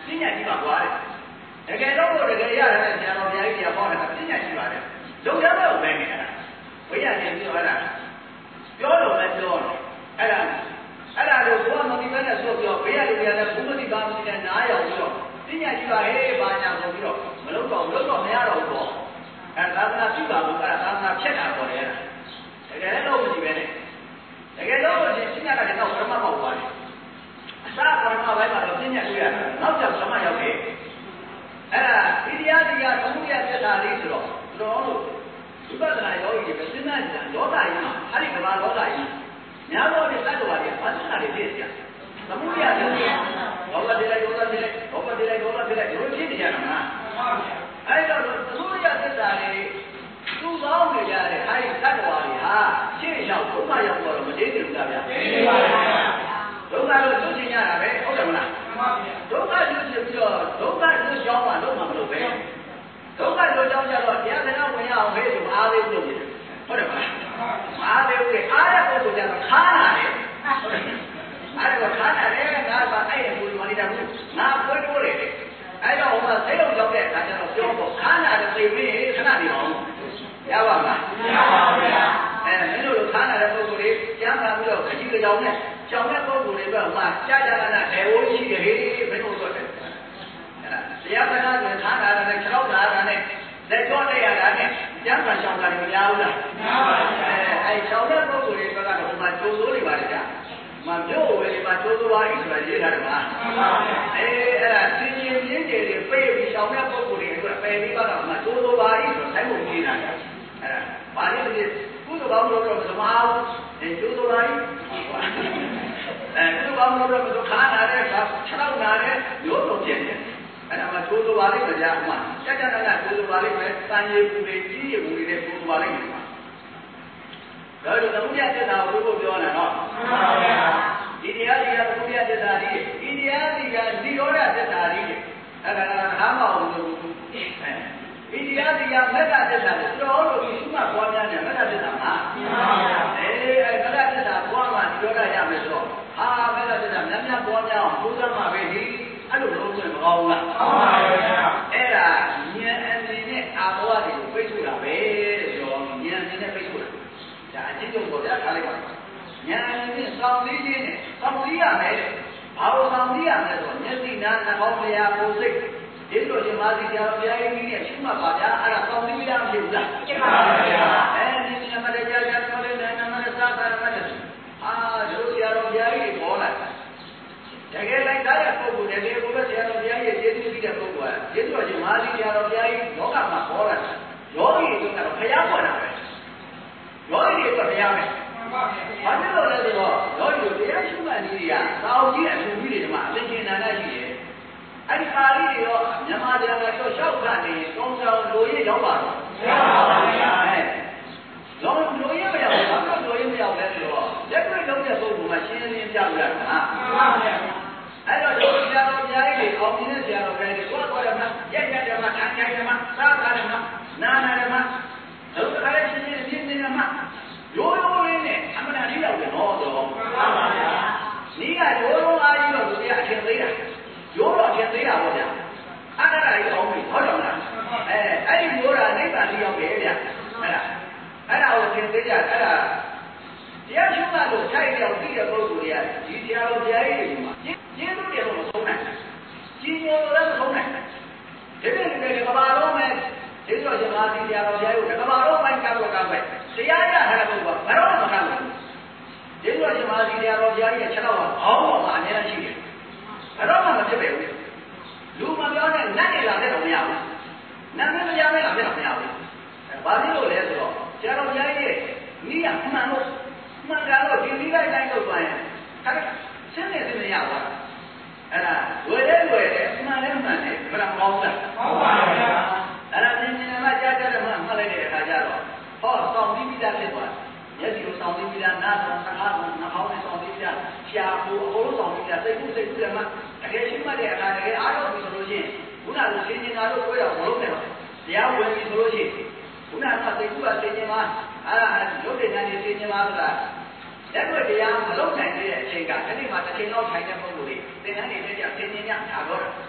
ပညာရှိပါကွာတကယ်တော့တကယ်ရတယ်ဆရာတော်ဘုရားကြီးကဟောတာပညာရှိပါတယ်လုံရတော့ပဲနေတာဝိရနေပြီးတော့အဲ့ဒါပြောလို့ပဲပြောတယ်အဲ့ဒါလို့ဘုရားမတိပဲနဲ့ဆိုပြောဘေးရလူတွေကလည်းဘုမတိပါမတိနဲ့နားရောက်ပြီးတော့ပညာရှိပါဟဲ့ဘာညာဆိုပြီးတော့မလုပ်တော့မရတော့ဘူးပေါ့အဲသာသနာပြုပါဘူးအဲ့ဒါသာသနာဖြတ်တာပေါ်တယ်တကယ်တော့မရှိပဲနဲ့တကယ်တော့ပညာကလည်းတော့ဓမ္မပေါက်သွားတယ်အစပရမဘိုင်းမှာတော့ပညာတွေ့ရတယ်နောက်ကျဓမ္မရောက်တယ်အဲ့ဒါဣရိယာတိကသမုဒယသစ္စာလေးဆိုတော့တို့ဝိပဿနာယောဂီတွေစဉ်းစားကြည့်လောကကြီးမှာအဲ့ဒီကမ္ဘာလောကကြီးများသောတဲ့သတ္တဝါတွေဘာသစ္စာတွေဖြစ်ကြသမုဒယသစ္စာဘောဂတိလိုက်ဒေါသတိလိုက်ဘောဂတိလိုက်ဒေါသတိလိုက်တို့ဖြစ်နေရတာမလားအဲ့တော့သမုဒယသစ္စာတွေသူ့ကောင်းနေကြတဲ့အဲ့ဒီသတ္တဝါတွေဟာရှေ့ရောက်ဒုက္ခရောက်တော့မတည်နေဘူးလားဗျာတည်ပါပါဒုက္ခလို့သူသိကြတာပဲဟုတ်တယ်မလားဒုက္ခလို့ဖြစ်ပြီးတော့ဒုက္ခလို့ကြောင်းမှလုံးမမလို့ပဲဒုက္ခလို့ကြောင်းကြတော့တရားစကားဝင်ရအောင်ဟဲ့ဆိုအားသေးလို့ဖြစ်ဟုတ်တယ်မလားအားသေးဘူးလေအားရဖို့ဆိုကြတော့ခါနာတယ်ဟုတ်တယ်အဲ့တော့ခါနာတယ်ငါကအဲ့ဒီဘူမနေတာဘူးငါပွဲတိုးတယ်အဲ့တော့ဟိုမှာစိတ်လုံးရောက်တဲ့အခါကျတော့ပြောဖို့ခါနာတယ်သိပြီခဏနေအောင်ရပါမလားမရပါဘူးဗျာမင်းတို့ခါနာတဲ့ပုဂ္ဂိုလ်တွေကျမ်းစာပြီးတော့ခကြီးကြောင်နဲ့ကြောင်တဲ့ပုဂ္ဂိုလ်တွေကမှကြာကြာနာဒေဝရှိတယ်ဟေးမင်းတို့ဆိုတယ်တရားစကားဆိုခါနာတယ်ခြေောက်နာတာနဲ့လက်ကြောတဲ့ရတာနဲ့ကျမ်းစာရှောင်တာတွေမများဘူးလားများပါဘူးအဲ့ရှောင်တဲ့ပုဂ္ဂိုလ်တွေကတော့ဟိုမှာကျိုးစိုးတွေပါတယ်ကြာမမျိုးဝယ်ဒီမှာကျိုးစိုးပါ၏ဆိုတာရေးထားတယ်မလားမှန်ပါဗျာအဲ့ဒါသင်ရင်ပြင်းတယ်တွေပြေးပြီးရှောင်တဲ့ပုဂ္ဂိုလ်တွေအတွက်ပယ်ပြီးတော့မှကျိုးစိုးပါ၏ဆိုတိုင်းကိုရေးထားတယ်အဲ့ဒါပါဠိတွေကုသိုလ်ကောင်းလို့တော့မသမားဘူးကျိုးစိုးပါ၏ကုသိုလ်ကောင်းလို့တော့မခါနာတဲ့ခြေောက်နာတဲ့ရိုးတော့ပြင်းတယ်အဲ့ဒါမှကျိုးစိုးပါလိမ့်မယ်ကြာမှကြကြနာကျိုးစိုးပါလိမ့်မယ်တန်ရေပူတွေကြီးရေပူတွေနဲ့ကျိုးစိုးပါလိမ့်မယ်ဒါတို့သမုဒယသစ္စာကိုဘုရားပြောနေတာနော်မှန်ပါဗျာဒီတရားတွေကသမုဒယသစ္စာတွေဒီတရားတွေကនិရောဓသစ္စာတွေအဲ့ဒါကဟာမအောင်လို့ဒီတရားတွေကမဂ္ဂသစ္စာတွေတော်လို့ဒီရှိမှပွားများနေမဂ္ဂသစ္စာမှာမှန်ပါဗျာအဲ့မဂ္ဂသစ္စာပွားမှនិရောဓရမယ်ဆိုတော့ဟာမဂ္ဂသစ္စာများများပွားများအောင်ဘုရားမှာပဲဒီအဲ့လိုလုံးဝမကောင်းဘူးလားမှန်ပါဗျာအဲ့ဒါဉာဏ်အနေနဲ့အာဘောတွေကိုပြိထုတ်တာပဲပြောဉာဏ်အနေနဲ့ပြိထုတ်တာဒါအကျဉ်းချုပ်ပေါ်ပြထားလိုက်ပါဉာဏ်နဲ့စောင့်သိခြင်းနဲ့စောင့်သိရမယ်ဘာလို့စောင့်သိရမလဲဆိုတော့မျက်စိနားနှာခေါင်းလျှာကိုယ်စိတ်ဒီလိုရှင်မာသီတရားဘုရားကြီးနဲ့ရှုမှတ်ပါဗျာအဲ့ဒါစောင့်သိရမှာဖြစ်ဘူးလားဖြစ်ပါဗျာအဲဒီနမတေကြာကြာတော်လေးနဲ့နမရသာသာမတ်အာတို့ဆရာတော်ဘုရားကြီးပေါ်လာတကယ်လိုက်သားရပုဂ္ဂိုလ်နဲ့ဒီဘုရားဆရာတော်ဘုရားကြီးကျေးဇူးရှိတဲ့ပုဂ္ဂိုလ်ကကျေးဇူးတော်ရှင်မာသီတရားတော်ဘုရားကြီးလောကမှာပေါ်လာတယ်ယောဂီတို့ကတော့ဘုရားပေါ်လာတယ်ယောဂီတွေတော့တရားပဲဘာဖြစ်လို့လဲဆိုတော့ယောဂီတို့တရားရှုမှတ်နည်းတွေကသာဝကြီးအထူးကြီးတွေမှာအသင်္ကေတနာရှိတယ်အဲ့ဒီပါဠိတွေရောမြန်မာတရားကတော့ရှောက်ကနေကောင်းဆောင်လိုရရောက်ပါတော့မရပါဘူးဗျာလောလိုရမရောက်ဘူးဘာလို့လိုရမရောက်လဲဆိုတော့လက်တွေ့လုံးတဲ့ပုဂ္ဂိုလ်မှာရှင်းရှင်းပြပြရတာမှန်ပါဗျာအဲ့တော့ဒီဆရာတော်ဘုရားကြီးတွေအောင်မြင်တဲ့ဆရာတော်ဘုရားကြီးကိုယ်တော်ရမှာရက်ရက်ဓမ္မထိုင်ထိုင်ဓမ္မစားစားဓမ္မနာနာဓမ္မတို့ခါလေးရှင်းရှင်းပြင်းပြင်းဓမ္မရိုးရိုးလေးနဲ့အမှန်တရားရောက်တယ်နော်ဆိုတော့မှန်ပါဗျာနီးကရိုးရိုးအားကြီးတော့သူကအထင်သေးတာရိုးတော့အထင်သေးတာပေါ့ဗျာအဲ့ဒါကြီးအောင်ပြီဟုတ်တယ်မလားအဲ့ဒီရိုးတာနိဗ္ဗာန်ကြီးရောက်တယ်ဗျာအဲ့ဒါကိုသင်သေးကြအဲ့ဒါတရားရှုမှတ်လို့ထိုက်တယ်သိတဲ့ပုဂ္ဂိုလ်တွေကဒီတရားတော်တရားကြီးတွေမှာကျင်းလို့တယ်လို့မဆုံးနိုင်ကြီးညိုလည်းမဆုံးနိုင်ဒီလိုနဲ့ကဘာလုံးမဲ့ဒီလိုရှင်မာသီတရားတော်တရားကိုကဘာလုံးမိုင်းကောက်ကပဲတရားရထားတဲ့ပုဂ္ဂိုလ်ကဘာလို့မခံဘူးဒီလိုရှင်မာသီတရားတော်တရားကြီးက6တော့အောင်းပေါ်မှာအများကြီးရှိတယ်ဘာလို့မှမဖြစ်ပဲဘူးလူမပြောနဲ့နတ်နေလာတဲ့တော့မရဘူးနတ်မမရမဲ့လာတဲ့တော့မရဘူးဘာဖြစ်လို့လဲဆိုတော့ဆရာတော်ဘုရားကြီးနီးရမှန်လို့မှန်တယ်လို့ဒီနည်းတိုင်းတိုင်းလုပ်သွားရင်ခါစင်းနေစင်းနေရပါအဲ့ဒါဝယ်တယ်မှန်တယ်ဘယ်လိုမကောင်းလဲကောင်းပါဗျာအဲ့ဒါနင်းနေမှာကြားကြတယ်မှတ်လိုက်တဲ့အခါကျတော့ဟောစောင့်ပြီးသားဖြစ်သွားမျက်စိကိုစောင့်ပြီးသားနားဆောင်စကားကိုနှာခေါင်းနဲ့စောင့်ပြီးသားရှားဖို့အကုန်လုံးစောင့်ပြီးသားစိတ်ကူးတယ်မှတကယ်ရှိမှတဲ့အခါတကယ်အားထုတ်ပြီးဆိုလို့ရှိရင်ခုနကလိုရှင်းနေတာလို့ပြောရအောင်မလုပ်နဲ့တော့တရားဝင်ပြီးဆိုလို့ရှိရင်ခုနကသိကူကသိနေမှာအဲ့ဒါရုပ်တည်နေသိနေမှာဆိုတာလက်တွေ့တရားမလုပ်နိုင်တဲ့အချိန်ကအဲ့ဒီမှာတစ်ချိန်လောက်ထိုင်တဲ့ပုံစံလေးသင်္ကန်းနေတဲ့ကြသိနေညဒါတော့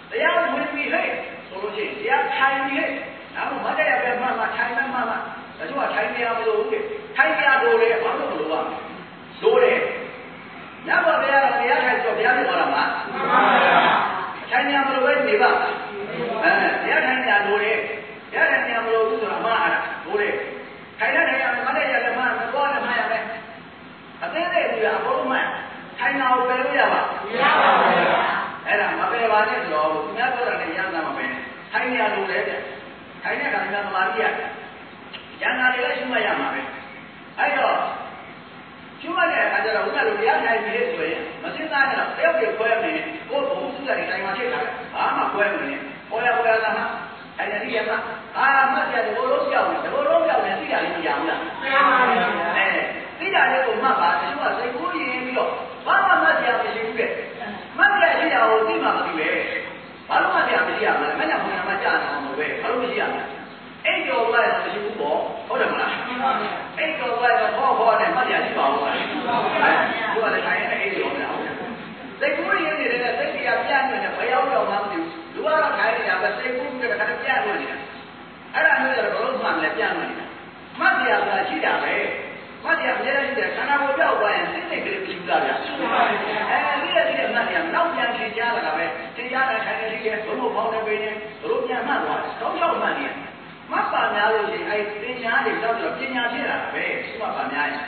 တရားဝင်ပြီးဟဲ့ဆိုလို့ရှိရင်တရားထိုင်ပြီးဟဲ့ဒါမှမဟုတ်မတရားပဲမှထိုင်မှတချို့ကထိုင်နေရမလို့တဲ့ထိုင်ရလို့လေဘာလို့မလို့ပါလို့တယ်ညဘဘုရားကတရားထိုင်ဆိုဘုရားပြောတာမှာမှန်ပါဗျာထိုင်ရမလို့ပဲနေပါတရားထိုင်ရလို့လေတရားထိုင်ရမလို့ဘူးဆိုတာမှားတာလို့တယ်ထိုင်ရမတရားလည်းမှတော့လည်းမှရမယ်အသေးသေးကြီးကအပေါ်မှထိုင်တာကိုပယ်လို့ရပါမရပါဘူးဗျာအဲ့ဒါမပယ်ပါနဲ့ဆိုတော့သူများပြောတာနဲ့ရမ်းတာမပယ်နဲ့ထိုင်ရလို့လေဗျထိုင်တဲ့ခါကျမှမာရိယကျန်တာတွေလည်းရှုမှတ်ရမှာပဲအဲ့တော့ရှုမှတ်တဲ့အခါကျတော့ဦးကလိုတရားထိုင်ပြီးဆိုရင်မစင်းသားနဲ့တော့တယောက်တည်းခွဲနေကိုယ်ဘုံစုကြတယ်တိုင်မှာချိန်ထားတယ်ဘာမှခွဲမနေပေါ်ရတာမှအဲ့ဒါဒီကမှမှတ်ကြတယ်ဘိုးလုံးပြောင်းတယ်ဘိုးလုံးပြောင်းတယ်သိတာလေးမရဘူးလားမရပါဘူးသိတာလေးကိုမှတ်ပါတချို့ကစိတ်ကူးရင်ပြီးတော့ဘာမှမှတ်ကြမရှိဘူးတဲ့မှတ်ရရှိတာကိုသိမှမသိပဲဘာလို့မှတ်ကြမရှိရမလဲမညဘုံမှာကြားနေမှာပဲဘာလို့မရှိရမလဲအဲ့ကျော်လိုက်တော့မရှိဘူးပေါ့ဟုတ်တယ်မလားအဲ့ကျော်လိုက်တော့ခေါ်တယ်မှတ်ရရှိပါဦးလားဒီကလည်းခိုင်းနေအဲ့ကျော်လာစိတ်ကူးရင်နေတဲ့စိတ်တရားပြန့်နေတဲ့ဘယ်ရောက်မှမသိဘူးလူကတော့ခိုင်းနေတာပဲစိတ်ကူးတဲ့ခါတည်းပြန့်နေတယ်အဲ့ဒါမျိုးတော့ဘလို့မှလည်းပြန့်နေတယ်မှတ်ရတာရှိတာပဲမှတ်ရအများကြီးရှိတယ်ခန္ဓာကိုယ်ပြောက်သွားရင်စိတ်နဲ့ကလေးမရှိဘူးလားဗျာအဲဒီရတဲ့မှတ်ရနောက်ပြန်ချေချလာတာပဲသင်ကြားတဲ့ခိုင်းနေတယ်ဘလို့ပေါင်းနေပြီနဲ့ဘလို့ပြန်မှတ်သွားတယ်တော့ရောက်မှတ်နေတယ်မှတ်ပါများလို့ရှိရင်အဲသင်ကြားတွေတော့ပညာဖြစ်လာတာပဲမှတ်ပါများရင်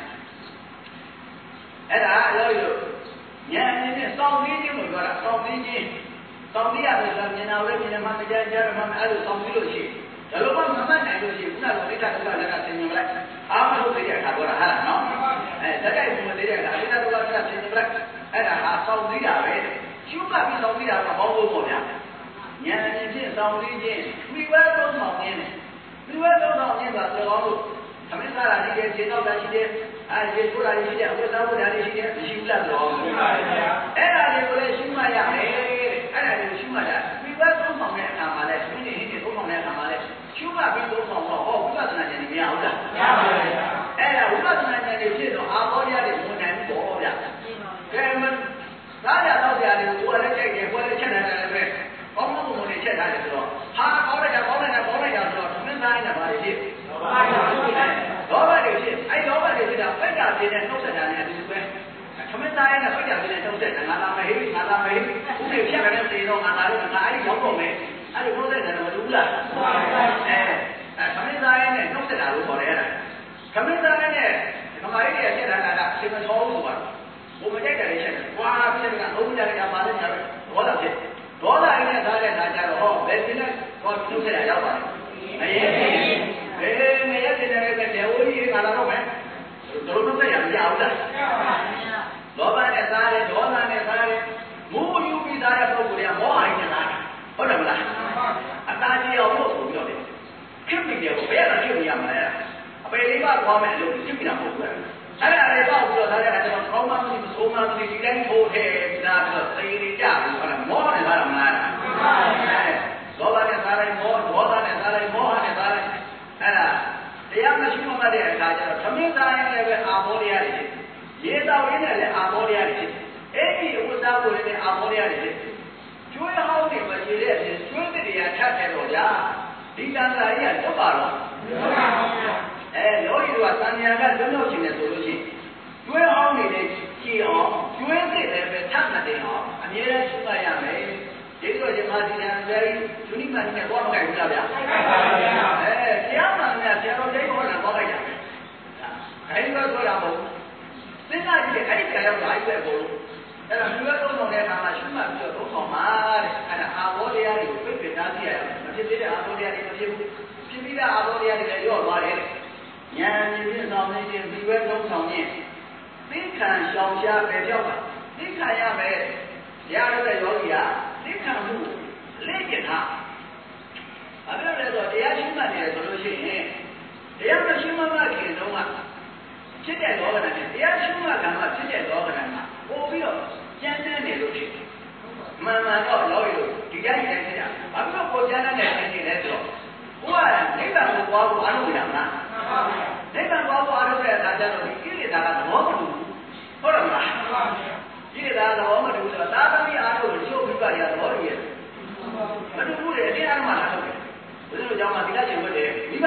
အဲ့ဒါရောလို့ဉာဏ်နဲ့စောင့်ပြီးခြင်းလို့ပြောတာစောင့်ပြီးခြင်းစောင့်ပြီးရတယ်ဆိုမြင်အောင်လည်းမြင်မှမကြမ်းကြမ်းမှအဲ့လိုစောင့်ပြီးလို့ရှိရင်ဒါလိုမှမမှတ်နိုင်လို့ရှိရင်ခုနကဒိဋ္ဌကလည်းကသင်မြင်လိုက်အားမလို့သိတဲ့အခါတော့ဟာလားနော်ဓာတ်ကြိုက်မှုသိတဲ့အခါဒိဋ္ဌကလည်းသင်မြင်လိုက်အဲ့ဒါဟာစောင့်ပြီးတာပဲရှုမှတ်ပြီးစောင့်ပြီးတာကဘောင်းဖို့ပေါ့ဗျာဉာဏ်နဲ့ဖြင့်စောင့်ပြီးခြင်းမိဘသုံးဆောင်ခြင်းမိဘသုံးဆောင်ခြင်းဆိုတော့လို့သမစ္ဆာရာရှိတယ်ခြေတော့တာရှိတယ်အဲဒီကိုယ်ရာရှိတယ်အဝိဇ္ဇာဘုရားရှိတယ်မရှိဘူးလားတော့ရှိပါရဲ့ဗျာအဲ့ဒါတွေကိုလည်းရှုမှတ်ရမယ်အဲ့ဒါတွေကိုရှုမှတ်တာမိဘသုံးဆောင်တဲ့အခါမှာလည်းဒီနေ့ဟင်းတွေသုံးဆောင်တဲ့အခါမှာလည်းရှုမှတ်ပြီးသုံးဆောင်တော့ဟောဝိပဿနာဉာဏ်ကြီးမရဘူးလားမရပါဘူးဗျာအဲ့ဒါဝိပဿနာဉာဏ်ကြီးဖြစ်တော့အာဘောဓရားတွေဝင်နိုင်ပြီပေါ့ဗျာကဲမသားရတော့ဗျာတွေကိုကိုယ်လည်းကြိုက်တယ်ကိုယ်လည်းချက်တယ်ပဲဘောင်းဘုံဘုံတွေချက်ထားတယ်ဆိုတော့ဟာကောင်းလိုက်တာဆိုတော့သမင်းသားနဲ့ဘာတွေဖြစ်လောဘတွေဖြစ်အဲ့လောဘတွေဖြစ်တာပိဋကပြင်းတဲ့နှုတ်ဆက်တာနဲ့အတူပဲသမင်းသားရဲ့ပိဋကပြင်းတဲ့နှုတ်ဆက်တာငါလာမဟိငါလာမဟိဦးတွေဖြတ်ကနေပြေတော့ငါလာလို့ငါအဲ့ဒီရောက်တော့မယ်အဲ့ဒီနှုတ်ဆက်တယ်မတူဘူးလားသမင်းသားရဲ့နှုတ်ဆက်တာလို့ခေါ်တယ်အဲ့ဒါသမင်းသားရဲ့ငမားလေးရဲ့ချက်တာကအချိန်မချောဘူးဆိုတာဘုံမကြိုက်တယ်ချက်တယ်ကွာပြင်းကအုံးကြတယ်ကပါလဲညာပဲဘောလာဖြစ်ဒေါသရင်းနဲ့သားတဲ့ခါကျတော့ဟောဘယ်ပြင်းနဲ့ဟောနှုတ်ဆက်တာရောက်ပါတယ်အရေးကြီးငရဲတင်တယ်ပဲလေဝိကြီးငါလာတော့မယ်တို့တို့ဆက်ရမရဘူးလားလောဘနဲ့သားတယ်ဒေါသနဲ့သားတယ်မူယူပြီးသားတဲ့ပုဂ္ဂိုလ်တွေကမောဟရင်နဲ့သားတယ်ဟုတ်တယ်မလားအတားကြီးအောင်လို့ဆိုပြီးတော့ခင်မိတယ်ဘယ်ရခင်မရမလဲအပေလေးပါသွားမယ်လို့ခင်မိတာမဟုတ်ဘူးအဲ့ဒါလေးပေါ့ပြီးတော့သားတဲ့ကျွန်တော်ကောင်းမှမရှိမဆိုးမှမရှိဒီတိုင်းထိုးထဲဒါပြီးတော့သေရကြဘူးဟုတ်လားမောဟနဲ့သားတာမလားလောဘနဲ့သားလိုက်မောဒေါသနဲ့သားလိုက်မောဟနဲ့သားလိုက်အဲ့ဒါတရားမရှိမှမတဲ့အခါကျတော့သမင်းသားရင်လည်းပဲအာဘောတရားတွေရေတော်ရင်းနဲ့လည်းအာဘောတရားတွေအဲ့ဒီဥစ္စာကိုလည်းအာဘောတရားတွေကျွေးဟောင်းတွေမရှိတဲ့အပြင်ကျွေးတဲ့တရားထပ်တယ်တော့ဗျာဒီတန်ခါကြီးကလွတ်ပါတော့လောကီတို့ကတန်မြာကလွတ်လို့ရှိနေဆိုလို့ရှိရင်ကျွေးဟောင်းတွေလည်းကြည်အောင်ကျွေးတဲ့လည်းပဲထပ်မတင်အောင်အမြဲတမ်းရှုမှတ်ရမယ်ဒီလိုဒီမှာဒီနေရာကြီးယူနိမန်နဲ့တော့မကိုက်ဘူးလားဗျာတရားမှန်များဆရာတော်ကြီးဟောတာတော့ကိုက်ရတယ်ခိုင်းလို့ဆိုတာမဟုတ်စဉ်းစားကြည့်အဲ့ဒီဆရာတော်ကအဲ့ဒီကိုအဲ့ဒါလူရတော့ဆောင်တဲ့အခါမှာရှုမှတ်ပြီးတော့ဆောင်ပါတဲ့အဲ့ဒါအာဘောတရားတွေကိုပြည့်ပြည့်သားသိရအောင်မဖြစ်သေးတဲ့အာဘောတရားတွေမဖြစ်ဘူးဖြစ်ပြီးတဲ့အာဘောတရားတွေလည်းရော့သွားတယ်ဉာဏ်မြင်ပြဆောင်နေခြင်းဒီဘက်သုံးဆောင်ခြင်းသိခံရှောင်ရှားပဲပြောက်ပါသိခံရမယ်တရားတော်တဲ့ယောဂီကသိခံမှုလေ့ကျင့်တာအဲ့ဒါလည်းတော့တရားရှိမှတ်နေတယ်ဆိုလို့ရှိရင်တရားမရှိမှမခင်တော့ကဖြစ်တဲ့လောကနဲ့တရားရှိမှကံကဖြစ်တဲ့လောကနဲ့ပို့ပြီးတော့ကျမ်းတဲ့နေလို့ဖြစ်တယ်မှန်မှန်တော့လောကီတို့ဒီတိုင်းတိုင်းဖြစ်တာဘာဖြစ်လို့ကိုကျမ်းတဲ့နေနေလဲဆိုတော့ဘုရားနိဗ္ဗာန်ကိုသွားဖို့အားထုတ်ရမှာနိဗ္ဗာန်သွားဖို့အားထုတ်တဲ့အခါကျတော့ဒီကိလေသာကသဘောမတူဘူးဟုတ်တယ်မလားကိလေသာသဘောမတူဘူးဆိုတော့သာသမီအားထုတ်လို့ရှုပ်ပြီးပါရသဘောတူရဲ့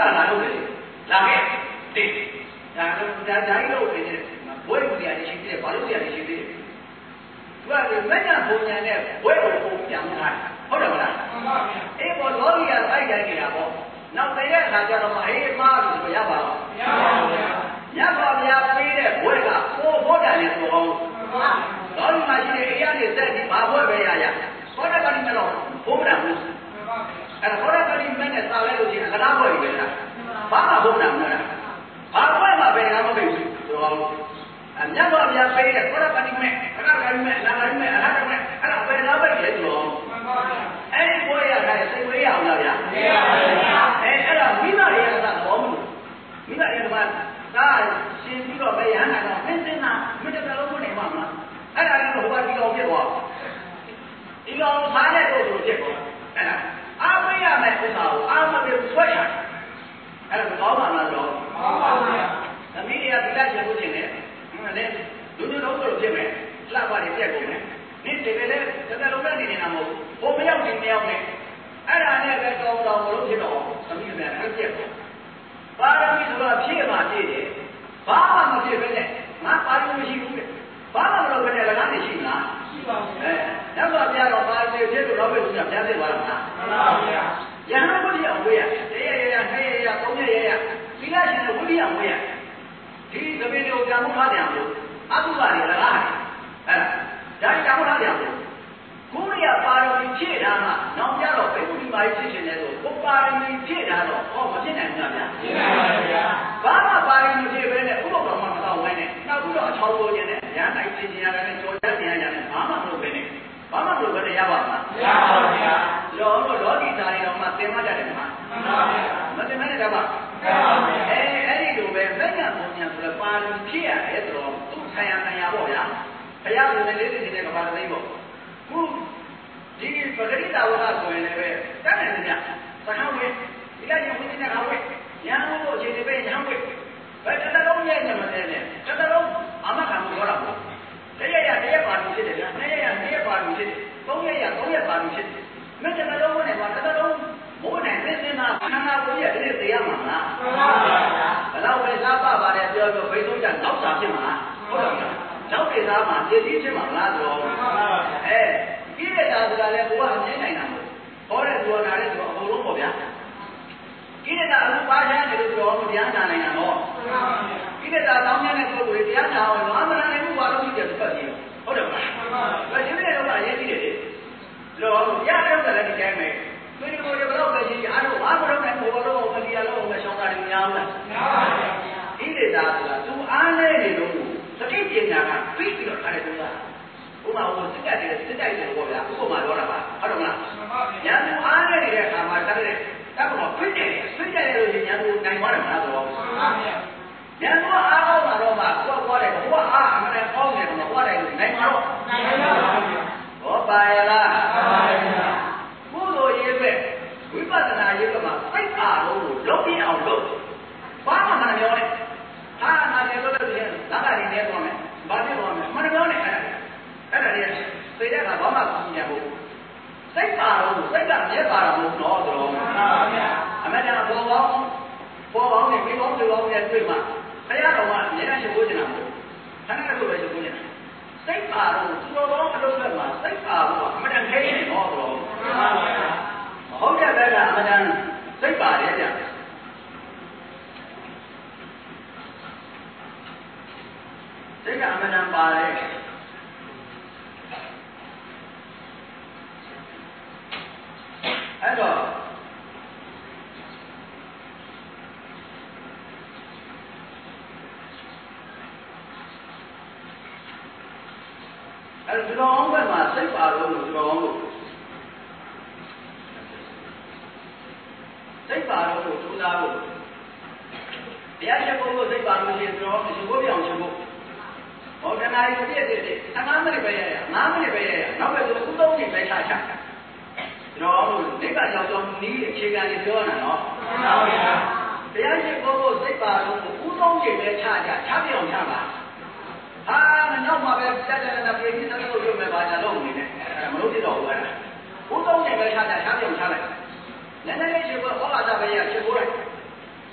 လာလို့လေလာခဲ့တိဒါကြီးလို့နေတယ်ဘွဲကိုတရားရှိသေးတယ်ဘာလို့တရားရှိသေးတယ်သူကမညဘုံညာနဲ့ဘွဲကိုပုံပြန်ထားတယ်ဟုတ်တယ်မလားမှန်ပါဗျာအေးပေါ်လောကီကစိုက်တိုင်းနေတာပေါ့နောက်တဲ့အခါကျတော့အေးမားလို့ဆိုရပါတော့မရပါဘူးဗျာညပါဗျာပေးတဲ့ဘွဲကပေါ်ဘောတာလေဆိုအောင်လောကီမှာရှိတဲ့အေးရနေသက်ပြီးဘာဘွဲပဲရဘောတာကလည်းမလို့ဘုံမတာဘူးအဲ့ဘောတာကလည်းမနဲ့စားလဲလို့ရှိရင်ကလားဘွဲပဲလားဘာမှဘုံတာမလားဘာဘွဲမှာပဲငါမသိဘူးဆိုတော့ညပါဗျာပေးတဲ့ဘောတာကလည်းမဲ့အခါကလည်းမဲ့နာကလည်းမဲ့အခါကလည်းမဲ့အဲ့ဒါပဲလားပဲလေဆိုတော့အဲ့ဒီဘွဲရတဲ့စိတ်ဝေးရအောင်လားဗျာမရပါဘူးဗျာအဲ့ဒါမိမတွေကသဘောမလို့မိမတွေကမှဒါရှင်ပြီးတော့ပဲရဟန်းကတော့မင်းစင်တာမင်းတကယ်လို့မနေပါမလားအဲ့ဒါလည်းဟိုကဒီကောင်ဖြစ်သွားဒီကောင်စားတဲ့ကိုဆိုဖြစ်သွားအဲ့ဒါအားမရမယ်ဥစ္စာကိုအားမပြေဆွဲရတယ်အဲ့ဒါကောင်းပါလားတော့ကောင်းပါဗျာသမီးတွေကဒီလက်ရှင်ကိုတင်တယ်လေလူတို့တော့ဖြစ်မယ်လှပတွေပြက်ကုန်တယ်နင်းတကယ်လည်းတကယ်လုံးနဲ့နေနေတာမဟုတ်ဘူးဘုံမရောက်နေမရောက်နေအဲ့ဒါနဲ့ပဲတောင်းတောင်းလို့ဖြစ်တော့သမီးတွေကပြက်ကုန်ပါရမီဆိုတော့ဖြည့်မှဖြည့်တယ်ဘာမှမဖြည့်ပဲနဲ့ငါပါရမီမရှိဘူးတဲ့ဘာမှမလုပ်ဘဲနဲ့လည်းငါနေရှိလားရှိပါဘူးညဘပြတော့ပါရမီဖြည့်လို့တော့ပဲသူကပြန်သိသွားတာမလားမှန်ပါဗျာယဟန်ဝိရိယဝေးရတရရနှစ်ရသုံးရသီလရှင်ဝိရိယဝေးရဒီသမီးတွေကိုကြာမှုထားတယ်လို့အတုပါတွေလားအဲ့ဒါကြာမှုထားတယ်လို့ကိုရိယပါရမီဖြည့်တာမှနောက်ကြတော့ဘယ်လိုဒီမာကြီးဖြစ်နေလဲဆိုကိုပါရမီဖြည့်တာတော့ဟောမဖြစ်နိုင်ဘူးလားဗျာဖြစ်နိုင်ပါဗျာဘာမှပါရမီဖြည့်ပဲနဲ့ဥပ္ပဒေမှမတော့ဝိုင်းနဲ့နောက်ပြီးတော့အချောင်းပေါ်ခြင်းနဲ့ရဟန်းနိုင်ပြင်ရတယ်နဲ့ကြော်တက်ပြင်ရတယ်ဘာမှမလုပ်ပဲနဲ့ဘာမှမလုပ်ပဲနဲ့ရပါမလားမရပါဘူးဗျာလောကီသားတွေတော့မှသင်မှတ်တယ်မှာမှန်ပါဗျာမသင်မှတ်တဲ့ကမှမှန်ပါဗျာအဲ့ဒီလိုပဲမညာပုံညာဆိုတော့ပါရမီဖြည့်ရတယ်ဆိုတော့သူ့ဆိုင်ရာဆိုင်ရာပေါ့ဗျာဘုရားကိုလည်းလေးနေတဲ့ကဘာသိပေါ့ခုဒီပဂရိတာဝကဆိုရင်လည်းပဲတတ်တယ်ညသဟဝေဒီကနေ့ဝိညာဉ်ကဝေညာလို့အခြေအနေပဲညာဝေဘယ်တလုံးရဲ့ညမတဲ့နဲ့တလုံးအမခံလို့ပြောတာပေါ့တရပါလို့ဖြစ်တယ်ဗျာနှစ်ရပါလို့ဖြစ်တယ်သုံးရပါလို့ဖြစ်တယ်မင်းတလုံးနဲ့ပါတလုံးမိုးနဲ့သိစင်းတာခန္ဓာကိုယ်ရဲ့ဒီသိရမှာမလားမှန်ပါဗျာဘယ်တော့ပဲစားပါပါတယ်ပြောဘိသုံးကြနောက်စာဖြစ်မှာဟုတ်တယ်ဗျာနောက်ဒေသမှာတည်တည်ဖြစ်မှာမလားဆိုတော့မှန်ပါဗျာပြည့်တဲ့တာဆိုတာလည်းကိုကအမြင်နိုင်တာမဟုတ်ဟောတဲ့သူကနားတဲ့သူကအကုန်လုံးပေါ့ဗျာပြည့်တဲ့တာအခုပါချမ်းတယ်လို့ဆိုတော့တရားနာနိုင်တာတော့မှန်ပါဗျာပြည့်တဲ့တာတောင်းတဲ့ပုဂ္ဂိုလ်တရားနာအောင်မနာနိုင်ဘူးဘာလို့ဖြစ်တယ်ဆိုတော့ဟုတ်တယ်မလားမှန်ပါဗျာဒီနေ့တော့အရေးကြီးတယ်လေလို့ရတဲ့ဥစ္စာလည်းဒီတိုင်းပဲသူဒီကိုဘယ်တော့ပဲရှိအားလုံးအားမလို့နဲ့ဘောလုံးမလီယာလုံးမရှောင်းတာတွေများလားများပါဗျာဒီလေတာဆိုတာသူအားနေနေလို့သတိပညာကပြီးပြီးတော့ထားတယ်ဆိုတာဥပမာဟိုစစ်တိုက်တယ်ပေါ့ဗျာဥပမာပြောတာပါဟုတ်တယ်မလားမှန်ပါဗျာညာသူအားနေနေတဲ့အခါမှာတက်တဲ့တက်တော့ဖိတ်တယ်လို့ညာသူနိုင်သွားတယ်မလားဆိုတော့မှန်ပါဗျာညာသူအားကောင်းတာတော့မှကိုယ်တယ်ဟိုကအားအမှန်ကောင်းတယ်တော့ကိုယ်တယ်နိုင်မှာတော့နိုင်ပါဗျာဟောပါရလားမှန်ပါဗျာကုသိုလ်ရေးပဲဝိပဿနာရေးကမှာစိတ်အားလုံးကိုလုံးပြအောင်လုပ်ဘာမှမပြောနဲ့ဟာနာတယ်လို့လည်းဒါကလည်းနေတော့မယ်ဘာဖြစ်သွားမလဲမပြောနဲ့အဲ့ဒါတွေသိတဲ့အခါဘာမှမမြင်ဘူးစိတ်ပါတော့စိတ်ကမြဲပါတော့မဟုတ်တော့ဆိုတော့မှန်ပါဗျာအမှန်တရားပေါ်ပေါင်းနဲ့ပြီးပေါင်းနဲ့တွေ့မှာဘုရားတော်ကအမြဲတမ်းရှိခိုးနေတာမဟုတ်ခဏခဏပဲရှိခိုးနေတာစိတ်ပါတော့သူတော်ကောင်းအလုပ်ဆက်မှာစိတ်ပါတော့အမှန်တန်ခဲနေတော့ဆိုတော့မှန်ပါဗျာဟုတ်တဲ့ဘက်ကအမှန်တန်စိတ်ပါတယ်ဗျာစိတ်ကအမှန်တန်ပါတယ်အဲ့တော့ဒီလိုအောင်ဘက်မှာစိတ်ပါလို့ဒီလိုအောင်လို့စိတ်ပါလို့ထူသားဖို့တရားချက်ဖို့စိတ်ပါလို့ရှိရင်တော့ဒီကိုပြောင်းချင်ဖို့ဟောတနာရီပြည့်15မိနစ်ပဲရရ5မိနစ်ပဲရရနောက်ပဲဆိုဥသုံးနေပဲချချတော့နိဗ္ဗာန်ရောက်တော့နီးအခြေခံတွေပြောတာနော်မှန်ပါဗျာတရားရှိဖို့စိတ်ပါလို့ဥသုံးနေပဲချပြောင်းချပါဟာနောက်မှပဲတက်ပြေးပြီးတော့လုပ်မယ်ပါကြလို့နေတယ်မလို့ဖြစ်တော့ဘူးအဲ့ဒါဥသုံးနေပဲချပြောင်းချလိုက်နည်းနည်းလေးရှိဖို့ဟောလာတာပဲရရှိဖို့လိုက်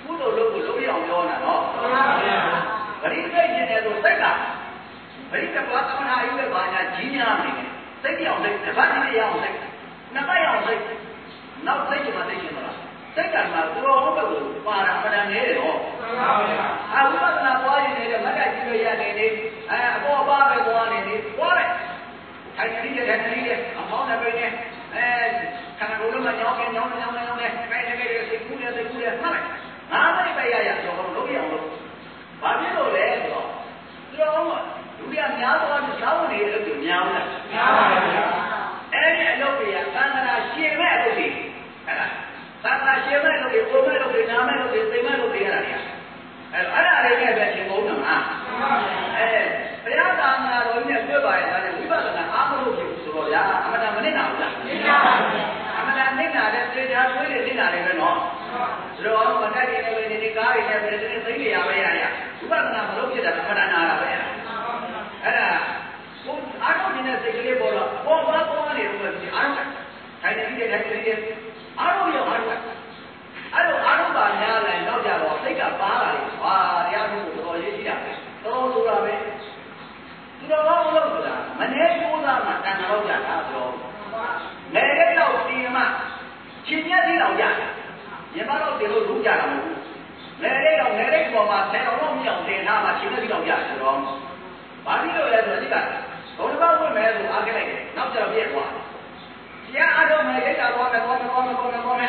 ကုသိုလ်လုပ်ကိုလုပ်ရအောင်ပြောတာနော်ပရိသေခြင်းနဲ့ဆိုစိတ်ကပရိသေဘာသမဏအယူပဲဘာညာကြီးများနေတယ်စိတ်ပြောင်းစိတ်တစ်ပတ်တည်းရအောင်စိတ်နှစ်ပတ်ရအောင်စိတ်နောက်စိတ်ကမှသိရှင်မလားစိတ်ကမှသူတော်ဘက်ကိုပါတာအမှန်တန်နေတယ်နော်အဝိပဿနာပွားရင်လည်းမတ်တကြီးလို့ရနေနေအပေါ်ပါပဲပွားနေနေပွားတယ်ထိုင်နေတယ်အမောင်းနဲ့ပဲနေခန္ဓာကိုယ်လုံးမှာညောင်းနေခိုင်းတယ်စိတ်ကူးတယ်မှတ်လိုက်ငါးမိနစ်ပဲရတော့လုပ်ရအောင်လို့ဘာဖြစ်လို့လဲဆိုတော့သူတော်ကလူရများသွားပြီးစားဝင်နေတယ်လို့များဘူးလားများပါဗျာအဲ့ဒီအလုပ်တွေကသံဃာရှင်မဲ့အလုပ်တွေဟုတ်လားသံဃာရှင်မဲ့အလုပ်တွေပုံမဲ့အလုပ်တွေနာမဲ့အလုပ်တွေသိမဲ့အလုပ်တွေရတာတွေအဲ့ဒါလေးနဲ့ပဲရှင်ဘုန်းတော်မှာဘုရားသာသနာတော်ကြီးနဲ့တွေ့ပါရဲ့ဒါနဲ့ဝိပဿနာအားမလို့ဖြစ်ဘူးဆိုတော့ဗျာအမှန်တန်မနစ်နာဘူးလားနစ်နာပါဗျာအမှန်တန်နစ်နာတဲ့သေချာဆွေးနေနစ်နာတယ်ပဲနော်ဆိုတော့မတက်နေလည်းပဲဒီကားတွေနဲ့ပဲသိနေရပဲရဝိပဿနာမလို့ဖြစ်တာအမှန်တန်နာတာပဲအဲ့ဒါဘုအားထုတ်နေတဲ့စိတ်ကလေးပေါ်တော့ပေါ်ပါနေတော့ဒီအားထုတ်ထိုင်နေတယ်အားထုတ်ရောအားထုတ်ပါများလဲတော့ကြတော့စိတ်ကပါလာတယ်ဟာတရားထုတ်ကိုတော်ရေးကြည့်တာပဲတော်ဆိုတာပဲသူတော်ဘာလို့ဆိုတာမနေကျိုးသားမှာတန်တော်ကြတာပြောနေတဲ့တော့ဒီမှာချင်းမြတ်သေးတော့ကြရမတော့ဒီလိုလုပ်ကြတာမဟုတ်ဘူးနေတဲ့ပေါ်မှာဆယ်တော်တော့မြောင်တင်ထားမှာချင်းမြတ်သေးတော့ကြဆိုတော့ဘာဖြစ်လို့လဲဆိုတော့ဒီကဘုရားဝင်မယ်ဆိုအားကြလိုက်တယ်နောက်ကျတော့ပြည့်သွားတရားအားထုတ်မယ်ရိတ်တာသွားမယ်ဟေးသွားမယ်ဟာတကယ်ကို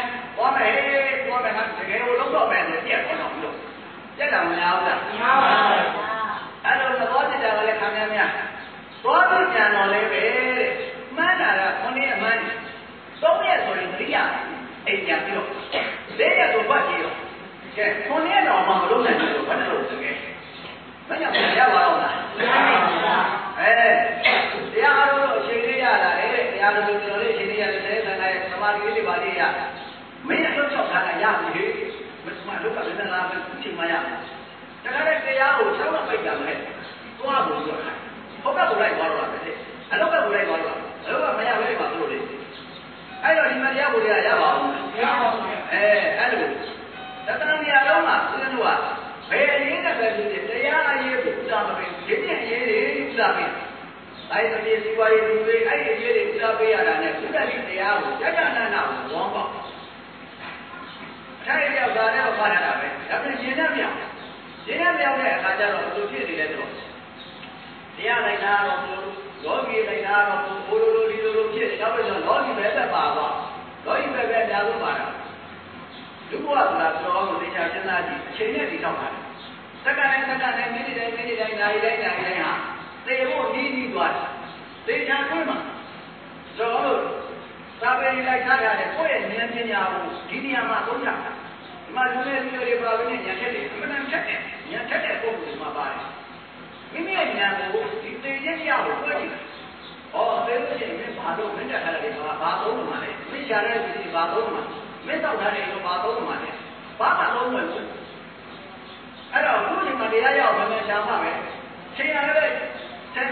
လုံးတော့မယ်ဆိုပြည့်သွားတော့ပြီးတော့ပြက်တာမများဘူးလားများပါဘူးအဲ့လိုသဘောကျတာကလည်းခံရများသွားပြီးကြံတော်လေးပဲတဲ့မှန်းတာက9ရက်မှန်း3ရက်ဆိုရင်3ရက်အိမ်ကြပြီးတော့4ရက်ဆိုပတ်ကြည့်တော့ကဲ9ရက်တော့မှမလုပ်နိုင်ဘူးဘာလို့လဲတကယ်မညမရပါတော့လားမရပါဘူးတရားအားလုံးအချိန်လေးရလာတယ်တရားတော်တော်လေးအချိန်လေးရတယ်သံဃာရဲ့သမာဓိလေးပါလေးရမင်းအလုပ်ချောက်ထားတာရပြီမစမလုပ်ကလည်းလားမချိန်မရတခါတည်းတရားကို6လပိတ်တာမဲ့သွားဖို့ပြောတာဟုတ်ကဲ့ကိုလိုက်သွားတော့တယ်အလောက်ကကိုလိုက်သွားတော့အလောက်ကမရဘဲပါလို့လေအဲ့တော့ဒီမတရားကိုရပါဘူးမရပါဘူးအဲ့လိုတတနာမြာလုံးမှာသူတို့ကဘယ်အရင်းနဲ့ပဲဖြစ်ဖြစ်တရားအရေးကိုဥစားမပေးဒီပြည့်အရေးတွေဥစားပေးအဲ့ဒီမြေစီဝါရေးလူတွေအဲ့ဒီအရေးတွေဥစားပေးရတာနဲ့ဘုရားရှင်တရားကိုကြကြနာနာကိုဝမ်းပေါက်အဲ့ဒီရောက်တာနဲ့ပါရတာပဲဒါပြင်ရှင်နဲ့မြောက်တဲ့အခါကျတော့ဘယ်လိုဖြစ်နေလဲဆိုတော့တရားလိုက်တာတော့လောကီလိုက်တာတော့ဘိုးလိုဒီလိုဖြစ်နေတော့ဆိုလောကီပဲသက်ပါတော့လောကီပဲအများဆုံးပါတာလူဘဝဆိုတာပြောလို့သိချာစဉ်းစားကြည့်အချိန်နဲ့ဒီတော့ပါစက္ကန့်နဲ့မိနစ်တိုင်းနာရီတိုင်းဟာသေဖို့နီးသွားတယ်သေချာတွင်းမှာဆိုတော့သာပေလိုက်ထားတဲ့ကိုယ့်ရဲ့ဉာဏ်ပညာကိုဒီနေရာမှာသုံးတာဒီမှာလူတွေပါလို့ဉာဏ်ထက်တယ်အမှန်တန်ထက်တယ်ဉာဏ်ထက်တဲ့ပုံစံမှာပါတယ်မိမိရဲ့ဉာဏ်ကိုဒီသေခြင်းရကိုတွေ့ကြည့်။အော်သေလို့ရှိရင်ဘာလို့မင်းတက်ထားတယ်ဘာသုံးမှာလဲ။မိရှာတဲ့ဒီဘာသုံးမှာမင်းတောက်ထားတယ်ဘာသုံးမှာလဲ။ဘာမှသုံးမလို့။အဲ့တော့ဘုရားမတရားရောက်မှရှာမှာပဲ။ချိန်ရတဲ့ဆက်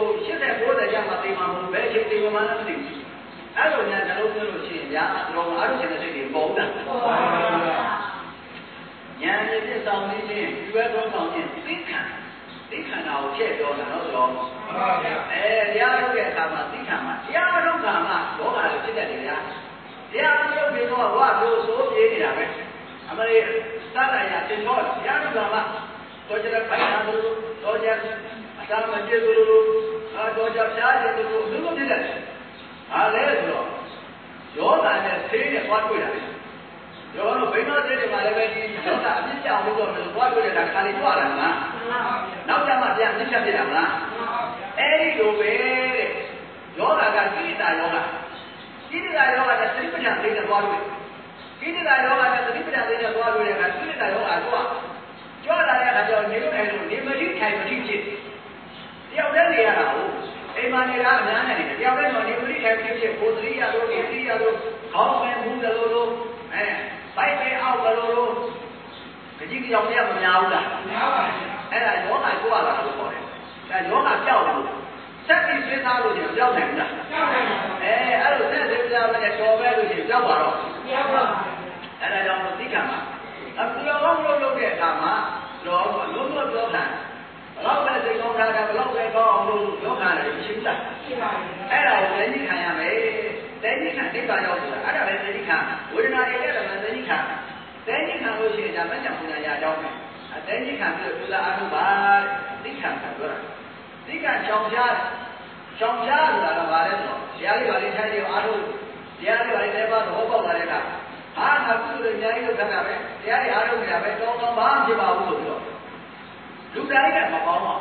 80 90ကျမှသိမှာမဟုတ်ဘဲချိန်သိမှမသိဘူး။အဲ့လိုညာနှလုံးသွင်းလို့ရှိရင်ညာတော့အားလုံးရှင်တဲ့စိတ်တွေပေါ်တာ။ပေါ်ပါဘူး။ဉာဏ်ရည်ပြဆောင်နေခြင်းဒီဘက်တော့ဆောင်ခြင်းသိခံသိခန္ဓာကိုဖြည့်ပြောတာနော်ဆိုတော့တရားထုတ်တဲ့အခါမှာသိခံမှာတရားထုတ်တာမှလောကလည်းဖြစ်တတ်တယ်ဗျာတရားထုတ်ပြီးတော့ဝါပြောဆိုပြေးနေတာပဲအမလေးသတ္တရာသင်္ဘောတရားထုတ်တာမှတော့ကျတဲ့ဖိုင်နာလို့တော့ကျအသာမကျေလို့တော့ကျဖြားတယ်လို့ဘယ်လိုဖြစ်လဲဟာလဲဆိုတော့ယောဂနဲ့ဆေးနဲ့သွားတွေ့ရတယ်ယောဂတို့ဘိန်းတော်ဆေးတွေမှာလည်းပဲဒီယောဂအပြစ်ကြောင့်လို့တော့သွားတွေ့ရတာခါလေးကြွလာတာနောက်ကျမှပြန်သိချက်ပြတာမလားအဲ့ဒီလိုပဲတဲ့ယောဂကကိလေသာယောဂနဲ့သတိပဋ္ဌာန်သိတဲ့သွားလို့ကိလေသာယောဂနဲ့သတိပဋ္ဌာန်သိတဲ့သွားလို့တဲ့ကကိလေသာယောဂကြွလာတဲ့အခါကျတော့နေလို့နေမရှိထိုင်မရှိဖြစ်တယောက်တည်းနေရတာဟုတ်အိမ်မှာနေတာအများနဲ့နေတယ်တယောက်တည်းတော့နေမရှိထိုင်မရှိဖြစ်ဘုသတိရလို့နေသတိရလို့ခေါင်းပဲဘူးတယ်လို့ပိုက်ပဲအောက်တယ်လို့ကြီးကြောင်ရမများဘူးလားများပါဘူးအဲ့ဒါယောဂကြွလာလို့ခေါ်တယ်ဒါယောဂကြောက်လို့ဆက်ပြီးစဉ်းစားလို့ကြောက်နိုင်ဘူးလားကြောက်နိုင်ပါဘူးအဲ့လိုဆက်စဉ်းစားလို့တော်ပဲလို့ကြောက်ပါတော့ကြောက်ပါဘူးအဲ့ဒါကြောင့်သိခံပါအခုတော့တဲ့အခါမှာတော့လုံးဝပြောတာဘလောက်ပဲစိတ်ကောင်းတာဘလောက်ပဲကောင်းအောင်လို့ပြောတာလည်းမရှိဘူးလားရှိပါဘူးအဲ့ဒါကိုသိခံရမယ်သိခံနိဗ္ဗာန်ရောက်ဆိုတာအဲ့ဒါပဲသိခံဝေဒနာတွေလည်းသိခံသိခံလို့ရှိရင်ဒါမညံပူညာရရောက်မယ်သိခံပြီးတော့အားထုတ်ပါသိခံတာပြောတာသိခံရှောင်ရှားဆိုတာကဘာလဲဆိုတော့တရားလေးပါလေးထိုင်ရအားထုတ်တရားလေးပါလေးလည်းပါတော့ဟောပေါက်လာတဲ့အခါဟာငါကုသိုလ်များကြီးလုပ်တာပဲတရားတွေအားထုတ်နေတာပဲကောင်းကောင်းဘာမှဖြစ်ပါဘူးဆိုပြီးတော့လူတိုင်းကမပေါင်းပါ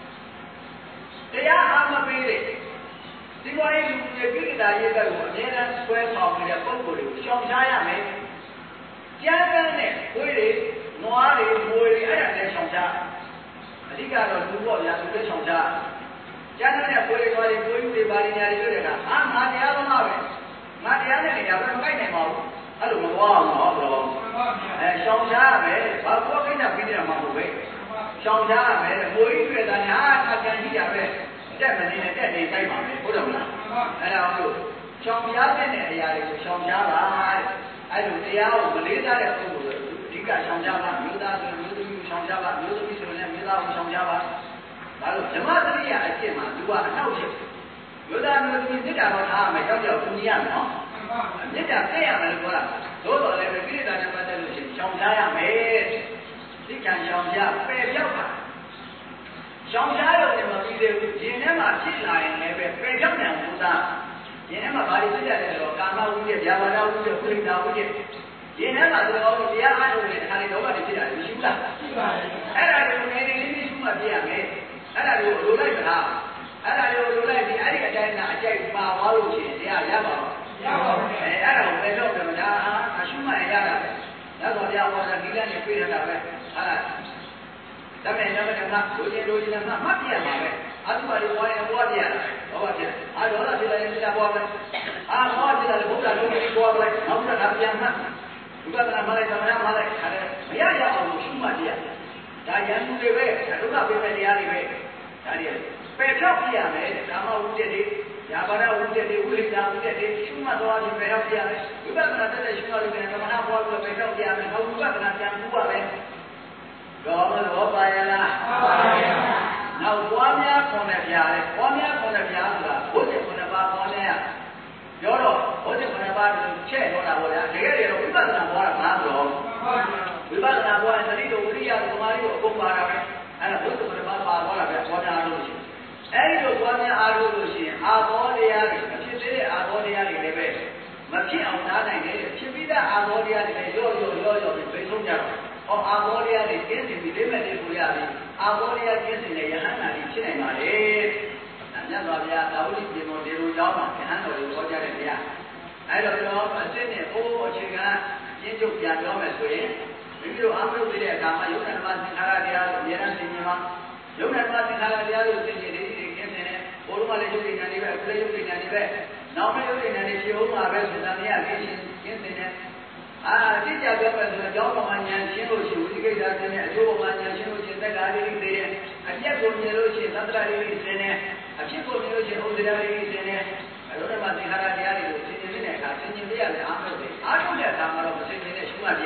တရားအားမပေးတဲ့ဒီလိုရေးလူတွေကိလေသာရေးတဲ့ကိုအမြဲတမ်းဆွဲဆောင်နေတဲ့ပုံကိုယ်တွေကိုရှောင်ရှားရမယ်ကျမ်းဂန်နဲ့ဝိတွေနွားတွေမွေတွေအဲ့ဒါလည်းရှောင်ရှားအဓိကတော့လူပေါ့ဗျာလူတွေရှောင်ရှားကျမ်းဂန်နဲ့ဝိတွေနွားတွေကိုယ်ယူတွေပါရညာတွေတွေ့တဲ့အခါငါတရားသမားပဲငါတရားနဲ့နေရာပဲမကိုက်နိုင်ပါဘူးအဲ့လိုမသွားအောင်တော့ရှောင်ရှားရမယ်ဘာကိုကိစ္စပြီးနေတာမှမဟုတ်ပဲရှောင်ရှားရမယ်မွေကြီးတွေ့တာညာအကြံရှိတာပဲတက်မနေနဲ့တက်နေတိုက်ပါမယ်ဟုတ်တယ်မလားအဲ့ဒါလို့ရှောင်ရှားတဲ့အရာတွေကိုရှောင်ရှားပါအဲ့လိုတရားကိုမလေးစားတဲ့ပုဂ္ဂိုလ်တွေအဓိကရှောင်ရှားပါမျိုးသားဆိုမျိုးသမီးရှောင်ရှားပါမျိုးသမီးဆိုလည်းမျိုးသားကိုရှောင်ရှားပါဒါလို့ဓမ္မသတိယအကျင့်မှာသူကအထောက်ဖြစ်မျိုးသားမျိုးသမီးမေတ္တာတော်ထားရမယ်ကြောက်ကြောက်သူကြီးရမယ်နော်မေတ္တာပြည့်ရမယ်လို့ပြောတာသို့တော်လည်းပဲကိလေသာနဲ့ပတ်သက်လို့ရှိရင်ရှောင်ရှားရမယ်သိက္ခာရှောင်ရှားပယ်ပြောက်ပါရှောင်ရှားလို့လည်းမပြီးသေးဘူးရင်ထဲမှာဖြစ်လာရင်လည်းပဲပယ်ပြောက်တယ်ဘုရားရင်ထဲမှာဘာတွေဖြစ်ကြလဲဆိုတော့ကာမဝိတ္တဗျာပါဒဝိတ္တပုရိသဝိတ္တရင်ထဲမှာတော်တော်တရားအားထုတ်နေတဲ့ခါလေးတော့ဘာတွေဖြစ်တာလဲမရှိဘူးလားရှိပါတယ်အဲ့ဒါကိုနေနေလေးလေးရှုမှတ်ပြရမယ်အဲ့ဒါကိုလိုလိုက်မလားအဲ့ဒါကိုလိုလိုက်ပြီးအဲ့ဒီအတိုင်းကအကြိုက်ပါသွားလို့ရှိရင်တရားရပါတော့ရပါဘူးအဲ့ဒါကိုပဲတော့တယ်ဒါအရှုမှတ်ရတာပဲဒါဆိုတရားဟောတာဒီလနဲ့တွေ့ရတာပဲဟာဒါမဲ့နမကလိုချင်မှမှတ်ပြရမှာပဲအတူပါလို့ဝိုင်းဝါးပြရတာဘောပါပြအားဒေါသဖြစ်လာရင်ပြပေါ်မယ်အားဘောဖြစ်လာရင်ဘုရားလုံးကြီးပေါ်မယ်နောက်ထပ်ဒါပြန်မှဘုရားကမှလည်းသမဏမှလည်းခါတယ်မရရအောင်ရှုမှတ်ပြရဒါရန်သူတွေပဲဒုက္ခပေးတဲ့တရားတွေပဲဒါတွေပယ်ဖြောက်ပြရမယ်ကာမဝိတ္တတွေယာဘာဒဝိတ္တတွေဝိရိဒဝိတ္တတွေရှုမှတ်သွားပြီးပယ်ဖြောက်ပြရမယ်ဘုရားကလည်းရှုမှတ်လို့လည်းသမဏပေါ်ပြီးပယ်ဖြောက်ပြရမယ်နောက်ဘုရားကပြန်ပူပါမယ်တော့ပါရလားပါရပါနောက်ပွားများခွန်တဲ့ပြားလေပွားများခွန်တဲ့ပြားဆိုတာဘုရားခွန်တဲ့ပါပွားများပြောတော့ဘုရားခွန်တဲ့ပါချဲ့တော့တာပေါ့ဗျာတကယ်တော့ဝိပဿနာပွားတာဘာဆိုတော့ဝိပဿနာပွားရင်သတိတို့ဝိရိယတို့သမာဓိတို့အကုန်ပါတာပဲအဲ့ဒါဘုရားခွန်တဲ့ပါပါသွားတာပဲပွားများလို့ရှိရင်အဲ့ဒီလိုပွားများအားလို့ရှိရင်အာဘောတရားတွေအဖြစ်သေးတဲ့အာဘောတရားတွေလည်းပဲမဖြစ်အောင်နားနိုင်တယ်ဖြစ်ပြီးသားအာဘောတရားတွေလည်းရော့ပြီးပြေဆုံးကြတော့အာဘောတရားတွေကျင်းစင်ပြီးလေးမဲ့လေးကိုရပြီအာဘောတရားကျင်းစင်တဲ့ယဟန္တာတွေဖြစ်နိုင်ပါလေမြတ်စွာဘုရားသာဝတိပြေမောဒေလိုကြောင်းမှာယဟန်တော်ကိုဟောကြားတဲ့တရားအဲ့တော့ကျွန်တော်အစစ်နဲ့အိုးအခြေခံကျင်းချုပ်ပြန်ပြောမယ်ဆိုရင်မိမိတို့အာမရုပ်တဲ့အခါမှာယုတ်တမသင်္ခါရတရားကိုအများအားသင်မြင်ပါယုတ်တမသင်္ခါရတရားကိုသင်မြင်တဲ့ဒီကျင်းစင်တဲ့ဘုရားလည်းယုတ်ဉာဏ်တွေပဲအခုလည်းယုတ်ဉာဏ်တွေပဲနောက်မယုတ်ဉာဏ်တွေရှိအောင်ပါပဲဆိုတာများသိချင်းကျင်းစင်တဲ့တိကျပြောမယ်ဆိုတော့ကျောင်းပေါ်မှာဉာဏ်ရှင်းလို့ရှိရင်ဝိသိကိစ္စဆင်းတဲ့အကျိုးပေါ်မှာဉာဏ်ရှင်းလို့ရှိရင်သက္ကာရိသိတဲ့အပြက်ကိုမြင်လို့ရှိရင်သတ္တရိသိဆင်းတဲ့အဖြစ်ကိုမြင်လို့ရှိရင်ဥဒ္ဒရာရိသိဆင်းတဲ့အလိုတည်းမှာသင်္ခါရတရားတွေကိုသင်ကျင်တဲ့အခါသင်ကျင်ပြရမယ်အားထုတ်တယ်အားထုတ်တဲ့အခါမှာတော့မသင်ကျင်တဲ့ရှုမှတ်ပြ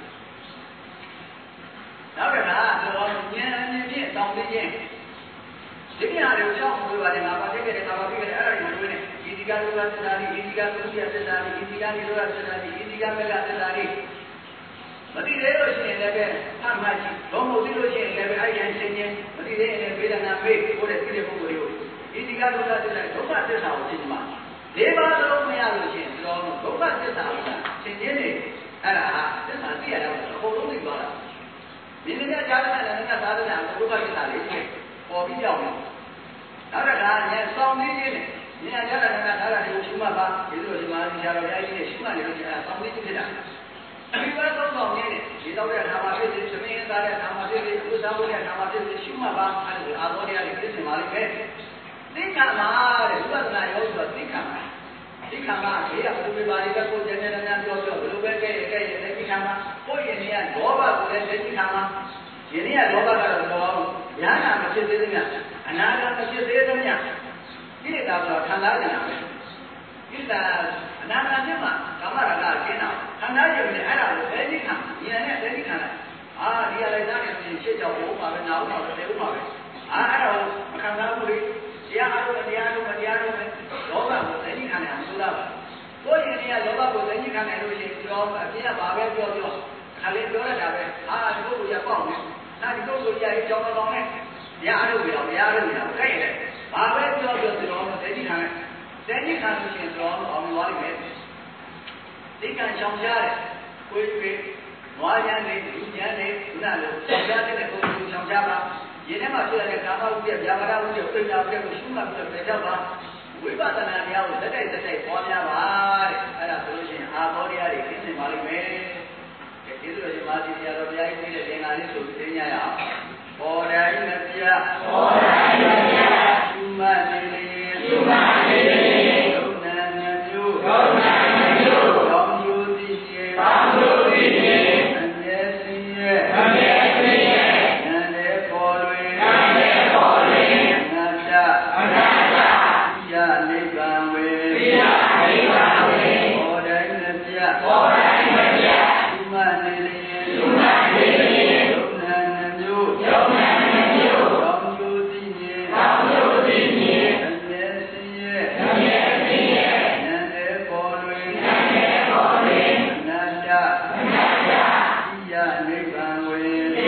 နောက်တစ်ခါတော့ဉာဏ်ဖြင့်တောင်းသိခြင်းဒီနေရာတွေကိုရှောက်လို့ပါတယ်ငါပါခဲ့တယ်ငါပါခဲ့တယ်အဲ့ဒါကိုတွေ့နေဒီဒီကလိုသစ္စာတွေဒီဒီကသုတိယသစ္စာတွေဒီဒီကနေလိုသစ္စာတွေဒီဒီကမေကသစ္စာတွေမသိသေးလို့ရှိရင်လည်းပဲအမှတ်ကြီးတော့မသိလို့ရှိရင်လည်းပဲအဲ့ဒီအချင်းချင်းမသိသေးရင်လည်းဝေဒနာမေ့ကိုတဲ့ဒီတဲ့ပုဂ္ဂိုလ်တွေကိုဒီဒီကလိုသစ္စာတွေဒုက္ခသစ္စာကိုသိမှာ၄ပါးလုံးမရလို့ရှိရင်ဒီတော့ဒုက္ခသစ္စာကိုချင်းချင်းနေအဲ့ဒါဟာသစ္စာသိရတော့အကုန်လုံးသိသွားတာဒီနေ့ကကြားတဲ့လည်းသာသနာဒုက္ခသစ္စာလေးပေါ်ပြီးကြောက်တယ်နောက်တစ်ခါဉာဏ်ဆောင်နေခြင်းနဲ့ဉာဏ်ရတာကသာတာတွေကိုရှုမှတ်ပါဒီလိုဒီမှာဆရာတော်ဘုရားကြီးနဲ့ရှုမှတ်နေလို့ဆိုတာဆောင်နေခြင်းဖြစ်တာဒီဘက်သုံးဆောင်နေတယ်ဒီတော့တဲ့နာမဖြစ်စေသမင်းသားတဲ့နာမဖြစ်စေဥစ္စာဘုရားနာမဖြစ်စေရှုမှတ်ပါအဲ့ဒီအာဘောတရားတွေသိချင်ပါလိမ့်မယ်သိက္ခာမှာတဲ့ဝိပဿနာရောဆိုသိက္ခာမှာသိက္ခာမှာဘေးကဘယ်လိုပါလိမ့်ကိုကျန်တဲ့နာပြောဘယ်လိုပဲကဲသိက္ခာမှာကိုယ်ရင်ကလောဘကိုလည်းသိက္ခာမှာယနေ့ကလောဘကတော့ညာနာမဖြစ်သေးသမျှအနာဂတ်မဖြစ်သေးသမျှကိလေသာဆိုခံစားကြတာပဲကိလေသာအနာဂတ်ဖြစ်မှာကာမရာဂကျင်းတာခံစားကြတယ်အဲ့ဒါကိုသိက္ခာဉာဏ်နဲ့သိက္ခာလိုက်ဒီကလည်းသားနေရှင်းကြောက်ဖို့ပါပဲနောက်တော့တေဦးပါပဲအဲ့တော့မခံစားဘူးလေတရားအားလုံးတရားလုံးတရားလုံးလောဘကိုသိခံနေအောင်ဆိုတော့ကိုယ့်ရင်တွေကလောဘကိုသိခံနိုင်လို့ရှိရင်ပြောအပြည့်ကဘာပဲပြောခါလေးပြောရတာပဲဒီပုဂ္ဂိုလ်ရပေါ့နဲ့ဒီပုဂ္ဂိုလ်ရရဲ့ကြောင်းကောင်းနဲ့တရားအားလုံးပြောတရားလုံးပြောကြိုက်တယ်ဘာပဲပြောဆိုတော့သိခံနိုင်သိခံလို့ရှိရင်တော့အောင်သွားလိမ့်မယ်သိခံရှောင်ရှားတယ်ကိုယ်ကြီးနွားရမ်းနေလူရမ်းနေခုနလိုရှောင်ရှားတဲ့ကိုယ်ကိုရှောင်ရှားပါရင်းထဲမှာဖြစ်တဲ့ကာမဝိတ္တဗျာပါဒဝိတ္တပြညာပြကိုရှုမှတ်ပြီးတော့ကြောက်ပါဝိပဿနာတရားကိုတက်တိုက်ပေါ်များပါတဲ့အဲ့ဒါဆိုလို့ရှိရင်အာဘောတရားတွေသိနေပါလိမ့်မယ်ကျေးဇူးတော်ရှင်မာသီတရားတော်ဘုရားကြီးပြတဲ့သင်္ဃာလေးဆိုသိညာရအောင်ပေါ်တိုင်းမပြရှုမှတ်နေလေဒုနာမျိုးကောင်းကျိုးသိရဲ့အမြဲစင်းရဲ့ဉာဏ်နဲ့ပေါ်လွင်အနတ္တယနိဗ္ဗာန်ဝေပေါ်တိုင်းမပြရှုမှတ်နေလေဒုနာမျိုးကောင်းကျိုးသိရဲ့အမြဲစင်းရဲ့ဉာဏ်နဲ့ပေါ်လွင်အနတ္တယနိဗ္ဗာန်ဝေ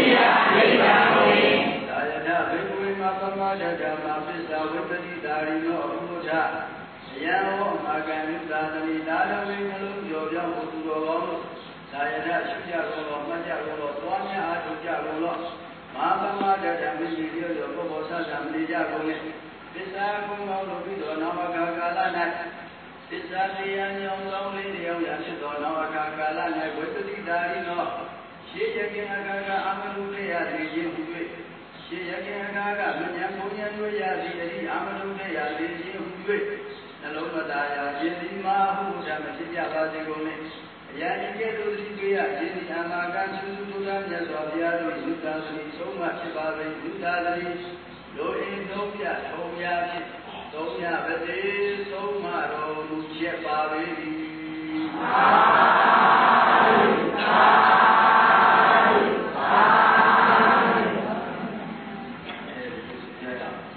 သာယနာဘေဝေမပမဒဓမ္မပစ္ဆဝိပတိတာရိနောအဘုဒ္ဓယံဝမာကံယုသာတိသာရဝေနှလုံးကျော်ပြောင်းဖို့သူတော်ကောင်းတို့သာယနာရှုကြကုန်သောမှတ်ကြကုန်သောသွားများအားထုတ်ကြကုန်သောမပမဒဓမ္မမိတိရောပုဗ္ဗောသသံနေကြကုန်လေပစ္ဆာကုံကောင်းတို့ပြီးသောနာမကာကာလ၌ပစ္ဆာတရားညောင်းကောင်းလေးတရားရဖြစ်သောနာမကာကာလ၌ဝိပတိတာရိနောရှေးရခင်အခါကအမလူထေရသည်ခြင်းဟူ၍ရှေးရခင်အခါကမဉ္ဇဉ်ဘုံဉ္ဇဉ်တို့ရသည်အရိအမလူထေရသည်ခြင်းဟူ၍နှလုံးမသားရာခြင်းဒီမှာဟုဓမ္မဖြစ်ကြပါစေကုန်လေအရာဤကဲ့သို့သတိပေးရခြင်းဒီအနာကံသုသုဒ္ဓမြတ်စွာဘုရားတို့ယုတာသတိဆုံးမဖြစ်ပါစေယုတာသတိလိုအင်းသုံးပြထုံးများဖြင့်သုံးများပါစေသုံးမတော်မူချက်ပါပေ၏เ